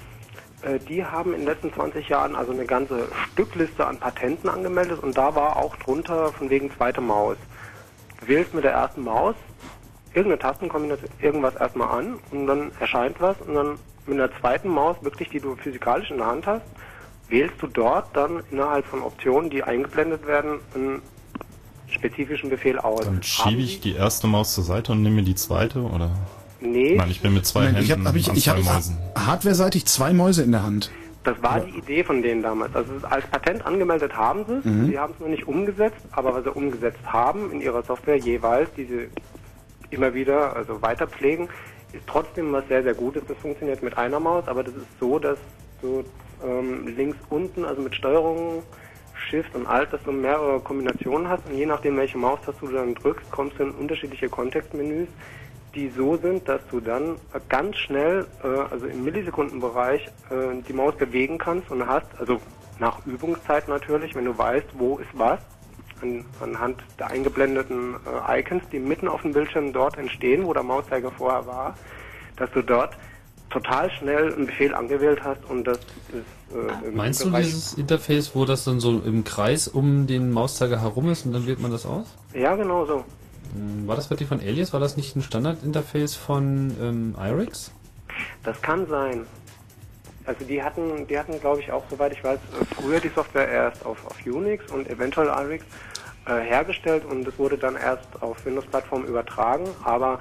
Die haben in den letzten 20 Jahren also eine ganze Stückliste an Patenten angemeldet und da war auch drunter von wegen zweite Maus. Du wählst mit der ersten Maus irgendeine Tastenkombination, irgendwas erstmal an und dann erscheint was und dann mit der zweiten Maus, wirklich die du physikalisch in der Hand hast, wählst du dort dann innerhalb von Optionen, die eingeblendet werden, einen spezifischen Befehl aus. Dann schiebe ich die erste Maus zur Seite und nehme die zweite, oder? Nee. Nein, ich bin mit zwei Händen ich hab hardwareseitig 2 Mäuse in der Hand. Das war die Idee von denen damals. Also als Patent angemeldet haben sie es, sie haben es noch nicht umgesetzt, aber was sie umgesetzt haben in ihrer Software jeweils, die sie immer wieder weiter pflegen, ist trotzdem was sehr, sehr Gutes. Das funktioniert mit einer Maus, aber das ist so, dass du links unten, also mit Steuerung, Shift und Alt, dass du mehrere Kombinationen hast und je nachdem, welche Maustaste du dann drückst, kommst du in unterschiedliche Kontextmenüs, die so sind, dass du dann ganz schnell, also im Millisekundenbereich, die Maus bewegen kannst und hast, also nach Übungszeit natürlich, wenn du weißt, wo ist was, anhand der eingeblendeten Icons, die mitten auf dem Bildschirm dort entstehen, wo der Mauszeiger vorher war, dass du dort total schnell einen Befehl angewählt hast und das ist... Meinst du dieses Interface, wo das dann so im Kreis um den Mauszeiger herum ist und dann wählt man das aus? Ja, genau so. War das wirklich von Alias? War das nicht ein Standardinterface von IRIX? Das kann sein. Also die hatten glaube ich auch, soweit ich weiß, früher die Software erst auf Unix und eventuell IRIX hergestellt und es wurde dann erst auf Windows-Plattformen übertragen, aber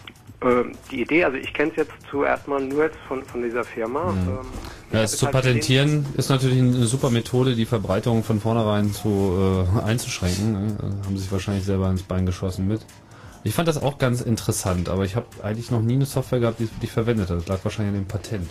die Idee, also ich kenne es jetzt zuerst mal nur jetzt von dieser Firma. Es zu patentieren ist natürlich eine super Methode, die Verbreitung von vornherein einzuschränken. Haben sich wahrscheinlich selber ins Bein geschossen mit. Ich fand das auch ganz interessant, aber ich habe eigentlich noch nie eine Software gehabt, die es wirklich verwendet hat. Das lag wahrscheinlich an dem Patent.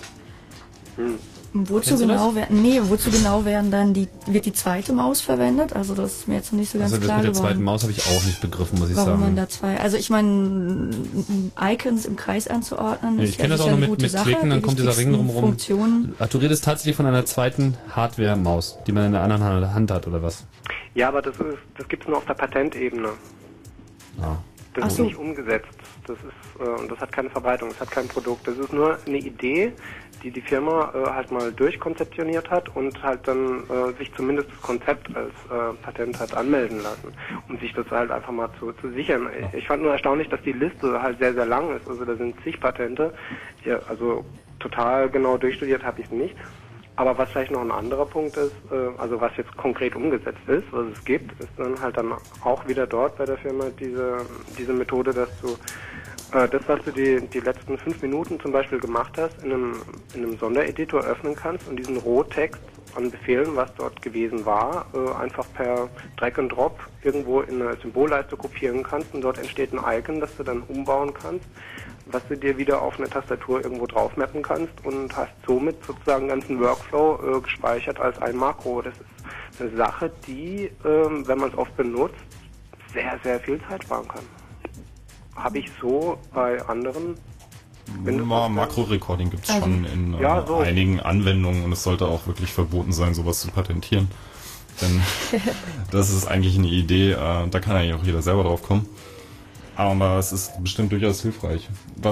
Wozu genau werden dann wird die zweite Maus verwendet? Also das ist mir jetzt noch nicht so ganz klar geworden. Also das mit der zweiten Maus habe ich auch nicht begriffen, muss ich sagen. Warum man da also ich meine, Icons im Kreis anzuordnen. Ich kenne das auch noch mit Klicken, dann kommt dieser Ring drumherum. Ach, du redest tatsächlich von einer zweiten Hardware-Maus, die man in der anderen Hand hat, oder was? Ja, aber das gibt es nur auf der Patentebene. Ja. Das ist nicht umgesetzt. Das ist und das hat keine Verbreitung, das hat kein Produkt. Das ist nur eine Idee, die die Firma halt mal durchkonzeptioniert hat und halt dann sich zumindest das Konzept als Patent hat anmelden lassen, um sich das halt einfach mal zu sichern. Ich fand nur erstaunlich, dass die Liste halt sehr, sehr lang ist. Also da sind zig Patente. Ja, also total genau durchstudiert habe ich es nicht. Aber was vielleicht noch ein anderer Punkt ist, also was jetzt konkret umgesetzt ist, was es gibt, ist dann halt dann auch wieder dort bei der Firma diese Methode, dass du das, was du die letzten 5 Minuten zum Beispiel gemacht hast, in einem Sondereditor öffnen kannst und diesen Rohtext an Befehlen, was dort gewesen war, einfach per Drag and Drop irgendwo in eine Symbolleiste kopieren kannst und dort entsteht ein Icon, das du dann umbauen kannst, was du dir wieder auf eine Tastatur irgendwo drauf mappen kannst und hast somit sozusagen einen ganzen Workflow gespeichert als ein Makro. Das ist eine Sache, die, wenn man es oft benutzt, sehr, sehr viel Zeit sparen kann. Habe ich so bei anderen Makro-Recording gibt es schon in einigen Anwendungen und es sollte auch wirklich verboten sein, sowas zu patentieren. Denn das ist eigentlich eine Idee, da kann eigentlich auch jeder selber drauf kommen. Aber es ist bestimmt durchaus hilfreich.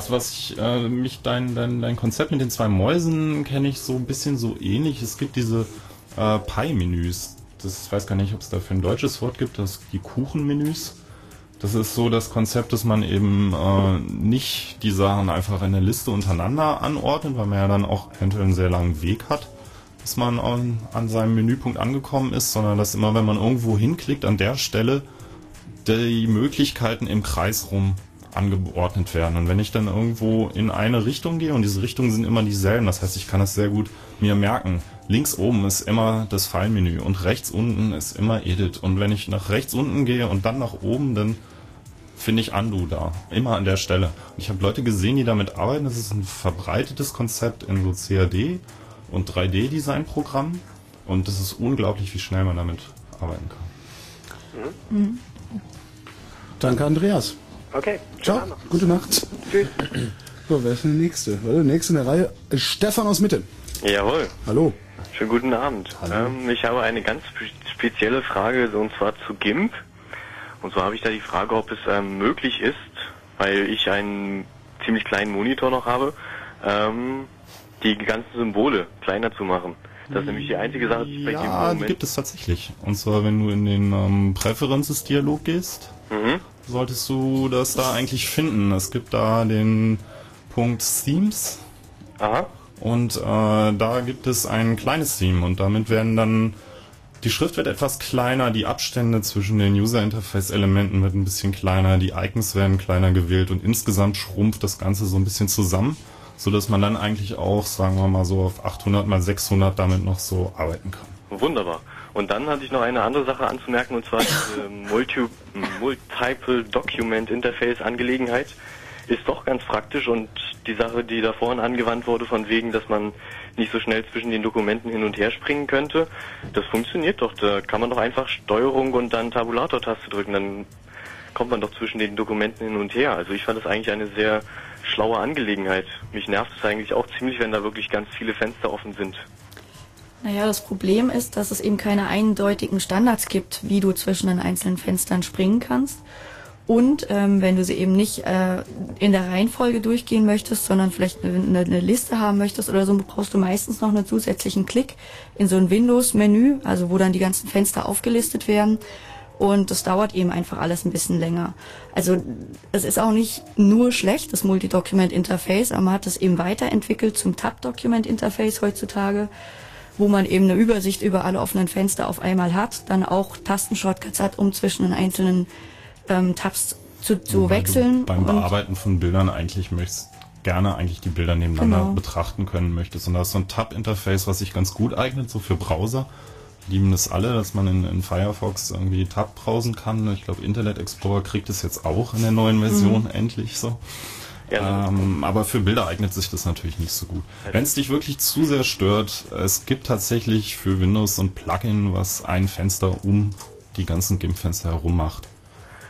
Dein Konzept mit den 2 Mäusen kenne ich so ein bisschen so ähnlich. Es gibt diese Pie-Menüs. Ich weiß gar nicht, ob es dafür ein deutsches Wort gibt, die Kuchen-Menüs. Das ist so das Konzept, dass man eben nicht die Sachen einfach in der Liste untereinander anordnet, weil man ja dann auch eventuell einen sehr langen Weg hat, bis man an seinem Menüpunkt angekommen ist, sondern dass immer, wenn man irgendwo hinklickt, an der Stelle die Möglichkeiten im Kreis rum angeordnet werden. Und wenn ich dann irgendwo in eine Richtung gehe, und diese Richtungen sind immer dieselben, das heißt, ich kann das sehr gut mir merken. Links oben ist immer das File-Menü und rechts unten ist immer Edit. Und wenn ich nach rechts unten gehe und dann nach oben, dann finde ich Undo da. Immer an der Stelle. Und ich habe Leute gesehen, die damit arbeiten. Das ist ein verbreitetes Konzept in so CAD und 3D-Design-Programmen. Und das ist unglaublich, wie schnell man damit arbeiten kann. Mhm. Danke, Andreas. Okay. Ciao. Gute Nacht. Tschüss. So, wer ist denn der Nächste? Der Nächste in der Reihe ist Stefan aus Mitte. Jawohl. Hallo. Schönen guten Abend. Ich habe eine ganz spezielle Frage, und zwar zu GIMP. Und zwar habe ich da die Frage, ob es möglich ist, weil ich einen ziemlich kleinen Monitor noch habe, die ganzen Symbole kleiner zu machen. Das ist nämlich die einzige Sache, die bei GIMP im Moment... Ja, gibt es tatsächlich. Und zwar, wenn du in den Preferences-Dialog gehst, solltest du das da eigentlich finden. Es gibt da den Punkt Themes. Aha. Und da gibt es ein kleines Theme und damit werden dann, die Schrift wird etwas kleiner, die Abstände zwischen den User-Interface-Elementen wird ein bisschen kleiner, die Icons werden kleiner gewählt und insgesamt schrumpft das Ganze so ein bisschen zusammen, so dass man dann eigentlich auch, sagen wir mal so auf 800 x 600 damit noch so arbeiten kann. Wunderbar. Und dann hatte ich noch eine andere Sache anzumerken, und zwar diese Multiple Document Interface Angelegenheit ist doch ganz praktisch, und die Sache, die da vorhin angewandt wurde, von wegen, dass man nicht so schnell zwischen den Dokumenten hin und her springen könnte, das funktioniert doch. Da kann man doch einfach Steuerung und dann Tabulator-Taste drücken, dann kommt man doch zwischen den Dokumenten hin und her. Also ich fand das eigentlich eine sehr schlaue Angelegenheit. Mich nervt es eigentlich auch ziemlich, wenn da wirklich ganz viele Fenster offen sind. Naja, das Problem ist, dass es eben keine eindeutigen Standards gibt, wie du zwischen den einzelnen Fenstern springen kannst. Und wenn du sie eben nicht in der Reihenfolge durchgehen möchtest, sondern vielleicht eine Liste haben möchtest oder so, brauchst du meistens noch einen zusätzlichen Klick in so ein Windows-Menü, also wo dann die ganzen Fenster aufgelistet werden. Und das dauert eben einfach alles ein bisschen länger. Also es ist auch nicht nur schlecht, das Multi-Document-Interface, aber man hat es eben weiterentwickelt zum Tab-Document-Interface heutzutage, wo man eben eine Übersicht über alle offenen Fenster auf einmal hat, dann auch Tastenshortcuts hat, um zwischen den einzelnen Tabs zu wechseln. Beim Bearbeiten von Bildern eigentlich gerne die Bilder nebeneinander betrachten können möchtest. Und da ist so ein Tab-Interface, was sich ganz gut eignet, so für Browser. Lieben das alle, dass man in Firefox irgendwie Tab browsen kann. Ich glaube, Internet Explorer kriegt es jetzt auch in der neuen Version endlich so. Ja, aber für Bilder eignet sich das natürlich nicht so gut. Wenn es dich wirklich zu sehr stört, es gibt tatsächlich für Windows ein Plugin, was ein Fenster um die ganzen GIMP-Fenster herum macht.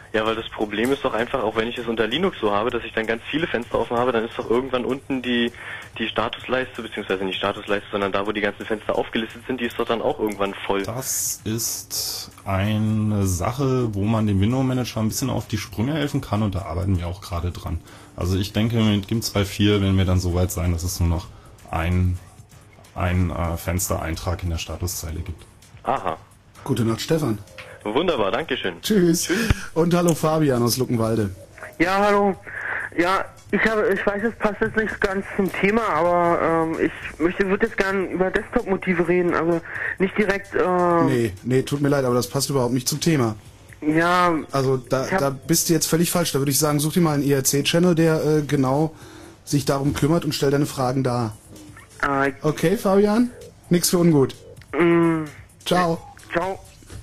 Ja, weil das Problem ist doch einfach, auch wenn ich es unter Linux so habe, dass ich dann ganz viele Fenster offen habe, dann ist doch irgendwann unten die Statusleiste, beziehungsweise nicht Statusleiste, sondern da, wo die ganzen Fenster aufgelistet sind, die ist doch dann auch irgendwann voll. Das ist eine Sache, wo man dem Window Manager ein bisschen auf die Sprünge helfen kann, und da arbeiten wir auch gerade dran. Also ich denke, mit GIMP 2.4 werden wir dann so weit sein, dass es nur noch ein Fenstereintrag in der Statuszeile gibt. Aha. Gute Nacht, Stefan. Wunderbar, dankeschön. Tschüss. Und hallo Fabian aus Luckenwalde. Ja, hallo. Ja, ich weiß, es passt jetzt nicht ganz zum Thema, aber ich würde jetzt gerne über Desktop-Motive reden, also nicht direkt... Nee, tut mir leid, aber das passt überhaupt nicht zum Thema. Ja... Also da bist du jetzt völlig falsch. Da würde ich sagen, such dir mal einen IRC-Channel, der genau sich darum kümmert, und stell deine Fragen dar. Okay, Fabian? Nix für ungut. Ciao. Ciao.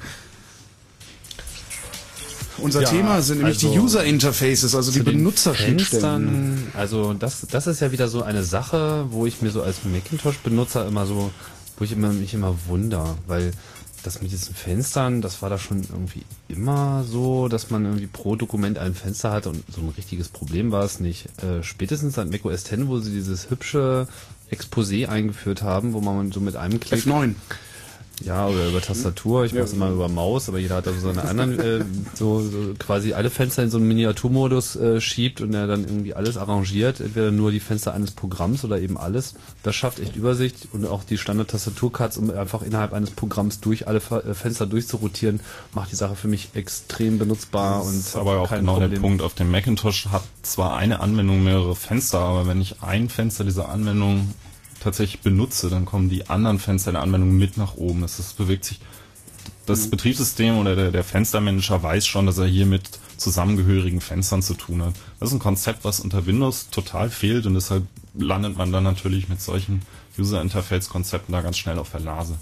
Unser Thema sind nämlich die User-Interfaces, also die Benutzerschnittstellen. Also das ist ja wieder so eine Sache, wo ich mir so als Macintosh-Benutzer mich immer wundere, weil das mit diesen Fenstern, das war da schon irgendwie immer so, dass man irgendwie pro Dokument ein Fenster hatte, und so ein richtiges Problem war es nicht. Spätestens seit macOS X, wo sie dieses hübsche Exposé eingeführt haben, wo man so mit einem Klick... F9. Ja, oder über Tastatur, ich mache es immer über Maus, aber jeder hat also seine anderen, so quasi alle Fenster in so einen Miniaturmodus schiebt und er dann irgendwie alles arrangiert, entweder nur die Fenster eines Programms oder eben alles. Das schafft echt Übersicht, und auch die Standard-Tastaturcuts, um einfach innerhalb eines Programms durch alle Fenster durchzurotieren, macht die Sache für mich extrem benutzbar. Das und ist aber auch genau der Punkt. Auf dem Macintosh hat zwar eine Anwendung mehrere Fenster, aber wenn ich ein Fenster dieser Anwendung tatsächlich benutze, dann kommen die anderen Fenster der Anwendung mit nach oben. Das bewegt sich, das Betriebssystem oder der Fenstermanager weiß schon, dass er hier mit zusammengehörigen Fenstern zu tun hat. Das ist ein Konzept, was unter Windows total fehlt, und deshalb landet man dann natürlich mit solchen User-Interface-Konzepten da ganz schnell auf der Nase.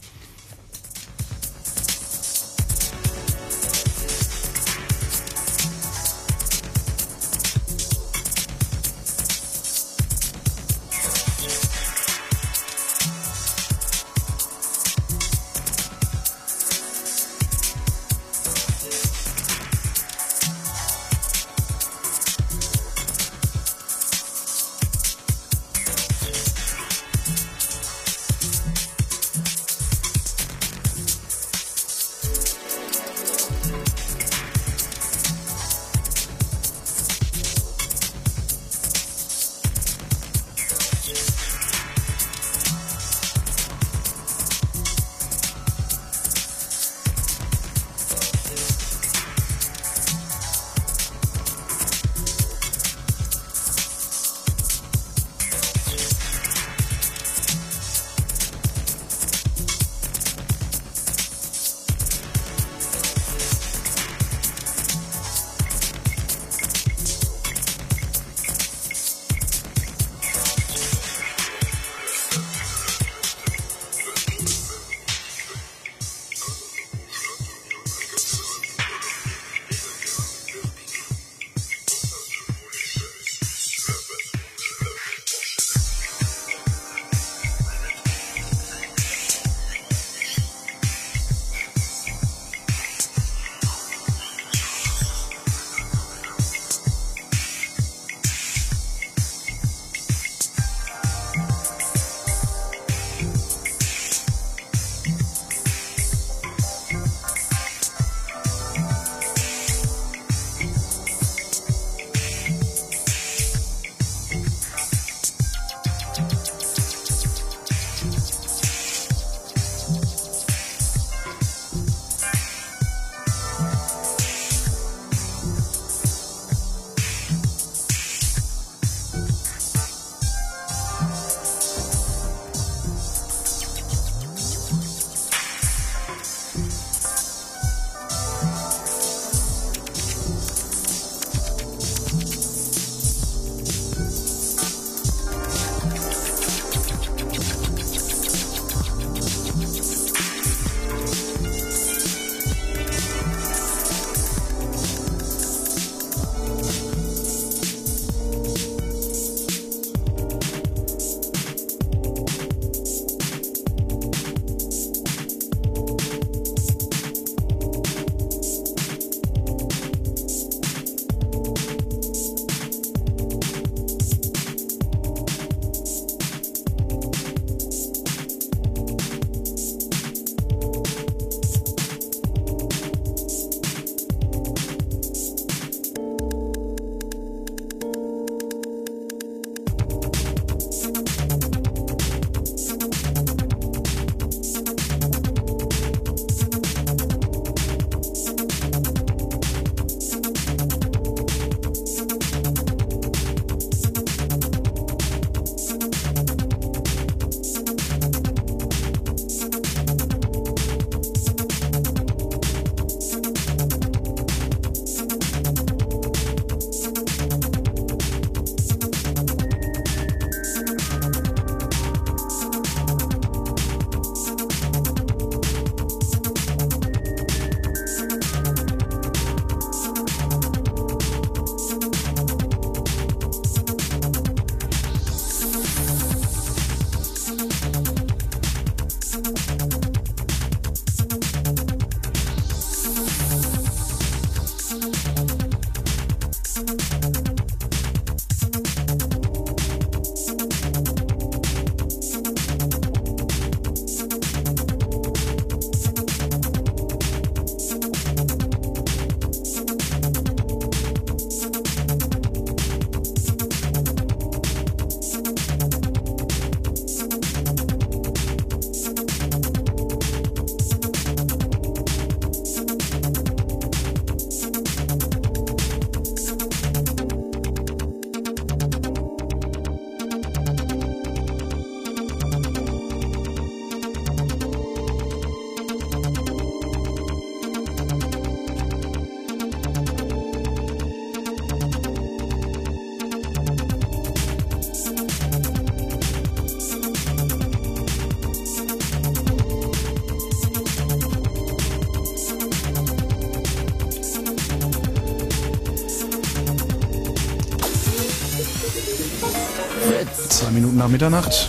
Minuten nach Mitternacht.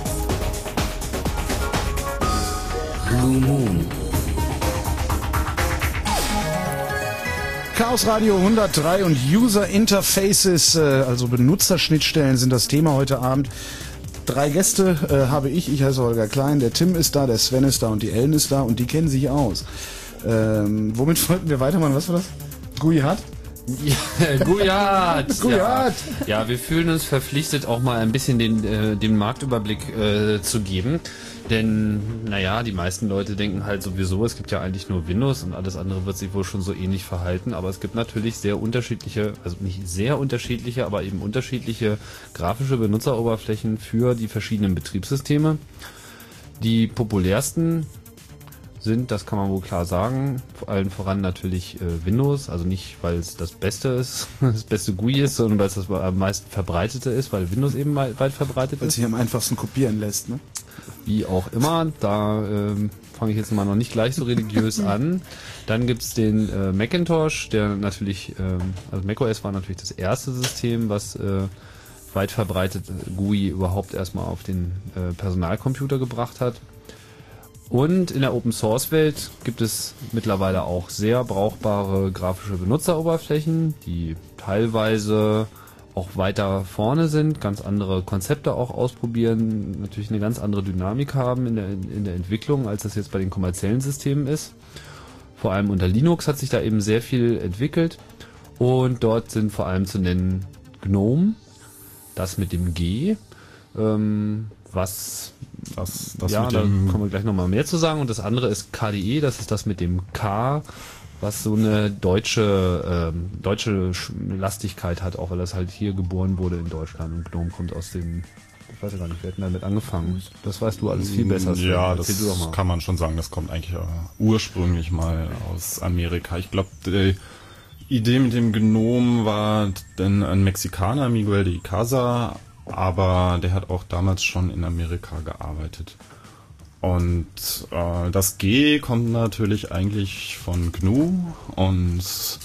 Blue Moon. Chaos Radio 103 und User Interfaces, also Benutzerschnittstellen, sind das Thema heute Abend. 3 Gäste habe ich heiße Holger Klein, der Tim ist da, der Sven ist da und die Ellen ist da und die kennen sich aus. Womit wollten wir weitermachen? Was war das? Guyat? Ja, Guyat! Guyat! Ja, wir fühlen uns verpflichtet, auch mal ein bisschen den Marktüberblick zu geben. Denn, naja, die meisten Leute denken halt sowieso, es gibt ja eigentlich nur Windows und alles andere wird sich wohl schon so ähnlich verhalten. Aber es gibt natürlich sehr unterschiedliche, also nicht sehr unterschiedliche, aber eben unterschiedliche grafische Benutzeroberflächen für die verschiedenen Betriebssysteme. Die populärsten sind, das kann man wohl klar sagen, vor allem voran natürlich Windows, also nicht, weil es das Beste ist, das beste GUI ist, sondern weil es das am meisten verbreitete ist, weil Windows eben weit verbreitet ist. Weil es sich am einfachsten kopieren lässt, ne? Wie auch immer, da fange ich jetzt mal noch nicht gleich so religiös an. Dann gibt's den Macintosh, der natürlich, also macOS war natürlich das erste System, was weit verbreitet GUI überhaupt erstmal auf den Personalcomputer gebracht hat. Und in der Open-Source-Welt gibt es mittlerweile auch sehr brauchbare grafische Benutzeroberflächen, die teilweise auch weiter vorne sind, ganz andere Konzepte auch ausprobieren, natürlich eine ganz andere Dynamik haben in der Entwicklung, als das jetzt bei den kommerziellen Systemen ist. Vor allem unter Linux hat sich da eben sehr viel entwickelt und dort sind vor allem zu nennen GNOME, das mit dem G, das ja, da kommen wir gleich nochmal mehr zu sagen. Und das andere ist KDE, das ist das mit dem K, was so eine deutsche Lastigkeit hat, auch weil das halt hier geboren wurde in Deutschland. Und GNOME kommt aus dem, ich weiß ja gar nicht, wir hätten damit angefangen. Das weißt du alles viel besser. Ja, das kann man schon sagen, das kommt eigentlich ursprünglich mal aus Amerika. Ich glaube, die Idee mit dem GNOME war denn ein Mexikaner, Miguel de Icaza, aber der hat auch damals schon in Amerika gearbeitet. Und das G kommt natürlich eigentlich von GNU und es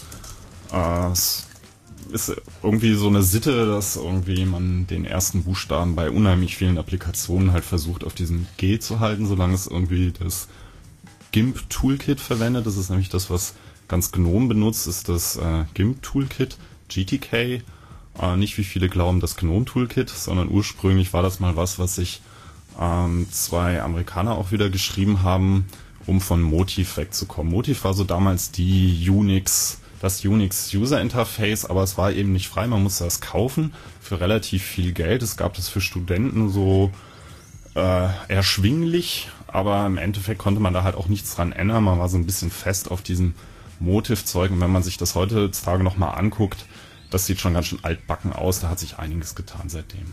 ist irgendwie so eine Sitte, dass irgendwie man den ersten Buchstaben bei unheimlich vielen Applikationen halt versucht auf diesem G zu halten, solange es irgendwie das GIMP Toolkit verwendet. Das ist nämlich das, was ganz GNOME benutzt, ist das GIMP Toolkit, GTK. Nicht wie viele glauben das GNOME Toolkit, sondern ursprünglich war das mal was sich 2 Amerikaner auch wieder geschrieben haben, um von Motiv wegzukommen. Motiv war so damals das Unix User Interface, aber es war eben nicht frei, man musste das kaufen für relativ viel Geld. Es gab das für Studenten so erschwinglich, aber im Endeffekt konnte man da halt auch nichts dran ändern. Man war so ein bisschen fest auf diesem Motiv-Zeug und wenn man sich das heutzutage nochmal anguckt, das sieht schon ganz schön altbacken aus, da hat sich einiges getan seitdem.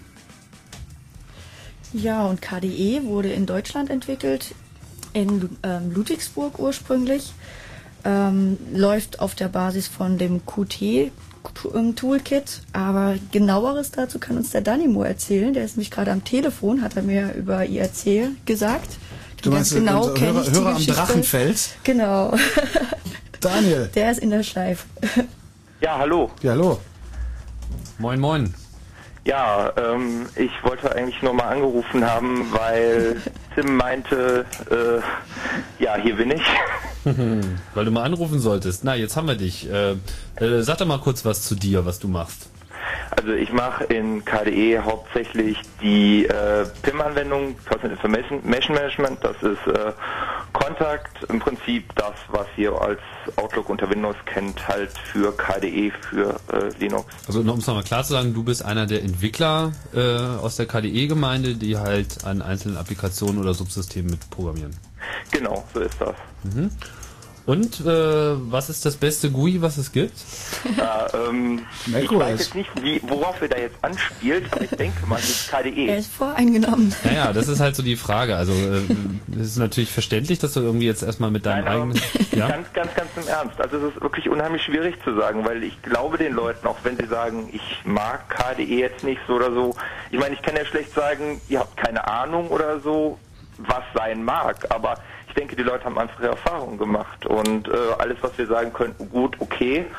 Ja, und KDE wurde in Deutschland entwickelt, in Ludwigsburg ursprünglich, läuft auf der Basis von dem Qt-Toolkit, aber genaueres dazu kann uns der Danimo erzählen, der ist nämlich gerade am Telefon, hat er mir über IRC gesagt. Du meinst genau, Hörer am Drachenfels? Genau. Daniel. Der ist in der Schleife. Ja, hallo. Ja, hallo. Moin, moin. Ja, ich wollte eigentlich nur mal angerufen haben, weil Tim meinte, ja, hier bin ich. Weil du mal anrufen solltest. Na, jetzt haben wir dich. Sag doch mal kurz was zu dir, was du machst. Also ich mache in KDE hauptsächlich die PIM-Anwendung, Personal Information Management, das ist Kontakt, im Prinzip das, was ihr als Outlook unter Windows kennt, halt für KDE, für Linux. Also um es nochmal klar zu sagen, du bist einer der Entwickler aus der KDE-Gemeinde, die halt an einzelnen Applikationen oder Subsystemen mit programmieren. Genau, so ist das. Mhm. Und was ist das beste GUI, was es gibt? Ja, ich weiß jetzt nicht, worauf ihr da jetzt anspielt, aber ich denke mal, das ist KDE. Er ist voreingenommen. Naja, das ist halt so die Frage. Also es ist natürlich verständlich, dass du irgendwie jetzt erstmal mit deinem eigenen... Ja? Ganz im Ernst. Also es ist wirklich unheimlich schwierig zu sagen, weil ich glaube den Leuten, auch wenn sie sagen, ich mag KDE jetzt nicht so oder so, ich meine, ich kann ja schlecht sagen, ihr habt keine Ahnung oder so, was sein mag, aber ich denke, die Leute haben einfach Erfahrungen gemacht und alles, was wir sagen könnten, gut, okay,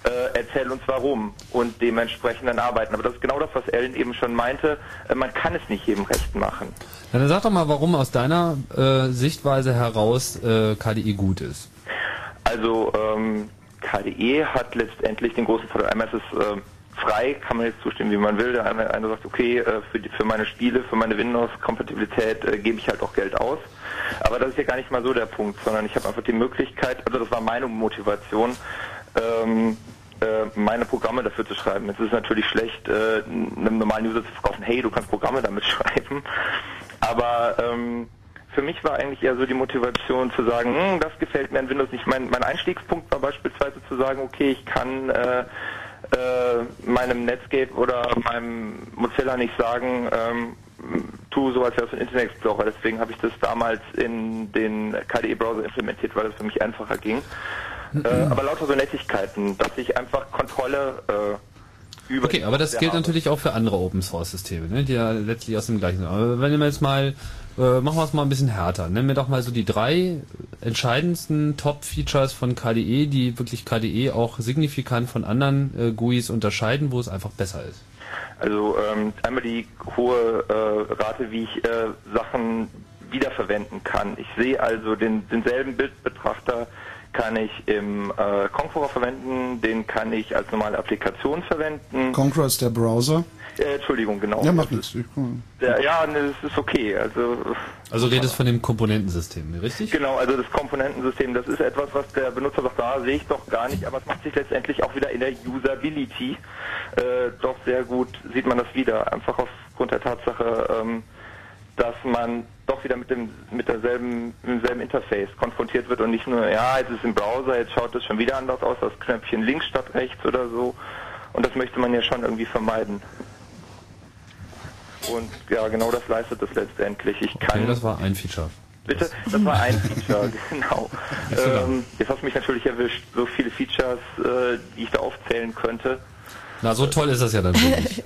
erzähl uns warum und dementsprechend dann arbeiten. Aber das ist genau das, was Ellen eben schon meinte, man kann es nicht jedem recht machen. Ja, dann sag doch mal, warum aus deiner Sichtweise heraus KDE gut ist. Also KDE hat letztendlich den großen Vorteil. Einmal ist es frei, kann man jetzt zustimmen, wie man will. Der eine sagt, okay, für meine Spiele, für meine Windows-Kompatibilität gebe ich halt auch Geld aus. Aber das ist ja gar nicht mal so der Punkt, sondern ich habe einfach die Möglichkeit, also das war meine Motivation, meine Programme dafür zu schreiben. Jetzt ist es natürlich schlecht, einem normalen User zu verkaufen, hey, du kannst Programme damit schreiben. Aber für mich war eigentlich eher so die Motivation zu sagen, das gefällt mir an Windows nicht. Mein Einstiegspunkt war beispielsweise zu sagen, okay, ich kann meinem Netscape oder meinem Mozilla nicht sagen, tu so, als wäre es ein Internet Explorer. Deswegen habe ich das damals in den KDE-Browser implementiert, weil das für mich einfacher ging. Aber lauter so Nettigkeiten, dass ich einfach Kontrolle über... Okay, aber das gilt natürlich auch für andere Open-Source-Systeme, ne, die ja letztlich aus dem gleichen sind. Aber wenn wir jetzt mal, machen wir es mal ein bisschen härter. Nennen wir doch mal so die 3 entscheidendsten Top-Features von KDE, die wirklich KDE auch signifikant von anderen GUIs unterscheiden, wo es einfach besser ist. Also einmal die hohe Rate, wie ich Sachen wiederverwenden kann. Ich sehe also denselben Bildbetrachter kann ich im Conqueror verwenden, den kann ich als normale Applikation verwenden. Conqueror ist der Browser? Entschuldigung, genau. Ja, macht nichts. Ja, ne, das ist okay. Also redest von dem Komponentensystem, richtig? Genau, also das Komponentensystem, das ist etwas, was der Benutzer sagt, da sehe ich doch gar nicht, aber es macht sich letztendlich auch wieder in der Usability doch sehr gut, sieht man das wieder, einfach aufgrund der Tatsache, dass man doch wieder mit demselben Interface konfrontiert wird und nicht nur, ja, jetzt ist es im Browser, jetzt schaut es schon wieder anders aus, das Knöpfchen links statt rechts oder so. Und das möchte man ja schon irgendwie vermeiden. Und ja, genau das leistet es letztendlich. Ich kann. Okay, das war ein Feature. Bitte? Das war ein Feature, genau. Jetzt hast du mich natürlich erwischt. So viele Features, die ich da aufzählen könnte. Na, so toll ist das ja dann wirklich.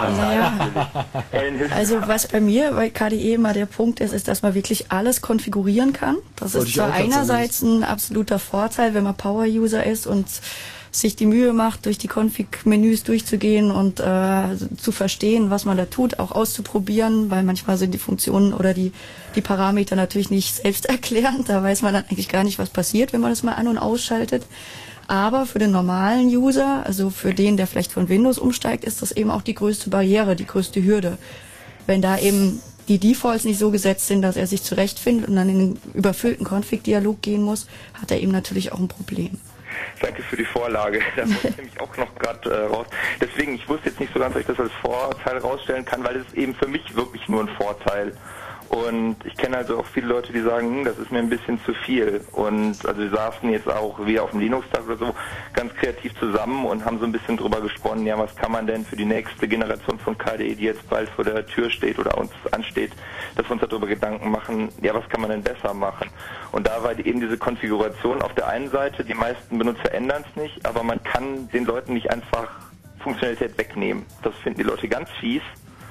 Also was bei mir bei KDE immer der Punkt ist, dass man wirklich alles konfigurieren kann. Das ist zwar einerseits ein absoluter Vorteil, wenn man Power-User ist und sich die Mühe macht, durch die Config-Menüs durchzugehen und zu verstehen, was man da tut, auch auszuprobieren, weil manchmal sind die Funktionen oder die Parameter natürlich nicht selbsterklärend. Da weiß man dann eigentlich gar nicht, was passiert, wenn man das mal an- und ausschaltet. Aber für den normalen User, also für den, der vielleicht von Windows umsteigt, ist das eben auch die größte Barriere, die größte Hürde. Wenn da eben die Defaults nicht so gesetzt sind, dass er sich zurechtfindet und dann in den überfüllten Config-Dialog gehen muss, hat er eben natürlich auch ein Problem. Danke für die Vorlage. Da muss ich nämlich auch noch gerade raus. Deswegen, ich wusste jetzt nicht so ganz, ob ich das als Vorteil rausstellen kann, weil es ist eben für mich wirklich nur ein Vorteil. Und ich kenne also auch viele Leute, die sagen, das ist mir ein bisschen zu viel. Und also wir saßen jetzt auch wie auf dem Linux-Tag oder so ganz kreativ zusammen und haben so ein bisschen drüber gesponnen, ja, was kann man denn für die nächste Generation von KDE, die jetzt bald vor der Tür steht oder uns ansteht, dass wir uns darüber Gedanken machen, ja, was kann man denn besser machen? Und da war eben diese Konfiguration auf der einen Seite, die meisten Benutzer ändern es nicht, aber man kann den Leuten nicht einfach Funktionalität wegnehmen. Das finden die Leute ganz fies.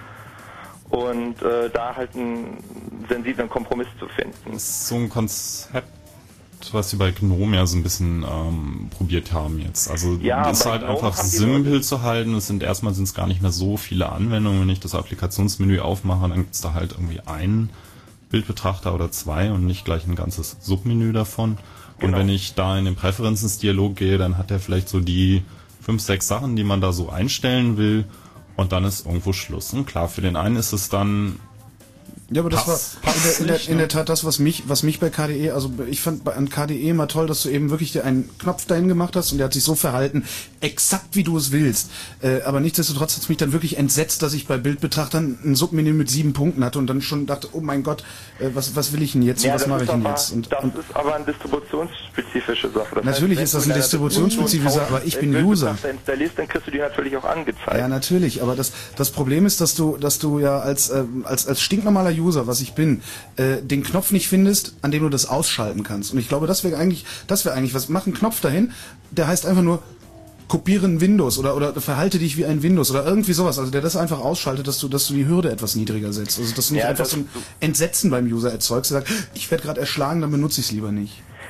Und da halt einen sensiblen Kompromiss zu finden. Das ist so ein Konzept, was sie bei GNOME ja so ein bisschen probiert haben jetzt. Also ja, ist halt einfach simpel zu halten. Erstmal sind es gar nicht mehr so viele Anwendungen. Wenn ich das Applikationsmenü aufmache, dann gibt es da halt irgendwie einen Bildbetrachter oder 2 und nicht gleich ein ganzes Submenü davon. Genau. Und wenn ich da in den Präferenzen-Dialog gehe, dann hat er vielleicht so die 5, 6 Sachen, die man da so einstellen will. Und dann ist irgendwo Schluss. Und klar, für den einen ist es dann... Ja, aber das war in der Tat das, was mich bei KDE, also ich fand an KDE immer toll, dass du eben wirklich dir einen Knopf dahin gemacht hast und der hat sich so verhalten, exakt wie du es willst. Aber nichtsdestotrotz hat es mich dann wirklich entsetzt, dass ich bei Bildbetrachtern ein Submenü mit 7 Punkten hatte und dann schon dachte, oh mein Gott, was will ich denn jetzt und was mache ich denn jetzt? Das ist aber eine distributionsspezifische Sache. Das natürlich heißt, ist das eine distributionsspezifische Sache, aber ich bin User. Wenn du installierst, dann kriegst du die natürlich auch angezeigt. Ja, natürlich, aber das Problem ist, dass du ja als stinknormaler User, was ich bin, den Knopf nicht findest, an dem du das ausschalten kannst. Und ich glaube, das wäre eigentlich was. Mach einen Knopf dahin, der heißt einfach nur kopieren Windows oder verhalte dich wie ein Windows oder irgendwie sowas. Also der das einfach ausschaltet, dass du die Hürde etwas niedriger setzt. Also dass du nicht einfach so ein Entsetzen beim User erzeugst, der sagt, ich werde gerade erschlagen, dann benutze ich es lieber nicht.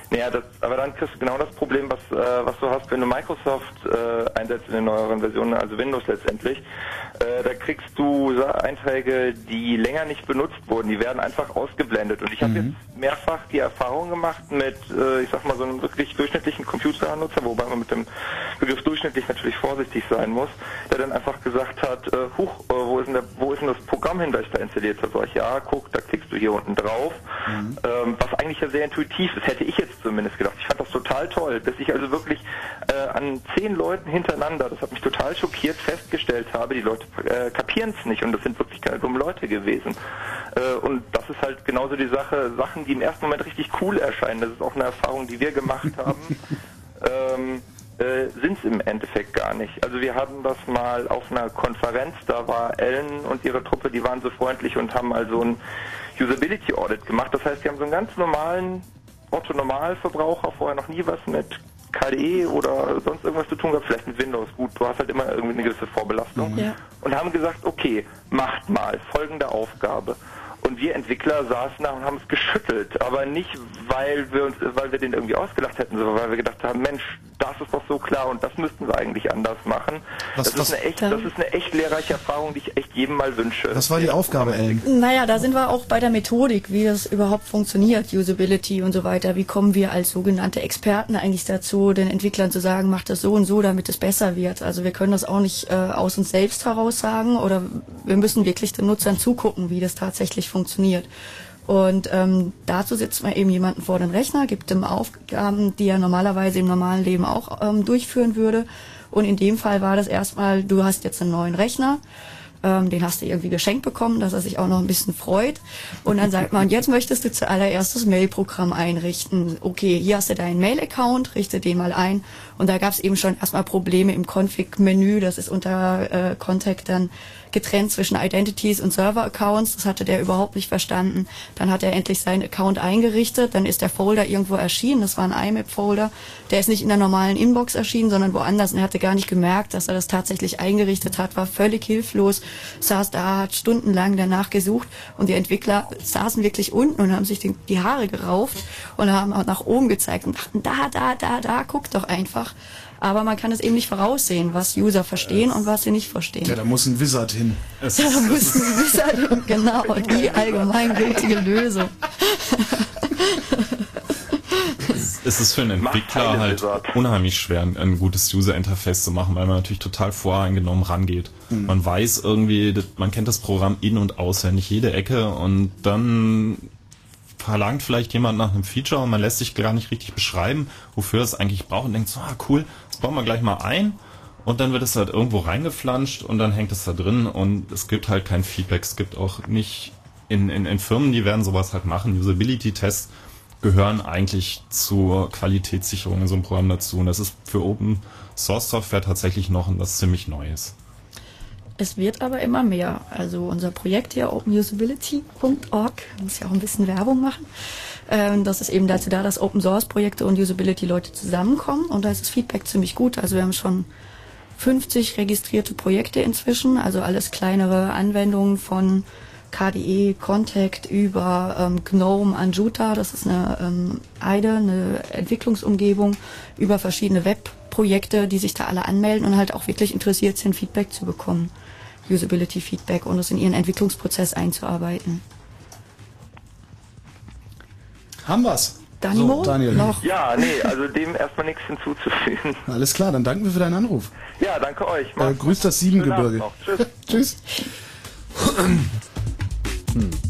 Naja, aber dann kriegst du genau das Problem, was du hast, wenn du Microsoft einsetzt in den neueren Versionen, also Windows letztendlich. Da kriegst du Einträge, die länger nicht benutzt wurden, die werden einfach ausgeblendet. Und ich habe jetzt mehrfach die Erfahrung gemacht mit, ich sag mal, so einem wirklich durchschnittlichen Computernutzer, wobei man mit dem Begriff durchschnittlich natürlich vorsichtig sein muss, der dann einfach gesagt hat, wo ist denn das Programm hin, das ich da installiert habe? Sag ich, ja, guck, da klickst du hier unten drauf. Was eigentlich ja sehr intuitiv ist, hätte ich jetzt zumindest gedacht. Ich fand das total toll, bis ich also wirklich an 10 Leuten hintereinander, das hat mich total schockiert, festgestellt habe, die Leute kapieren es nicht und das sind wirklich keine dummen Leute gewesen. Und das ist halt genauso die Sachen, die im ersten Moment richtig cool erscheinen, das ist auch eine Erfahrung, die wir gemacht haben, sind es im Endeffekt gar nicht. Also wir hatten das mal auf einer Konferenz, da war Ellen und ihre Truppe, die waren so freundlich und haben also ein Usability Audit gemacht. Das heißt, die haben so einen ganz normalen Otto-Normalverbraucher, vorher noch nie was mit KDE oder sonst irgendwas zu tun gehabt, vielleicht mit Windows. Gut, du hast halt immer irgendwie eine gewisse Vorbelastung. Ja. Und haben gesagt, okay, macht mal folgende Aufgabe. Und wir Entwickler saßen da und haben es geschüttelt, aber nicht, weil wir den irgendwie ausgelacht hätten, sondern weil wir gedacht haben, Mensch, das ist doch so klar und das müssten wir eigentlich anders machen. Das ist eine echt lehrreiche Erfahrung, die ich echt jedem mal wünsche. Was war die Aufgabe, Ellen? Naja, da sind wir auch bei der Methodik, wie das überhaupt funktioniert, Usability und so weiter. Wie kommen wir als sogenannte Experten eigentlich dazu, den Entwicklern zu sagen, macht das so und so, damit es besser wird. Also wir können das auch nicht aus uns selbst heraus sagen oder wir müssen wirklich den Nutzern zugucken, wie das tatsächlich funktioniert. Und dazu sitzt man eben jemanden vor den Rechner, gibt ihm Aufgaben, die er normalerweise im normalen Leben auch durchführen würde. Und in dem Fall war das erstmal, du hast jetzt einen neuen Rechner, den hast du irgendwie geschenkt bekommen, dass er sich auch noch ein bisschen freut. Und dann sagt man, jetzt möchtest du zuallererst das Mail-Programm einrichten. Okay, hier hast du deinen Mail-Account, richte den mal ein. Und da gab es eben schon erstmal Probleme im Config-Menü. Das ist unter Contact dann getrennt zwischen Identities und Server-Accounts. Das hatte der überhaupt nicht verstanden. Dann hat er endlich seinen Account eingerichtet. Dann ist der Folder irgendwo erschienen. Das war ein IMAP-Folder. Der ist nicht in der normalen Inbox erschienen, sondern woanders. Und er hatte gar nicht gemerkt, dass er das tatsächlich eingerichtet hat. War völlig hilflos. Saß da, hat stundenlang danach gesucht. Und die Entwickler saßen wirklich unten und haben sich die Haare gerauft und haben auch nach oben gezeigt und dachten, da, guck doch einfach. Aber man kann es eben nicht voraussehen, was User verstehen und was sie nicht verstehen. Ja, da muss ein Wizard hin. Da muss ein Wizard hin, genau. Die allgemeingültige Lösung. Es ist für einen Entwickler halt unheimlich schwer, ein gutes User-Interface zu machen, weil man natürlich total voreingenommen rangeht. Man weiß irgendwie, man kennt das Programm in- und auswendig, jede Ecke, und dann verlangt vielleicht jemand nach einem Feature und man lässt sich gar nicht richtig beschreiben, wofür es eigentlich braucht, und denkt so, cool, das bauen wir gleich mal ein, und dann wird es halt irgendwo reingeflanscht und dann hängt es da drin und es gibt halt kein Feedback. Es gibt auch nicht in Firmen, die werden sowas halt machen. Usability-Tests gehören eigentlich zur Qualitätssicherung in so einem Programm dazu, und das ist für Open Source Software tatsächlich noch was ziemlich Neues. Es wird aber immer mehr. Also unser Projekt hier, openusability.org, muss ja auch ein bisschen Werbung machen. Das ist eben dazu da, dass Open Source Projekte und Usability Leute zusammenkommen, und da ist das Feedback ziemlich gut. Also wir haben schon 50 registrierte Projekte inzwischen, also alles kleinere Anwendungen von KDE, Contact über GNOME, Anjuta, das ist eine IDE, eine Entwicklungsumgebung, über verschiedene Webprojekte, die sich da alle anmelden und halt auch wirklich interessiert sind, Feedback zu bekommen, Usability-Feedback, und es in ihren Entwicklungsprozess einzuarbeiten. Haben wir's? Danimo? So, Daniel. Noch? Ja, nee, also dem erstmal nichts hinzuzufügen. Alles klar, dann danken wir für deinen Anruf. Ja, danke euch. Grüßt das Siebengebirge. Tschüss. Tschüss.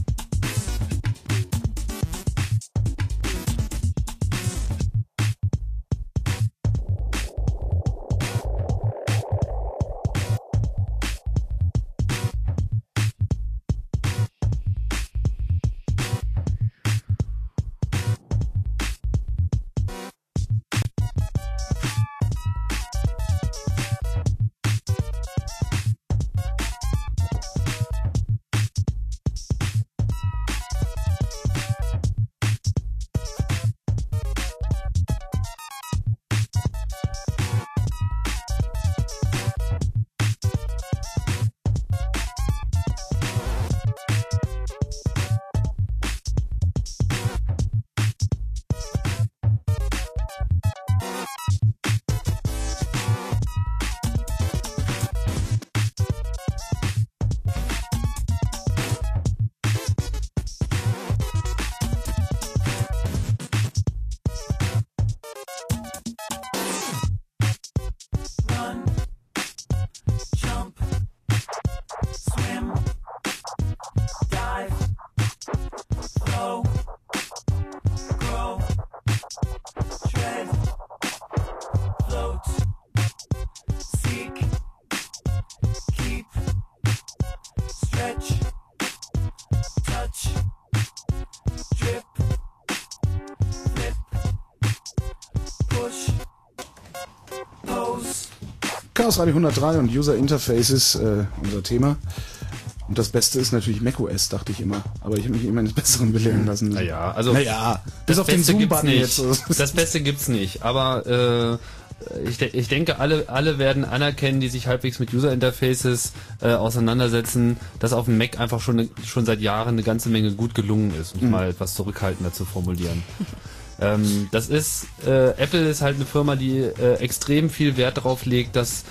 Chaos Radio 103 und User Interfaces, unser Thema. Und das Beste ist natürlich macOS, dachte ich immer. Aber ich habe mich immer eines Besseren belehren lassen. Naja, also bis auf den Zoom-Button jetzt. Das Beste gibt's nicht. Aber ich denke, alle werden anerkennen, die sich halbwegs mit User Interfaces auseinandersetzen, dass auf dem Mac einfach schon seit Jahren eine ganze Menge gut gelungen ist, um mal etwas zurückhaltender zu formulieren. Das ist, Apple ist halt eine Firma, die extrem viel Wert darauf legt, dass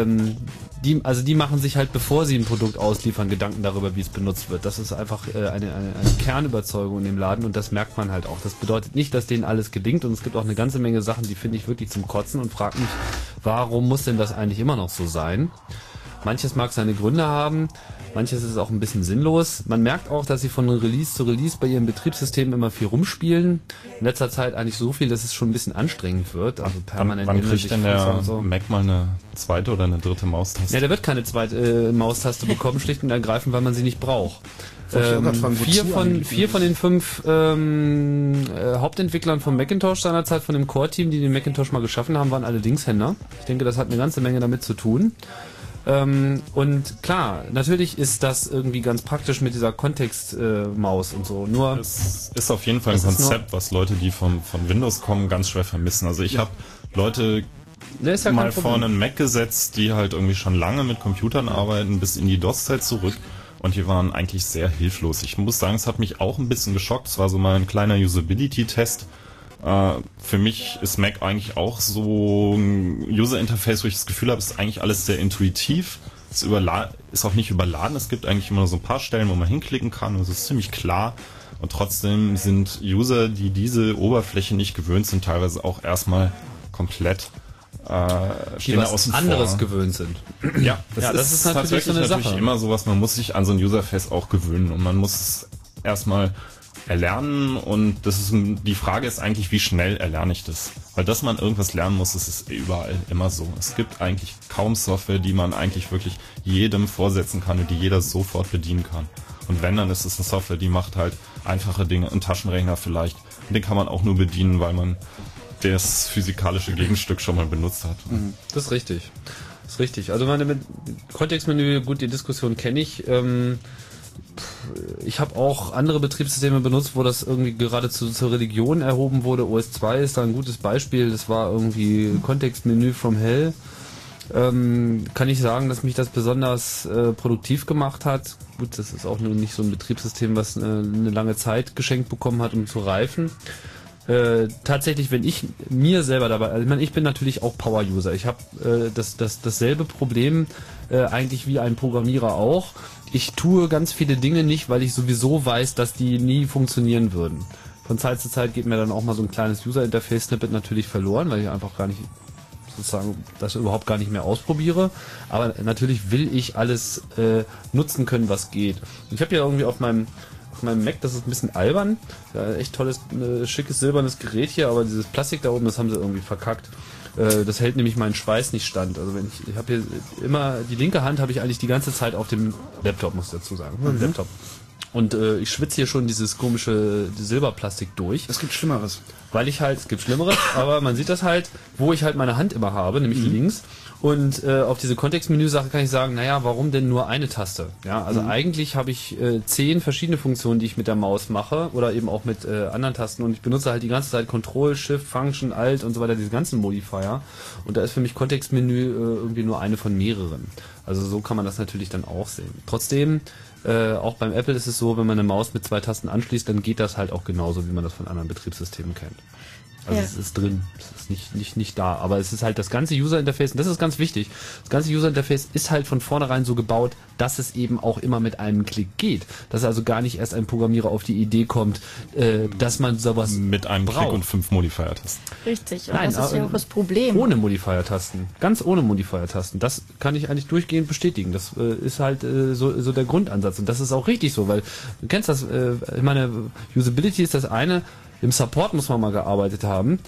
die machen sich halt, bevor sie ein Produkt ausliefern, Gedanken darüber, wie es benutzt wird. Das ist einfach eine Kernüberzeugung in dem Laden und das merkt man halt auch. Das bedeutet nicht, dass denen alles gelingt und es gibt auch eine ganze Menge Sachen, die finde ich wirklich zum Kotzen und frage mich, warum muss denn das eigentlich immer noch so sein? Manches mag seine Gründe haben, manches ist auch ein bisschen sinnlos. Man merkt auch, dass sie von Release zu Release bei ihrem Betriebssystem immer viel rumspielen. In letzter Zeit eigentlich so viel, dass es schon ein bisschen anstrengend wird. Also permanent. Wann kriegt denn der Mac mal eine zweite oder eine dritte Maustaste? Ja, der wird keine zweite Maustaste bekommen, schlicht und ergreifend, weil man sie nicht braucht. 4 von den 5 Hauptentwicklern vom Macintosh seinerzeit, von dem Core-Team, die den Macintosh mal geschaffen haben, waren alle Linkshänder. Ich denke, das hat eine ganze Menge damit zu tun. Und klar, natürlich ist das irgendwie ganz praktisch mit dieser Kontextmaus und so. Nur es ist auf jeden Fall ein Konzept, was Leute, die von Windows kommen, ganz schwer vermissen. Also ich habe Leute mal vor einen Mac gesetzt, die halt irgendwie schon lange mit Computern arbeiten, bis in die DOS-Zeit zurück. Und die waren eigentlich sehr hilflos. Ich muss sagen, es hat mich auch ein bisschen geschockt. Es war so mal ein kleiner Usability-Test. Für mich ist Mac eigentlich auch so ein User-Interface, wo ich das Gefühl habe, es ist eigentlich alles sehr intuitiv. Es ist auch nicht überladen. Es gibt eigentlich immer so ein paar Stellen, wo man hinklicken kann und es ist ziemlich klar. Und trotzdem sind User, die diese Oberfläche nicht gewöhnt sind, teilweise auch erstmal komplett stehen außen vor. Anderes gewöhnt sind. Ja, das ist natürlich so eine Sache. Immer sowas, man muss sich an so ein Userface auch gewöhnen und man muss es erstmal erlernen und die Frage ist eigentlich, wie schnell erlerne ich das? Weil dass man irgendwas lernen muss, das ist überall immer so. Es gibt eigentlich kaum Software, die man eigentlich wirklich jedem vorsetzen kann und die jeder sofort bedienen kann. Und wenn, dann ist es eine Software, die macht halt einfache Dinge, ein Taschenrechner vielleicht. Und den kann man auch nur bedienen, weil man das physikalische Gegenstück schon mal benutzt hat. Das ist richtig. Das ist richtig. Also meine Kontextmenü, gut, die Diskussion kenne ich. Ich habe auch andere Betriebssysteme benutzt, wo das irgendwie geradezu zur Religion erhoben wurde. OS 2 ist da ein gutes Beispiel. Das war irgendwie Kontextmenü from Hell. Kann ich sagen, dass mich das besonders produktiv gemacht hat. Gut, das ist auch nur nicht so ein Betriebssystem, was eine lange Zeit geschenkt bekommen hat, um zu reifen. Tatsächlich, wenn ich mir selber dabei, also ich bin natürlich auch Power-User. Ich habe dasselbe Problem eigentlich wie ein Programmierer auch. Ich tue ganz viele Dinge nicht, weil ich sowieso weiß, dass die nie funktionieren würden. Von Zeit zu Zeit geht mir dann auch mal so ein kleines User-Interface-Snippet natürlich verloren, weil ich einfach gar nicht sozusagen das überhaupt gar nicht mehr ausprobiere. Aber natürlich will ich alles nutzen können, was geht. Ich habe ja irgendwie auf meinem Mac, das ist ein bisschen albern. Ja, echt tolles, schickes, silbernes Gerät hier, aber dieses Plastik da oben, das haben sie irgendwie verkackt. Das hält nämlich meinen Schweiß nicht stand. Also wenn ich habe hier immer, die linke Hand habe ich eigentlich die ganze Zeit auf dem Laptop, muss ich dazu sagen. Laptop. Und ich schwitze hier schon dieses komische Silberplastik durch. Es gibt Schlimmeres. Es gibt Schlimmeres, aber man sieht das halt, wo ich halt meine Hand immer habe, nämlich links. Und auf diese Kontextmenü-Sache kann ich sagen, naja, warum denn nur eine Taste? Ja, also eigentlich habe ich 10 verschiedene Funktionen, die ich mit der Maus mache oder eben auch mit anderen Tasten und ich benutze halt die ganze Zeit Control, Shift, Function, Alt und so weiter, diese ganzen Modifier. Und da ist für mich Kontextmenü irgendwie nur eine von mehreren. Also so kann man das natürlich dann auch sehen. Trotzdem, auch beim Apple ist es so, wenn man eine Maus mit 2 Tasten anschließt, dann geht das halt auch genauso, wie man das von anderen Betriebssystemen kennt. Also es ist drin, es ist nicht da, aber es ist halt das ganze User-Interface, und das ist ganz wichtig, das ganze User-Interface ist halt von vornherein so gebaut, dass es eben auch immer mit einem Klick geht. Dass also gar nicht erst ein Programmierer auf die Idee kommt, dass man sowas mit einem braucht. Klick und 5 Modifier-Tasten. Richtig, und nein, das ist ja auch das Problem. Ohne Modifier-Tasten, ganz ohne Modifier-Tasten, das kann ich eigentlich durchgehend bestätigen. Das ist halt so der Grundansatz und das ist auch richtig so, weil du kennst das, ich meine, Usability ist das eine, im Support muss man mal gearbeitet haben.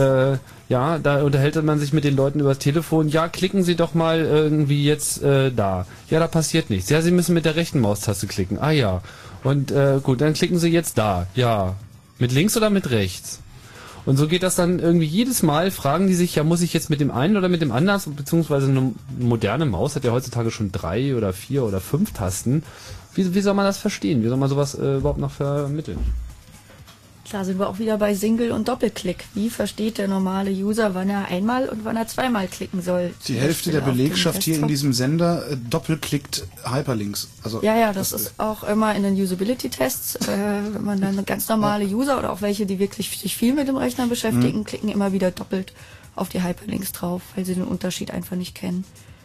Ja, da unterhält man sich mit den Leuten über das Telefon. Ja, klicken Sie doch mal irgendwie jetzt da. Ja, da passiert nichts. Ja, Sie müssen mit der rechten Maustaste klicken. Ah ja. Und gut, dann klicken Sie jetzt da. Ja. Mit links oder mit rechts? Und so geht das dann irgendwie jedes Mal, fragen die sich, ja, muss ich jetzt mit dem einen oder mit dem anderen, beziehungsweise eine moderne Maus hat ja heutzutage schon 3 oder 4 oder 5 Tasten. Wie soll man das verstehen? Wie soll man sowas überhaupt noch vermitteln? Klar, sind wir auch wieder bei Single- und Doppelklick. Wie versteht der normale User, wann er einmal und wann er zweimal klicken soll? Die Hälfte der Belegschaft hier in diesem Sender doppelklickt Hyperlinks. Also ja, das ist auch immer in den Usability-Tests, wenn man dann ganz normale User oder auch welche, die wirklich sich viel mit dem Rechner beschäftigen, klicken immer wieder doppelt auf die Hyperlinks drauf, weil sie den Unterschied einfach nicht kennen.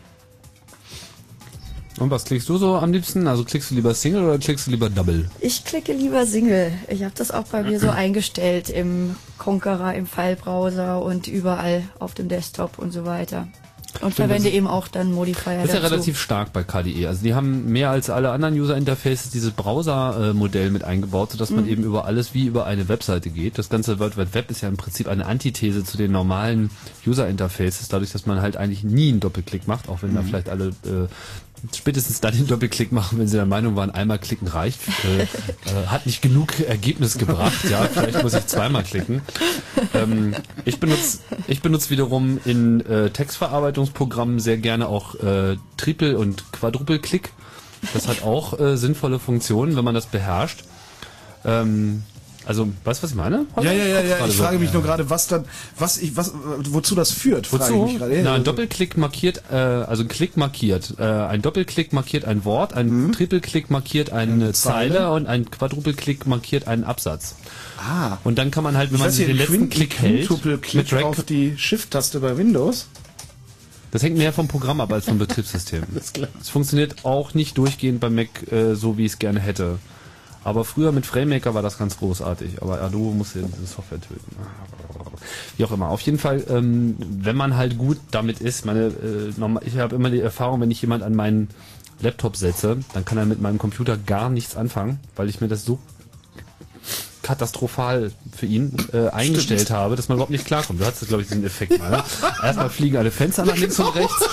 Und was klickst du so am liebsten? Also klickst du lieber Single oder klickst du lieber Double? Ich klicke lieber Single. Ich habe das auch bei mir so eingestellt im Konqueror, im File-Browser und überall auf dem Desktop und so weiter. Und verwende eben auch dann Modifier Das ist ja dazu. relativ stark bei KDE. Also die haben mehr als alle anderen User-Interfaces dieses Browser-Modell mit eingebaut, sodass man eben über alles wie über eine Webseite geht. Das ganze World Wide Web ist ja im Prinzip eine Antithese zu den normalen User-Interfaces, dadurch, dass man halt eigentlich nie einen Doppelklick macht, auch wenn da vielleicht alle spätestens dann den Doppelklick machen, wenn sie der Meinung waren, einmal klicken reicht. Hat nicht genug Ergebnis gebracht. Ja, vielleicht muss ich zweimal klicken. Ich benutze wiederum in Textverarbeitungsprogrammen sehr gerne auch Triple- und Quadruple-Klick. Das hat auch sinnvolle Funktionen, wenn man das beherrscht. Also, weißt du, was ich meine? Ja. Ich frage mich nur gerade, wozu das führt. Wozu? Na, ein Doppelklick markiert, also ein Klick markiert. Ein Doppelklick markiert ein Wort, ein Trippelklick markiert eine Zeile und ein Quadruppelklick markiert einen Absatz. Ah. Und dann kann man halt, wenn man den letzten Klick hält, mit Drag auf die Shift-Taste bei Windows. Das hängt mehr vom Programm ab als vom Betriebssystem. Das ist klar. Es funktioniert auch nicht durchgehend beim Mac so, wie ich es gerne hätte. Aber früher mit FrameMaker war das ganz großartig. Aber Adobe musste diese Software töten. Wie auch immer. Auf jeden Fall, wenn man halt gut damit ist, ich habe immer die Erfahrung, wenn ich jemand an meinen Laptop setze, dann kann er mit meinem Computer gar nichts anfangen, weil ich mir das so katastrophal für ihn eingestellt habe, dass man überhaupt nicht klarkommt. Du hattest, glaube ich, diesen Effekt mal. Ne? Erstmal fliegen alle Fenster nach links und rechts.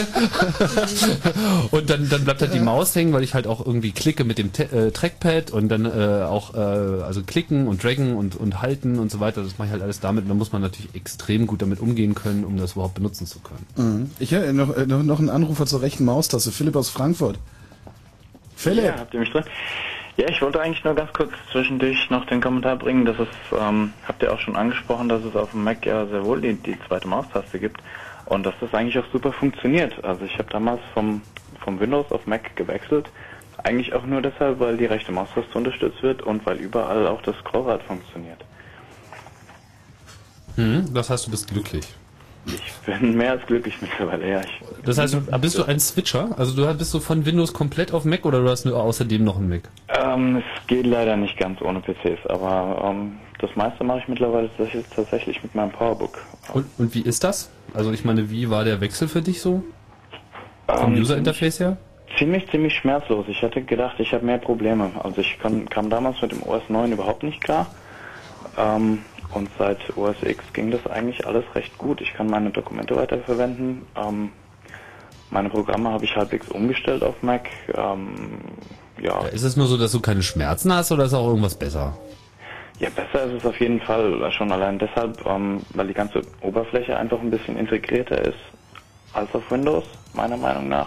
Und dann bleibt halt die Maus hängen, weil ich halt auch irgendwie klicke mit dem Trackpad und dann also klicken und draggen und halten und so weiter. Das mache ich halt alles damit. Und da muss man natürlich extrem gut damit umgehen können, um das überhaupt benutzen zu können. Mhm. Ich habe noch einen Anrufer zur rechten Maustaste. Philipp aus Frankfurt. Philipp. Ja, habt ihr mich drin? Ja, ich wollte eigentlich nur ganz kurz zwischendurch noch den Kommentar bringen, dass es, habt ihr auch schon angesprochen, dass es auf dem Mac ja sehr wohl die zweite Maustaste gibt und dass das eigentlich auch super funktioniert. Also ich habe damals vom Windows auf Mac gewechselt, eigentlich auch nur deshalb, weil die rechte Maustaste unterstützt wird und weil überall auch das Scrollrad funktioniert. Das heißt, du bist glücklich. Ich bin mehr als glücklich mittlerweile, ja. Das heißt, bist du ein Switcher? Also bist du von Windows komplett auf Mac oder du hast nur außerdem noch einen Mac? Es geht leider nicht ganz ohne PCs, aber das meiste mache ich mittlerweile tatsächlich mit meinem PowerBook. Und wie ist das? Also ich meine, wie war der Wechsel für dich so? Vom User-Interface her? Ziemlich schmerzlos. Ich hatte gedacht, ich habe mehr Probleme. Also ich kam damals mit dem OS 9 überhaupt nicht klar. Und seit OS X ging das eigentlich alles recht gut. Ich kann meine Dokumente weiterverwenden. Meine Programme habe ich halbwegs umgestellt auf Mac. Ja. Ist es nur so, dass du keine Schmerzen hast oder ist auch irgendwas besser? Ja, besser ist es auf jeden Fall. Schon allein deshalb, weil die ganze Oberfläche einfach ein bisschen integrierter ist als auf Windows, meiner Meinung nach.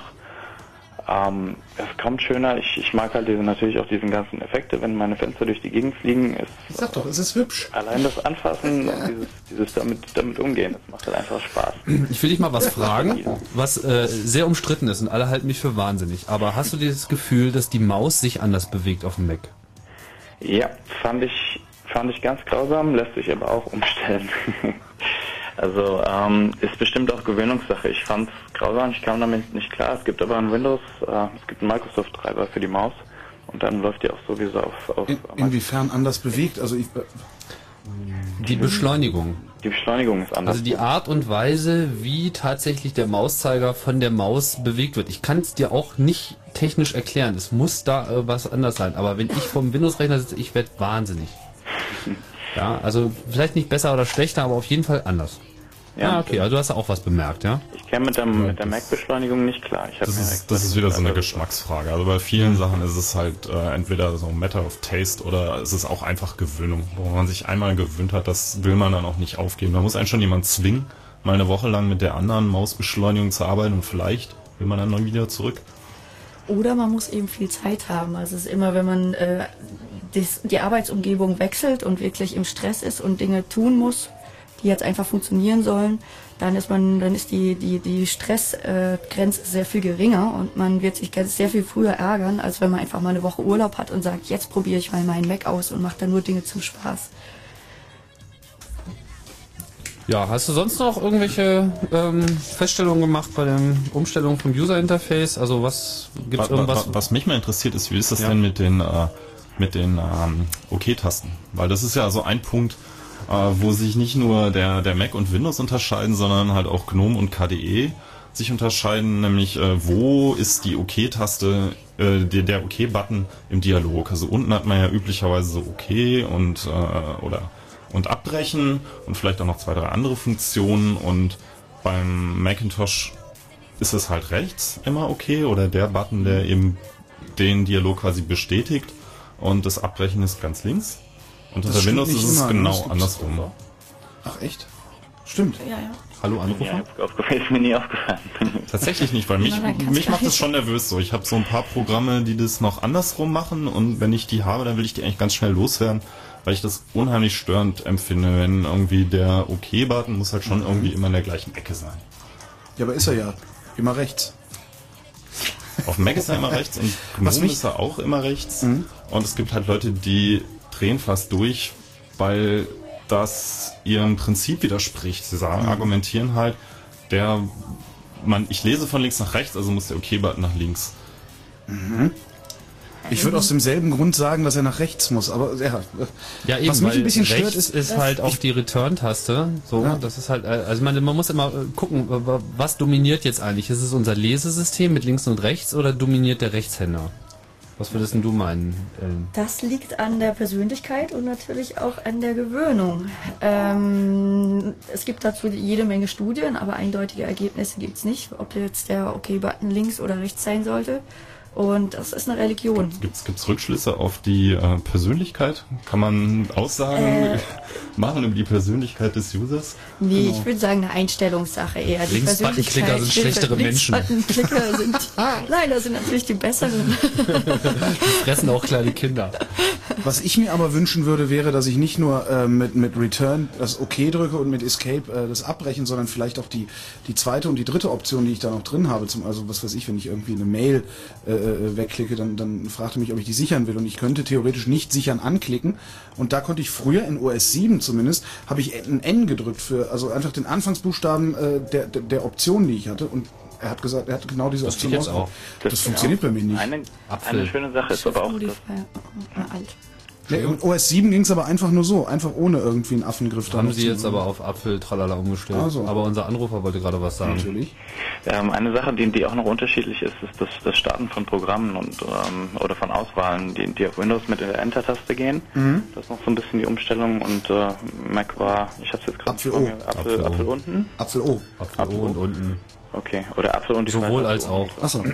Es kommt schöner. Ich mag halt natürlich auch diesen ganzen Effekte, wenn meine Fenster durch die Gegend fliegen. Ich sag doch, es ist hübsch. Allein das Anfassen und dieses damit umgehen, das macht halt einfach Spaß. Ich will dich mal was fragen, was sehr umstritten ist und alle halten mich für wahnsinnig. Aber hast du dieses Gefühl, dass die Maus sich anders bewegt auf dem Mac? Ja, fand ich ganz grausam, lässt sich aber auch umstellen. Also ist bestimmt auch Gewöhnungssache. Ich fand es grausam, ich kam damit nicht klar. Es gibt aber ein Windows, es gibt einen Microsoft-Treiber für die Maus und dann läuft die auch sowieso auf inwiefern anders bewegt? Also die Beschleunigung. Die Beschleunigung ist anders. Also die Art und Weise, wie tatsächlich der Mauszeiger von der Maus bewegt wird. Ich kann es dir auch nicht technisch erklären. Es muss da was anders sein. Aber wenn ich vom Windows-Rechner sitze, ich werde wahnsinnig. Ja, also vielleicht nicht besser oder schlechter, aber auf jeden Fall anders. Ja, okay, also du hast auch was bemerkt, ja? Ich käme mit der Mac-Beschleunigung nicht klar. Das ist wieder so eine Geschmacksfrage. Also bei vielen Sachen ist es halt entweder so ein Matter of Taste oder es ist auch einfach Gewöhnung. Wo man sich einmal gewöhnt hat, das will man dann auch nicht aufgeben. Da muss einen schon jemand zwingen, mal eine Woche lang mit der anderen Mausbeschleunigung zu arbeiten und vielleicht will man dann noch wieder zurück. Oder man muss eben viel Zeit haben. Also es ist immer, wenn man die Arbeitsumgebung wechselt und wirklich im Stress ist und Dinge tun muss, die jetzt einfach funktionieren sollen, dann ist die Stressgrenze sehr viel geringer und man wird sich sehr viel früher ärgern, als wenn man einfach mal eine Woche Urlaub hat und sagt, jetzt probiere ich mal meinen Mac aus und mache dann nur Dinge zum Spaß. Ja, hast du sonst noch irgendwelche Feststellungen gemacht bei der Umstellung vom User-Interface? Also was gibt's irgendwas? Was mich mal interessiert ist, wie ist das denn mit den OK-Tasten? Weil das ist ja so ein Punkt, wo sich nicht nur der Mac und Windows unterscheiden, sondern halt auch GNOME und KDE sich unterscheiden, nämlich wo ist die OK-Taste, der OK-Button im Dialog. Also unten hat man ja üblicherweise so OK und abbrechen und vielleicht auch noch 2, 3 andere Funktionen und beim Macintosh ist es halt rechts immer okay oder der Button, der eben den Dialog quasi bestätigt und das Abbrechen ist ganz links. Und unter Windows ist es genau andersrum. Ach echt? Stimmt. Ja. Hallo Anrufer? Ist mir nie aufgefallen. Tatsächlich nicht, weil mich macht das schon nervös so. Ich habe so ein paar Programme, die das noch andersrum machen und wenn ich die habe, dann will ich die eigentlich ganz schnell loswerden, weil ich das unheimlich störend empfinde, wenn irgendwie der OK-Button muss halt schon irgendwie immer in der gleichen Ecke sein. Ja, aber ist er ja. Immer rechts. Auf Mac ist er immer rechts und GNOME ist er auch immer rechts. Und es gibt halt Leute, die drehen fast durch, weil das ihrem Prinzip widerspricht. Sie sagen, argumentieren halt, ich lese von links nach rechts, also muss der OK-Button nach links. Ich würde aus demselben Grund sagen, dass er nach rechts muss, aber ja, eben, was mich ein bisschen stört, rechts ist halt auch die Return-Taste. So, ja. Das ist halt, also man muss immer gucken, was dominiert jetzt eigentlich? Ist es unser Lesesystem mit links und rechts oder dominiert der Rechtshänder? Was würdest denn du meinen? Das liegt an der Persönlichkeit und natürlich auch an der Gewöhnung. Es gibt dazu jede Menge Studien, aber eindeutige Ergebnisse gibt es nicht, ob jetzt der OK-Button links oder rechts sein sollte. Und das ist eine Religion. Gibt's Rückschlüsse auf die Persönlichkeit? Kann man Aussagen machen über die Persönlichkeit des Users? Nee, ich würde sagen eine Einstellungssache eher. Die Linksbuttonklicker sind schlechtere Menschen. Linksbuttonklicker sind, leider sind natürlich die besseren. Die fressen auch kleine Kinder. Was ich mir aber wünschen würde, wäre, dass ich nicht nur mit Return das OK drücke und mit Escape das abbrechen, sondern vielleicht auch die zweite und die dritte Option, die ich da noch drin habe. Also was weiß ich, wenn ich irgendwie eine Mail wegklicke, dann fragte mich, ob ich die sichern will und ich könnte theoretisch nicht sichern anklicken und da konnte ich früher in OS 7 zumindest, habe ich ein N gedrückt also einfach den Anfangsbuchstaben der Option, die ich hatte und er hat gesagt, er hat genau diese Option jetzt auch. Das funktioniert bei mir nicht. Eine schöne Sache ist aber auch alt. Nee, in OS 7 ging es aber einfach nur so, einfach ohne irgendwie einen Affengriff. Haben Sie jetzt aber auf Apfel tralala umgestellt. Also. Aber unser Anrufer wollte gerade was sagen. Natürlich. Eine Sache, die auch noch unterschiedlich ist das Starten von Programmen und oder von Auswahlen, die auf Windows mit der Enter-Taste gehen. Das ist noch so ein bisschen die Umstellung und Mac war, ich hab's jetzt gerade Apfel unten. Apfel O. Apfel O und unten. Okay, oder Apfel und die sowohl als auch. Achso.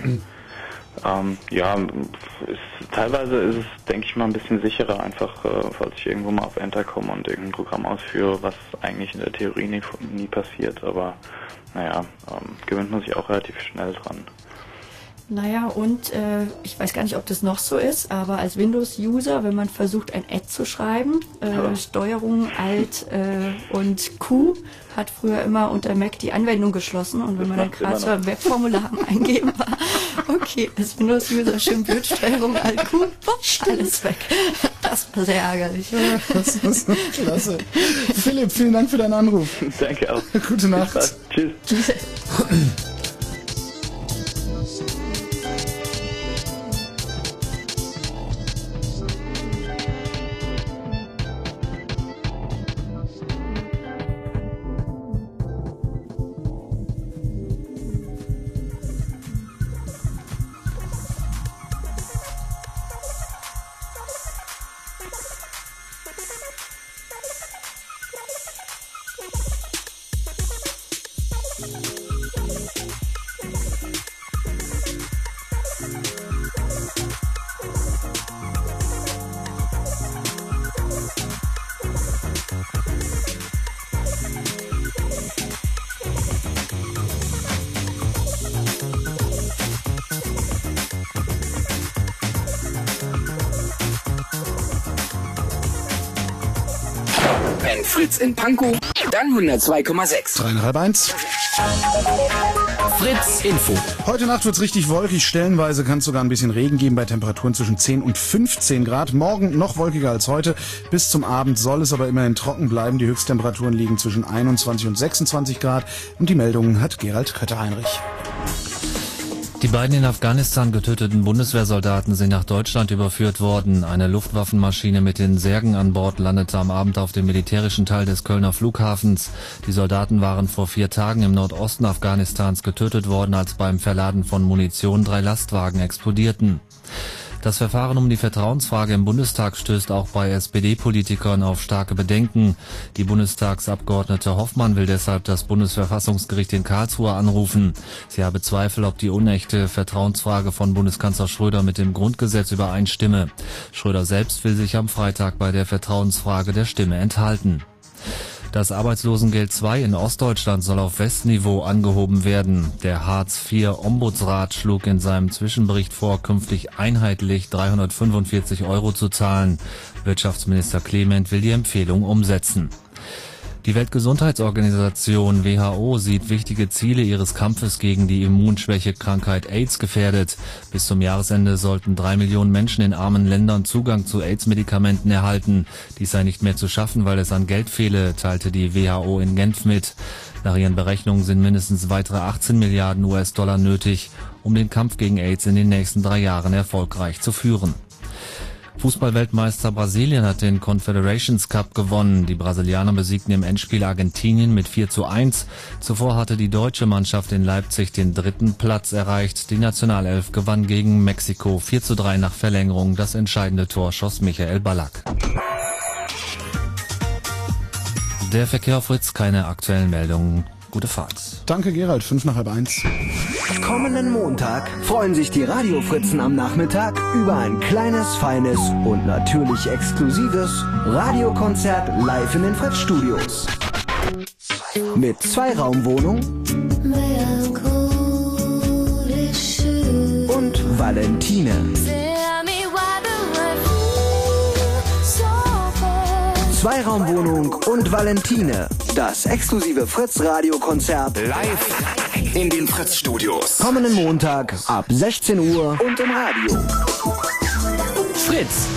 Teilweise ist es, denke ich mal, ein bisschen sicherer, einfach, falls ich irgendwo mal auf Enter komme und irgendein Programm ausführe, was eigentlich in der Theorie nie passiert, aber gewöhnt man sich auch relativ schnell dran. Naja, und ich weiß gar nicht, ob das noch so ist, aber als Windows-User, wenn man versucht, ein Add zu schreiben, Steuerung, Alt und Q hat früher immer unter Mac die Anwendung geschlossen und wenn man dann gerade so ein Webformular eingeben war, okay, als Windows-User schön blöd, Steuerung, Alt, Q, alles weg. Das war sehr ärgerlich. Das ist klasse. Philipp, vielen Dank für deinen Anruf. Danke auch. Gute Nacht. Tschüss. Tschüss. Wenn Fritz in Pankow, dann 102,6. 3,5. Fritz Info. Heute Nacht wird's richtig wolkig. Stellenweise kann es sogar ein bisschen Regen geben bei Temperaturen zwischen 10 und 15 Grad. Morgen noch wolkiger als heute. Bis zum Abend soll es aber immerhin trocken bleiben. Die Höchsttemperaturen liegen zwischen 21 und 26 Grad. Und die Meldungen hat Gerald Kötter-Heinrich. Die beiden in Afghanistan getöteten Bundeswehrsoldaten sind nach Deutschland überführt worden. Eine Luftwaffenmaschine mit den Särgen an Bord landete am Abend auf dem militärischen Teil des Kölner Flughafens. Die Soldaten waren vor 4 Tagen im Nordosten Afghanistans getötet worden, als beim Verladen von Munition 3 Lastwagen explodierten. Das Verfahren um die Vertrauensfrage im Bundestag stößt auch bei SPD-Politikern auf starke Bedenken. Die Bundestagsabgeordnete Hoffmann will deshalb das Bundesverfassungsgericht in Karlsruhe anrufen. Sie habe Zweifel, ob die unechte Vertrauensfrage von Bundeskanzler Schröder mit dem Grundgesetz übereinstimme. Schröder selbst will sich am Freitag bei der Vertrauensfrage der Stimme enthalten. Das Arbeitslosengeld II in Ostdeutschland soll auf Westniveau angehoben werden. Der Hartz-IV-Ombudsrat schlug in seinem Zwischenbericht vor, künftig einheitlich 345 € zu zahlen. Wirtschaftsminister Clement will die Empfehlung umsetzen. Die Weltgesundheitsorganisation WHO sieht wichtige Ziele ihres Kampfes gegen die Immunschwächekrankheit AIDS gefährdet. Bis zum Jahresende sollten 3 Millionen Menschen in armen Ländern Zugang zu AIDS-Medikamenten erhalten. Dies sei nicht mehr zu schaffen, weil es an Geld fehle, teilte die WHO in Genf mit. Nach ihren Berechnungen sind mindestens weitere 18 Milliarden US-Dollar nötig, um den Kampf gegen AIDS in den nächsten 3 Jahren erfolgreich zu führen. Fußballweltmeister Brasilien hat den Confederations Cup gewonnen. Die Brasilianer besiegten im Endspiel Argentinien mit 4:1. Zuvor hatte die deutsche Mannschaft in Leipzig den 3. Platz erreicht. Die Nationalelf gewann gegen Mexiko 4:3 nach Verlängerung. Das entscheidende Tor schoss Michael Ballack. Der Verkehr auf Fritz, keine aktuellen Meldungen. Gute Fahrt. Danke Gerald, 1:55. Kommenden Montag freuen sich die Radiofritzen am Nachmittag über ein kleines, feines und natürlich exklusives Radiokonzert live in den Fritz-Studios. Mit 2-Raumwohnung und Valentine. 2-Raumwohnung und Valentine. Das exklusive Fritz-Radio-Konzert Live in den Fritz-Studios. Kommenden Montag ab 16 Uhr und im Radio. Fritz.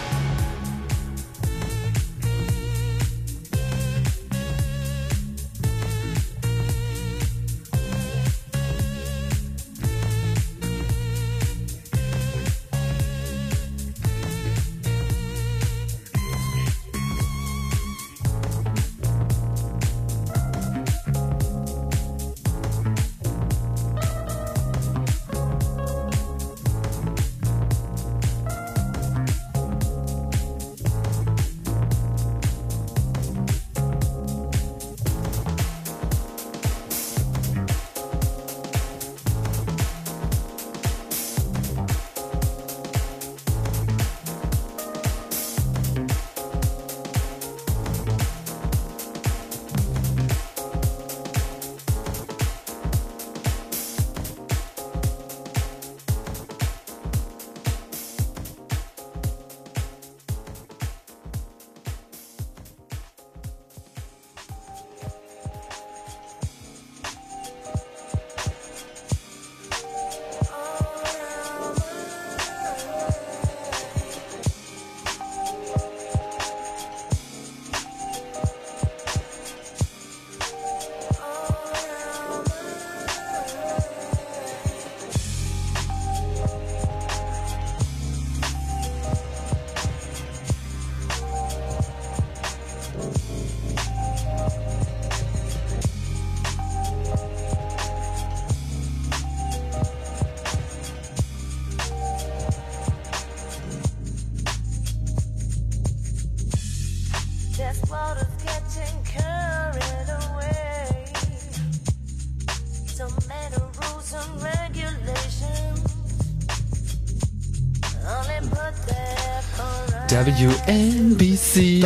WNBC.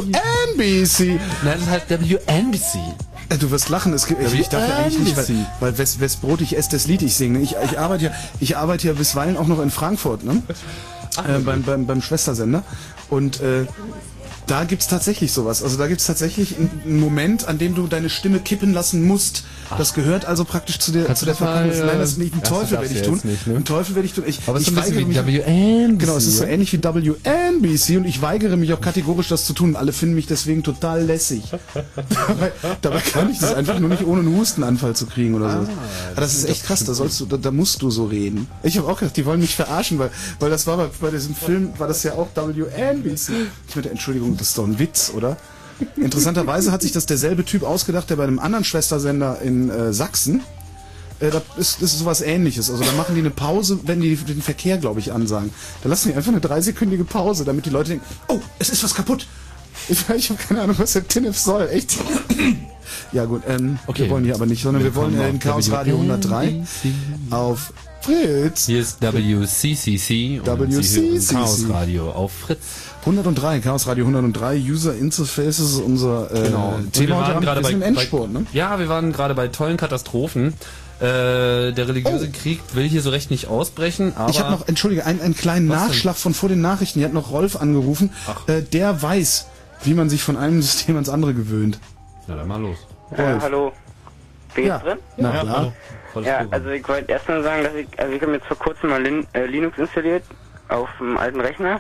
WNBC. Nein, das heißt WNBC. Du wirst lachen, ich darf ja eigentlich nicht, weil wes Brot ich esse, das Lied ich singe. Ich arbeite ja bisweilen auch noch in Frankfurt, ne? Beim Schwestersender. Und Da gibt's tatsächlich sowas. Also da gibt's tatsächlich einen Moment, an dem du deine Stimme kippen lassen musst. Das gehört also praktisch zu der Verpackung. Nein, das ist nicht. Einen Teufel werde ich tun. Einen Teufel werde ich tun. Aber es ist ein bisschen wie WNBC. Genau, es ist so ähnlich wie WNBC und ich weigere mich auch kategorisch, das zu tun. Alle finden mich deswegen total lässig. dabei kann ich das einfach nur nicht, ohne einen Hustenanfall zu kriegen oder so. Aber das ist echt krass. Da musst du so reden. Ich habe auch gedacht, die wollen mich verarschen, weil das war bei diesem Film, war das ja auch WNBC. Ich meine, Entschuldigung, das ist doch ein Witz, oder? Interessanterweise hat sich das derselbe Typ ausgedacht, der bei einem anderen Schwestersender in Sachsen, das ist sowas Ähnliches. Also da machen die eine Pause, wenn die den Verkehr, glaube ich, ansagen. Da lassen die einfach eine 3-sekündige Pause, damit die Leute denken, oh, es ist was kaputt. Ich habe keine Ahnung, was der TINF soll, echt. Ja gut, wir wollen hier aber nicht, sondern wir wollen in Chaos Radio 103 auf Fritz. Hier ist WCCC und Sie hören Chaos Radio auf Fritz. 103, Chaos Radio 103, User Interfaces ist unser Thema. Wir sind im Endspurt, ne? Ja, wir waren gerade bei tollen Katastrophen. Der religiöse Krieg will hier so recht nicht ausbrechen, aber... Ich habe noch, entschuldige, einen kleinen Nachschlag von vor den Nachrichten. Hier hat noch Rolf angerufen. Der weiß, wie man sich von einem System ans andere gewöhnt. Na dann mal los. Hallo. Bin ich drin? Na klar. Ja, also ich wollte erst mal sagen, dass ich habe jetzt vor kurzem mal Linux installiert auf dem alten Rechner.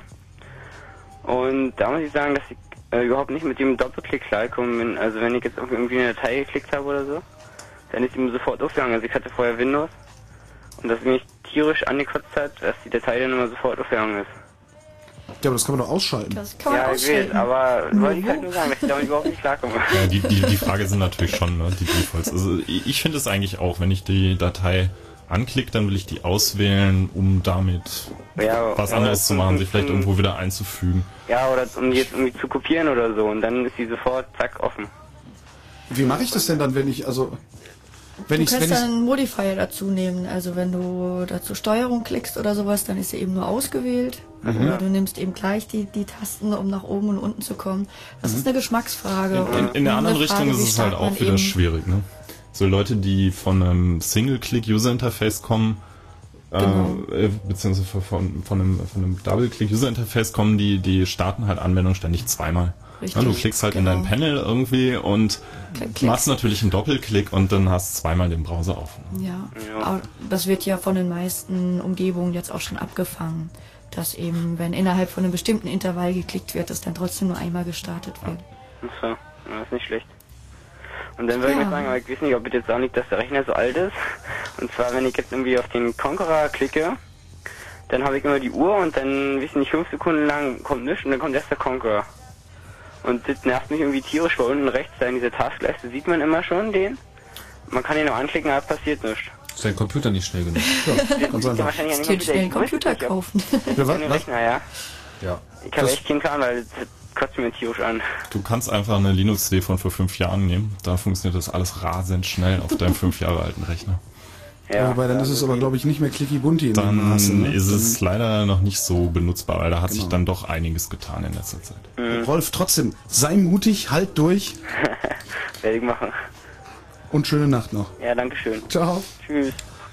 Und da muss ich sagen, dass ich überhaupt nicht mit dem Doppelklick klargekommen bin. Also wenn ich jetzt irgendwie eine Datei geklickt habe oder so, dann ist die mir sofort aufgegangen. Also ich hatte vorher Windows und das mich tierisch angekotzt hat, dass die Datei dann immer sofort aufgegangen ist. Ja, aber das kann man doch ausschalten. Das kann man ausschalten. Ich weiß, aber wollte ich halt nur sagen, dass ich damit überhaupt nicht klarkomme. Ja, die Frage sind natürlich schon, ne, die Defaults. Also ich finde es eigentlich auch, wenn ich die Datei anklicke, dann will ich die auswählen, um damit was anderes zu machen, sich vielleicht irgendwo wieder einzufügen. Ja, oder um die jetzt irgendwie zu kopieren oder so und dann ist die sofort, zack, offen. Wie mache ich das denn dann, wenn ich, also... Du kannst dann einen Modifier dazu nehmen, also wenn du dazu Steuerung klickst oder sowas, dann ist sie eben nur ausgewählt. Oder du nimmst eben gleich die Tasten, um nach oben und unten zu kommen. Das ist eine Geschmacksfrage. In der anderen Richtung ist es halt auch wieder schwierig, ne? So Leute, die von einem Single-Click-User-Interface kommen, beziehungsweise von einem Double-Click-User-Interface kommen, die starten halt Anwendungen ständig zweimal. Ja, du klickst halt in dein Panel irgendwie und machst natürlich einen Doppelklick und dann hast zweimal den Browser offen. Ja, aber das wird ja von den meisten Umgebungen jetzt auch schon abgefangen, dass eben, wenn innerhalb von einem bestimmten Intervall geklickt wird, das dann trotzdem nur einmal gestartet wird. So, das ist nicht schlecht. Und dann würde ich mal sagen, aber ich weiß nicht, ob es jetzt auch liegt, dass der Rechner so alt ist. Und zwar, wenn ich jetzt irgendwie auf den Conqueror klicke, dann habe ich immer die Uhr und dann, weiß nicht, 5 Sekunden lang kommt nichts und dann kommt erst der Conqueror. Und das nervt mich irgendwie tierisch, weil unten rechts da in dieser Taskleiste sieht man immer schon den. Man kann ihn noch anklicken, aber passiert nichts. Ist dein Computer nicht schnell genug? Ja, ganz einfach. Wahrscheinlich ja nicht schnell einen Computer kaufen. Ja, was? Rechner, ja. Ja. Ich habe echt keinen Plan, weil das kotzt mir tierisch an. Du kannst einfach eine Linux-CD von vor 5 Jahren nehmen. Da funktioniert das alles rasend schnell auf deinem 5 Jahre alten Rechner. Ja, wobei dann ist es aber, glaube ich, nicht mehr clicky bunti. Dann ist es leider noch nicht so benutzbar, weil da hat sich dann doch einiges getan in letzter Zeit. Rolf, trotzdem, sei mutig, halt durch. Werde ich machen. Und schöne Nacht noch. Ja, danke schön. Ciao. Tschüss.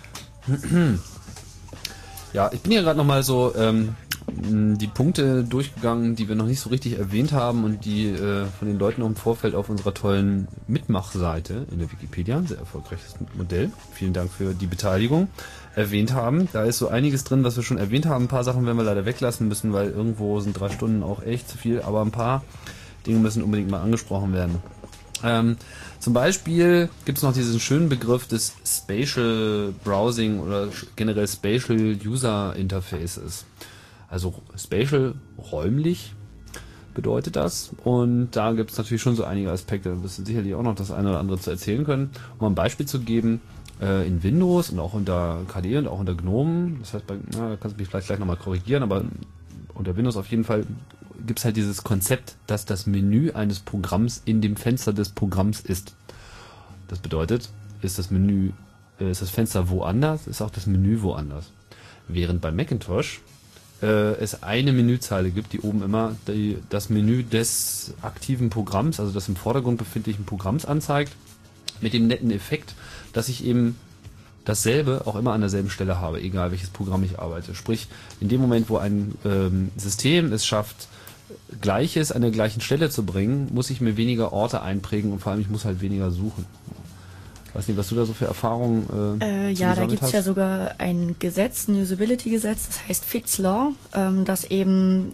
Ja, ich bin hier gerade nochmal so die Punkte durchgegangen, die wir noch nicht so richtig erwähnt haben und die von den Leuten im Vorfeld auf unserer tollen Mitmachseite in der Wikipedia, ein sehr erfolgreiches Modell, vielen Dank für die Beteiligung, erwähnt haben. Da ist so einiges drin, was wir schon erwähnt haben. Ein paar Sachen werden wir leider weglassen müssen, weil irgendwo sind 3 Stunden auch echt zu viel, aber ein paar Dinge müssen unbedingt mal angesprochen werden. Zum Beispiel gibt es noch diesen schönen Begriff des Spatial Browsing oder generell Spatial User Interfaces. Also Spatial, räumlich bedeutet das. Und da gibt es natürlich schon so einige Aspekte. Da wirst du sicherlich auch noch das eine oder andere zu erzählen können. Um ein Beispiel zu geben, in Windows und auch unter KDE und auch unter GNOME, das heißt, da kannst du mich vielleicht gleich nochmal korrigieren, aber unter Windows auf jeden Fall gibt es halt dieses Konzept, dass das Menü eines Programms in dem Fenster des Programms ist. Das bedeutet, ist das Fenster woanders, ist auch das Menü woanders. Während bei Macintosh es eine Menüzeile gibt, die oben immer das Menü des aktiven Programms, also des im Vordergrund befindlichen Programms anzeigt, mit dem netten Effekt, dass ich eben dasselbe auch immer an derselben Stelle habe, egal welches Programm ich arbeite. Sprich, in dem Moment, wo ein System es schafft, Gleiches an der gleichen Stelle zu bringen, muss ich mir weniger Orte einprägen und vor allem ich muss halt weniger suchen. Weiß nicht, was du da so für Erfahrungen ja, da gibt's ja sogar ein Gesetz, ein Usability-Gesetz, das heißt Fitts Law, dass eben,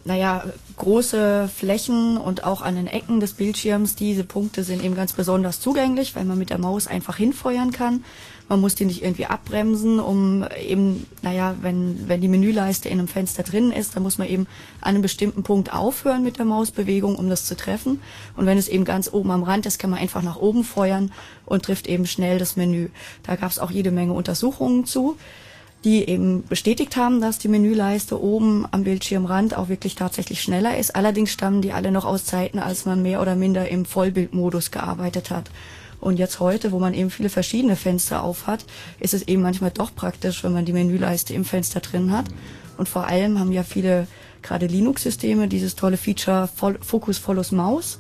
große Flächen und auch an den Ecken des Bildschirms, diese Punkte sind eben ganz besonders zugänglich, weil man mit der Maus einfach hinfeuern kann. Man muss die nicht irgendwie abbremsen, um eben, wenn die Menüleiste in einem Fenster drin ist, dann muss man eben an einem bestimmten Punkt aufhören mit der Mausbewegung, um das zu treffen. Und wenn es eben ganz oben am Rand ist, kann man einfach nach oben feuern und trifft eben schnell das Menü. Da gab es auch jede Menge Untersuchungen zu, die eben bestätigt haben, dass die Menüleiste oben am Bildschirmrand auch wirklich tatsächlich schneller ist. Allerdings stammen die alle noch aus Zeiten, als man mehr oder minder im Vollbildmodus gearbeitet hat. Und jetzt heute, wo man eben viele verschiedene Fenster auf hat, ist es eben manchmal doch praktisch, wenn man die Menüleiste im Fenster drin hat. Und vor allem haben ja viele, gerade Linux-Systeme, dieses tolle Feature Focus follows Mouse.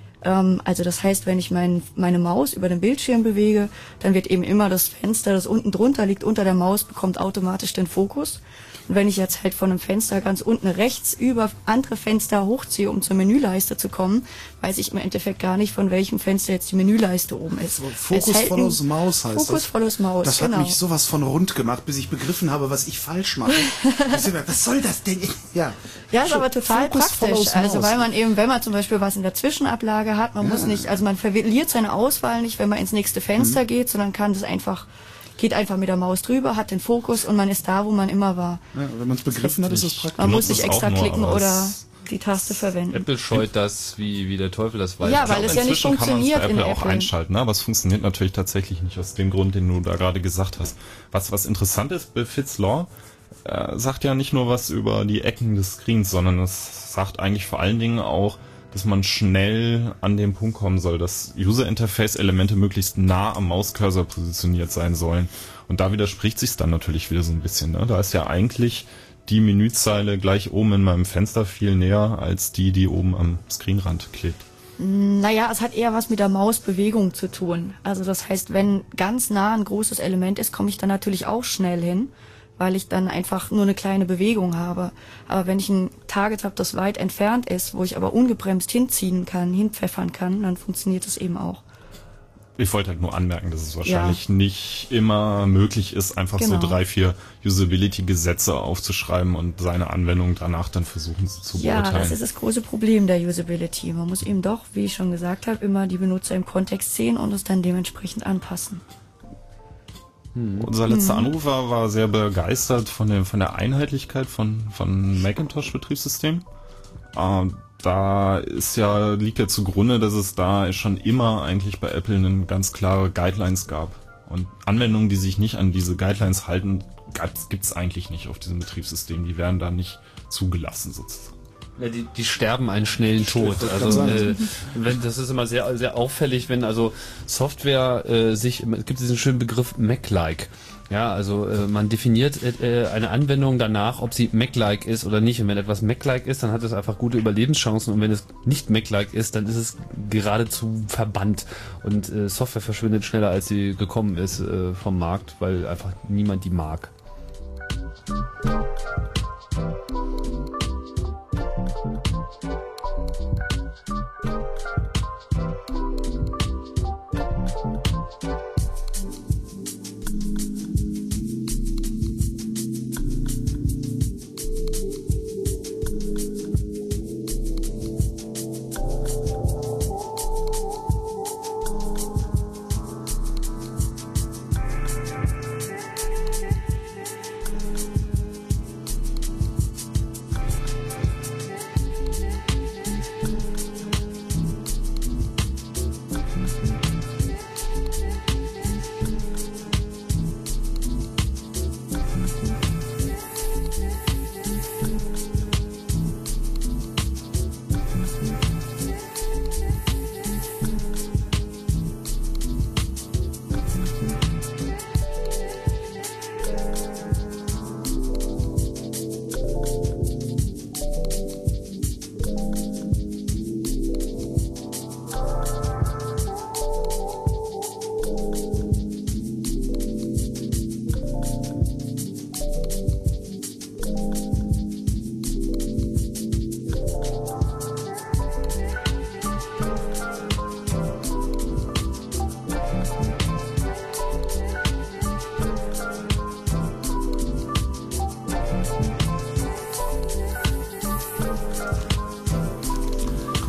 Also das heißt, wenn ich meine Maus über den Bildschirm bewege, dann wird eben immer das Fenster, das unten drunter liegt, unter der Maus, bekommt automatisch den Fokus. Und wenn ich jetzt halt von einem Fenster ganz unten rechts über andere Fenster hochziehe, um zur Menüleiste zu kommen, weiß ich im Endeffekt gar nicht, von welchem Fenster jetzt die Menüleiste oben ist. Focus follows Mouse heißt das. Focus follows Mouse, das hat mich sowas von rund gemacht, bis ich begriffen habe, was ich falsch mache. Was soll das denn? Ja, ist aber total praktisch. Also weil man eben, wenn man zum Beispiel was in der Zwischenablage hat, man muss nicht, also man verliert seine Auswahl nicht, wenn man ins nächste Fenster geht, sondern kann das geht einfach mit der Maus drüber, hat den Fokus und man ist da, wo man immer war. Ja, wenn man es begriffen hat, ist es praktisch. Man muss nicht extra klicken oder die Taste verwenden. Apple scheut das wie der Teufel das weiß. Ja, weil es ja nicht funktioniert kann man es bei Apple auch einschalten, ne? Aber es funktioniert natürlich tatsächlich nicht aus dem Grund, den du da gerade gesagt hast. Was interessant ist bei Fitts Law, sagt ja nicht nur was über die Ecken des Screens, sondern es sagt eigentlich vor allen Dingen auch, dass man schnell an den Punkt kommen soll, dass User-Interface-Elemente möglichst nah am Mauscursor positioniert sein sollen. Und da widerspricht sich's dann natürlich wieder so ein bisschen. Ne? Da ist ja eigentlich die Menüzeile gleich oben in meinem Fenster viel näher als die oben am Screenrand klebt. Es hat eher was mit der Mausbewegung zu tun. Also das heißt, wenn ganz nah ein großes Element ist, komme ich dann natürlich auch schnell hin, weil ich dann einfach nur eine kleine Bewegung habe. Aber wenn ich ein Target habe, das weit entfernt ist, wo ich aber ungebremst hinpfeffern kann, dann funktioniert es eben auch. Ich wollte halt nur anmerken, dass es wahrscheinlich nicht immer möglich ist, einfach so 3-4 Usability-Gesetze aufzuschreiben und seine Anwendung danach dann versuchen zu beurteilen. Ja, das ist das große Problem der Usability. Man muss eben doch, wie ich schon gesagt habe, immer die Benutzer im Kontext sehen und es dann dementsprechend anpassen. Unser letzter Anrufer war sehr begeistert von der Einheitlichkeit von Macintosh-Betriebssystem. Da liegt ja zugrunde, dass es da schon immer eigentlich bei Apple eine ganz klare Guidelines gab. Und Anwendungen, die sich nicht an diese Guidelines halten, gibt's eigentlich nicht auf diesem Betriebssystem. Die werden da nicht zugelassen sozusagen. Ja, die sterben einen schnellen Tod. Also das ist immer sehr, sehr auffällig, wenn also Software es gibt diesen schönen Begriff Mac-like. Ja, also man definiert eine Anwendung danach, ob sie Mac-like ist oder nicht. Und wenn etwas Mac-like ist, dann hat es einfach gute Überlebenschancen. Und wenn es nicht Mac-like ist, dann ist es geradezu verbannt. Und Software verschwindet schneller, als sie gekommen ist vom Markt, weil einfach niemand die mag.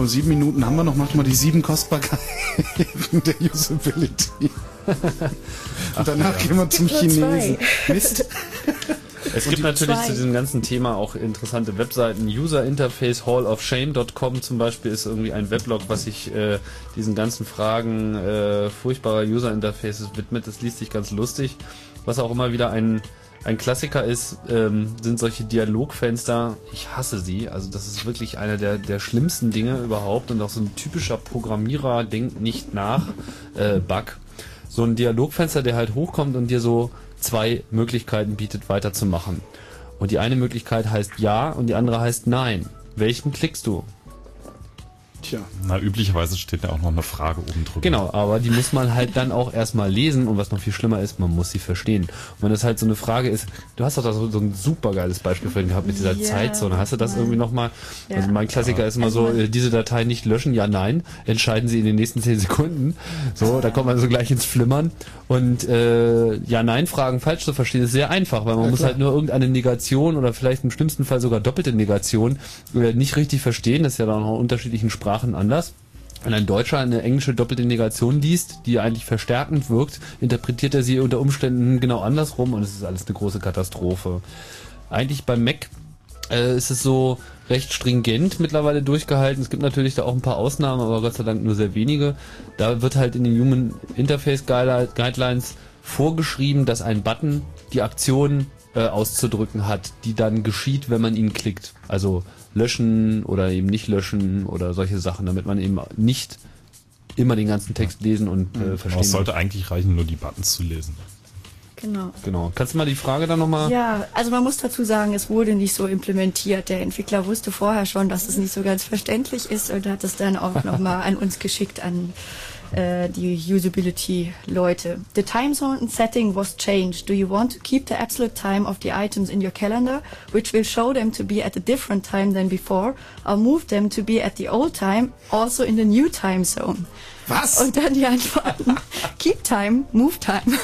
nur 7 Minuten haben wir noch. Macht mal die 7 Kostbarkeiten der Usability. Und danach gehen wir zum Chinesen. Mist. Es gibt natürlich zu diesem ganzen Thema auch interessante Webseiten. User Interface Hall of Shame.com zum Beispiel ist irgendwie ein Weblog, was sich diesen ganzen Fragen furchtbarer User Interfaces widmet. Das liest sich ganz lustig. Was auch immer wieder ein Klassiker ist, sind solche Dialogfenster. Ich hasse sie. Also das ist wirklich einer der schlimmsten Dinge überhaupt und auch so ein typischer Programmierer denkt nicht nach Bug. So ein Dialogfenster, der halt hochkommt und dir so 2 Möglichkeiten bietet, weiterzumachen. Und die eine Möglichkeit heißt Ja und die andere heißt Nein. Welchen klickst du? Tja. Na, üblicherweise steht da auch noch eine Frage oben drüber. Genau, aber die muss man halt dann auch erstmal lesen und was noch viel schlimmer ist, man muss sie verstehen. Und wenn das halt so eine Frage ist, du hast doch da so ein super geiles Beispiel vorhin gehabt mit dieser Zeitzone. Hast du das irgendwie nochmal? Ja. Also mein Klassiker ist immer so, diese Datei nicht löschen, ja, nein, entscheiden Sie in den nächsten 10 Sekunden. So, da kommt man so gleich ins Flimmern. Und Ja-Nein-Fragen falsch zu verstehen ist sehr einfach, weil man muss halt nur irgendeine Negation oder vielleicht im schlimmsten Fall sogar doppelte Negation nicht richtig verstehen. Das ist ja dann auch in unterschiedlichen Sprachen anders. Wenn ein Deutscher eine englische doppelte Negation liest, die eigentlich verstärkend wirkt, interpretiert er sie unter Umständen genau andersrum und es ist alles eine große Katastrophe. Eigentlich beim Mac ist es so recht stringent mittlerweile durchgehalten. Es gibt natürlich da auch ein paar Ausnahmen, aber Gott sei Dank nur sehr wenige. Da wird halt in den Human Interface Guidelines vorgeschrieben, dass ein Button die Aktion auszudrücken hat, die dann geschieht, wenn man ihn klickt. Also löschen oder eben nicht löschen oder solche Sachen, damit man eben nicht immer den ganzen Text lesen und verstehen. Es sollte eigentlich reichen, nur die Buttons zu lesen. Genau. Kannst du mal die Frage dann nochmal? Ja, also man muss dazu sagen, es wurde nicht so implementiert. Der Entwickler wusste vorher schon, dass es nicht so ganz verständlich ist und hat es dann auch nochmal an uns geschickt, an die Usability-Leute. The time zone setting was changed. Do you want to keep the absolute time of the items in your calendar, which will show them to be at a different time than before, or move them to be at the old time, also in the new time zone? Was? Und dann die Antworten. Keep time, move time.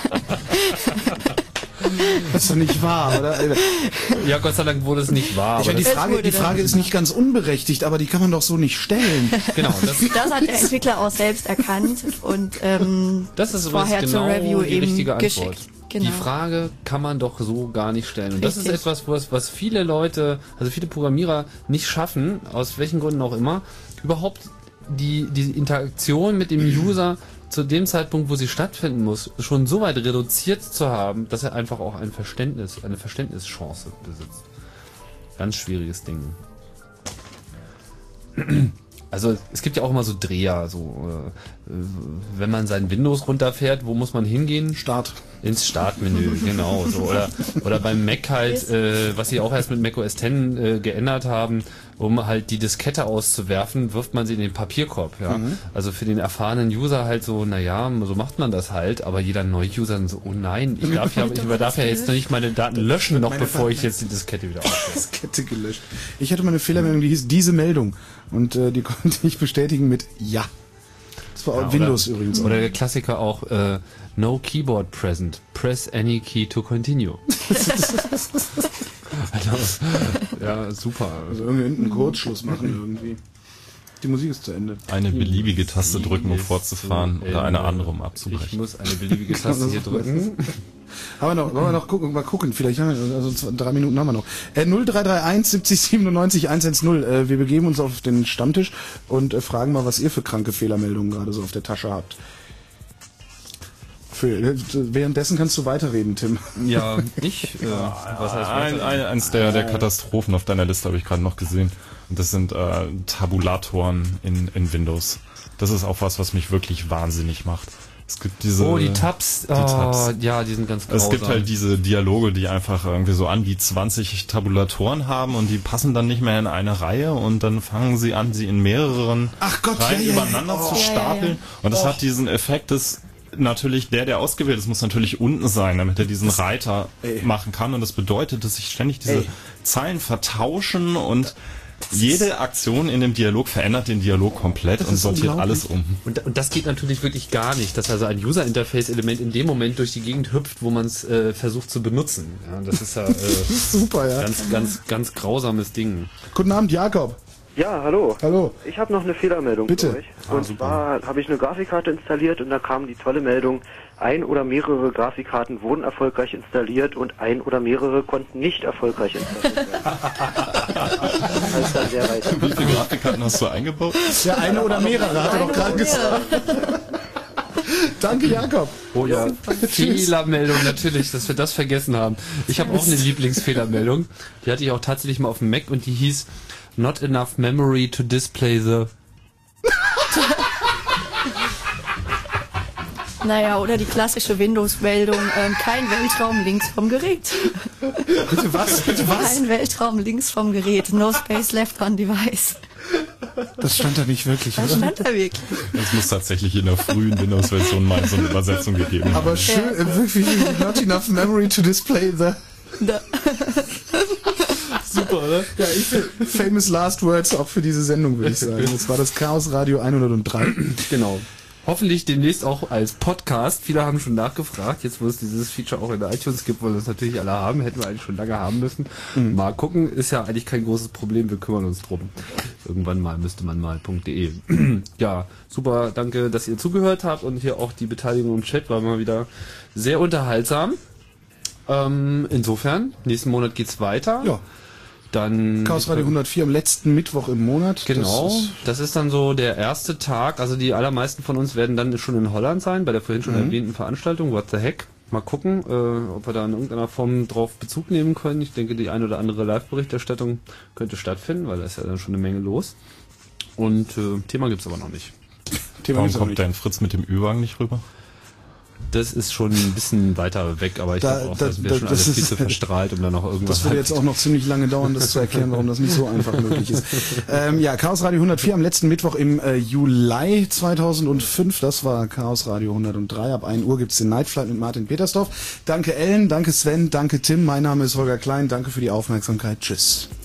Das ist doch nicht wahr, oder? Ja, Gott sei Dank wurde es nicht wahr. Ich meine, die Frage ist nicht ganz unberechtigt, aber die kann man doch so nicht stellen. Genau. Das hat der Entwickler auch selbst erkannt und das ist vorher genau zur Review die eben richtige Antwort. geschickt. Genau. Die Frage kann man doch so gar nicht stellen. Und das ist Richtig. etwas, was viele Leute, also viele Programmierer nicht schaffen, aus welchen Gründen auch immer, überhaupt die Interaktion mit dem User zu dem Zeitpunkt, wo sie stattfinden muss, schon so weit reduziert zu haben, dass er einfach auch eine Verständnischance besitzt. Ganz schwieriges Ding. Also es gibt ja auch immer so Dreher, wenn man sein Windows runterfährt, wo muss man hingehen? Start. Ins Startmenü, genau. So. Oder beim Mac halt, was sie auch erst mit macOS X geändert haben, um halt die Diskette auszuwerfen, wirft man sie in den Papierkorb. Ja? Also für den erfahrenen User halt so, naja, so macht man das halt, aber jeder Neue-User so, oh nein, ich darf ja jetzt noch nicht meine Daten löschen, noch bevor ich jetzt die Diskette wieder auflöse. Diskette gelöscht. Ich hatte mal eine Fehlermeldung, die hieß diese Meldung und die konnte ich bestätigen mit Ja. Das war Windows übrigens. Oder der Klassiker auch, no keyboard present. Press any key to continue. Also, ja, super. Also irgendwie einen Kurzschluss machen irgendwie. Die Musik ist zu Ende. Eine beliebige Taste drücken, um fortzufahren, oder eine andere, um abzubrechen. Ich muss eine beliebige Taste hier drücken. Wollen wir noch gucken, vielleicht haben wir, also 3 Minuten haben wir noch. 0331 70 97 110. Wir begeben uns auf den Stammtisch und fragen mal, was ihr für kranke Fehlermeldungen gerade so auf der Tasche habt. Währenddessen kannst du weiterreden, Tim. Ja, was heißt eins der Katastrophen auf deiner Liste habe ich gerade noch gesehen. Und das sind Tabulatoren in Windows. Das ist auch was mich wirklich wahnsinnig macht. Es gibt diese... die Tabs. Ja, die sind ganz grausam. Es gibt halt diese Dialoge, die einfach irgendwie so an die 20 Tabulatoren haben und die passen dann nicht mehr in eine Reihe und dann fangen sie an, sie in mehreren Reihen übereinander zu stapeln. Und das hat diesen Effekt des... Natürlich, der ausgewählt ist, muss natürlich unten sein, damit er diesen Reiter machen kann. Und das bedeutet, dass sich ständig diese Zeilen vertauschen und jede Aktion in dem Dialog verändert den Dialog komplett und sortiert alles um. Und das geht natürlich wirklich gar nicht, dass also ein User-Interface-Element in dem Moment durch die Gegend hüpft, wo man es versucht zu benutzen. Ja, das ist ja super, ja. Ganz grausames Ding. Guten Abend, Jakob. Ja, hallo. Hallo. Ich habe noch eine Fehlermeldung Bitte. für euch. Und zwar habe ich eine Grafikkarte installiert und da kam die tolle Meldung, ein oder mehrere Grafikkarten wurden erfolgreich installiert und ein oder mehrere konnten nicht erfolgreich installiert werden. Das ist dann sehr weit. Wie viele Grafikkarten hast du eingebaut? Ja, eine oder mehrere, hat er doch gerade gesagt. Danke, Jakob. Oh ja, Fehlermeldung, natürlich, dass wir das vergessen haben. Ich habe auch eine Lieblingsfehlermeldung. Die hatte ich auch tatsächlich mal auf dem Mac und die hieß Not enough memory to display the... Naja, oder die klassische Windows-Meldung, kein Weltraum links vom Gerät. Bitte was? Bitte was? Kein Weltraum links vom Gerät. No space left on device. Das stand da nicht wirklich, Das oder? stand da wirklich. Es muss tatsächlich in der frühen Windows-Version mal so eine Übersetzung gegeben haben. Aber schön, wirklich, not enough memory to display the... Super, oder? Ja, ich finde famous last words auch für diese Sendung, würde ich sagen. Das war das Chaos Radio 103. Genau. Hoffentlich demnächst auch als Podcast. Viele haben schon nachgefragt, jetzt wo es dieses Feature auch in der iTunes gibt, weil das natürlich alle haben, hätten wir eigentlich schon lange haben müssen. Mal gucken, ist ja eigentlich kein großes Problem, wir kümmern uns drum. Irgendwann mal müsste man mal.de. Ja, super, danke, dass ihr zugehört habt und hier auch die Beteiligung im Chat war mal wieder sehr unterhaltsam. Insofern, nächsten Monat geht's weiter. Ja. Dann Chaos Radio 104 am letzten Mittwoch im Monat. Genau, das ist dann so der erste Tag. Also die allermeisten von uns werden dann schon in Holland sein, bei der vorhin schon erwähnten Veranstaltung What the Heck. Mal gucken, ob wir da in irgendeiner Form drauf Bezug nehmen können. Ich denke, die eine oder andere Live-Berichterstattung könnte stattfinden, weil da ist ja dann schon eine Menge los. Und Thema gibt's aber noch nicht. Warum kommt dein Fritz mit dem Ü-Wagen nicht rüber? Das ist schon ein bisschen weiter weg, aber ich glaube auch, das wäre schon alles viel zu verstrahlt, um da noch irgendwas... Das würde jetzt auch noch ziemlich lange dauern, das zu erklären, warum das nicht so einfach möglich ist. Ja, Chaos Radio 104 am letzten Mittwoch im Juli 2005. Das war Chaos Radio 103. Ab 1 Uhr gibt's den Nightflight mit Martin Petersdorf. Danke Ellen, danke Sven, danke Tim. Mein Name ist Holger Klein. Danke für die Aufmerksamkeit. Tschüss.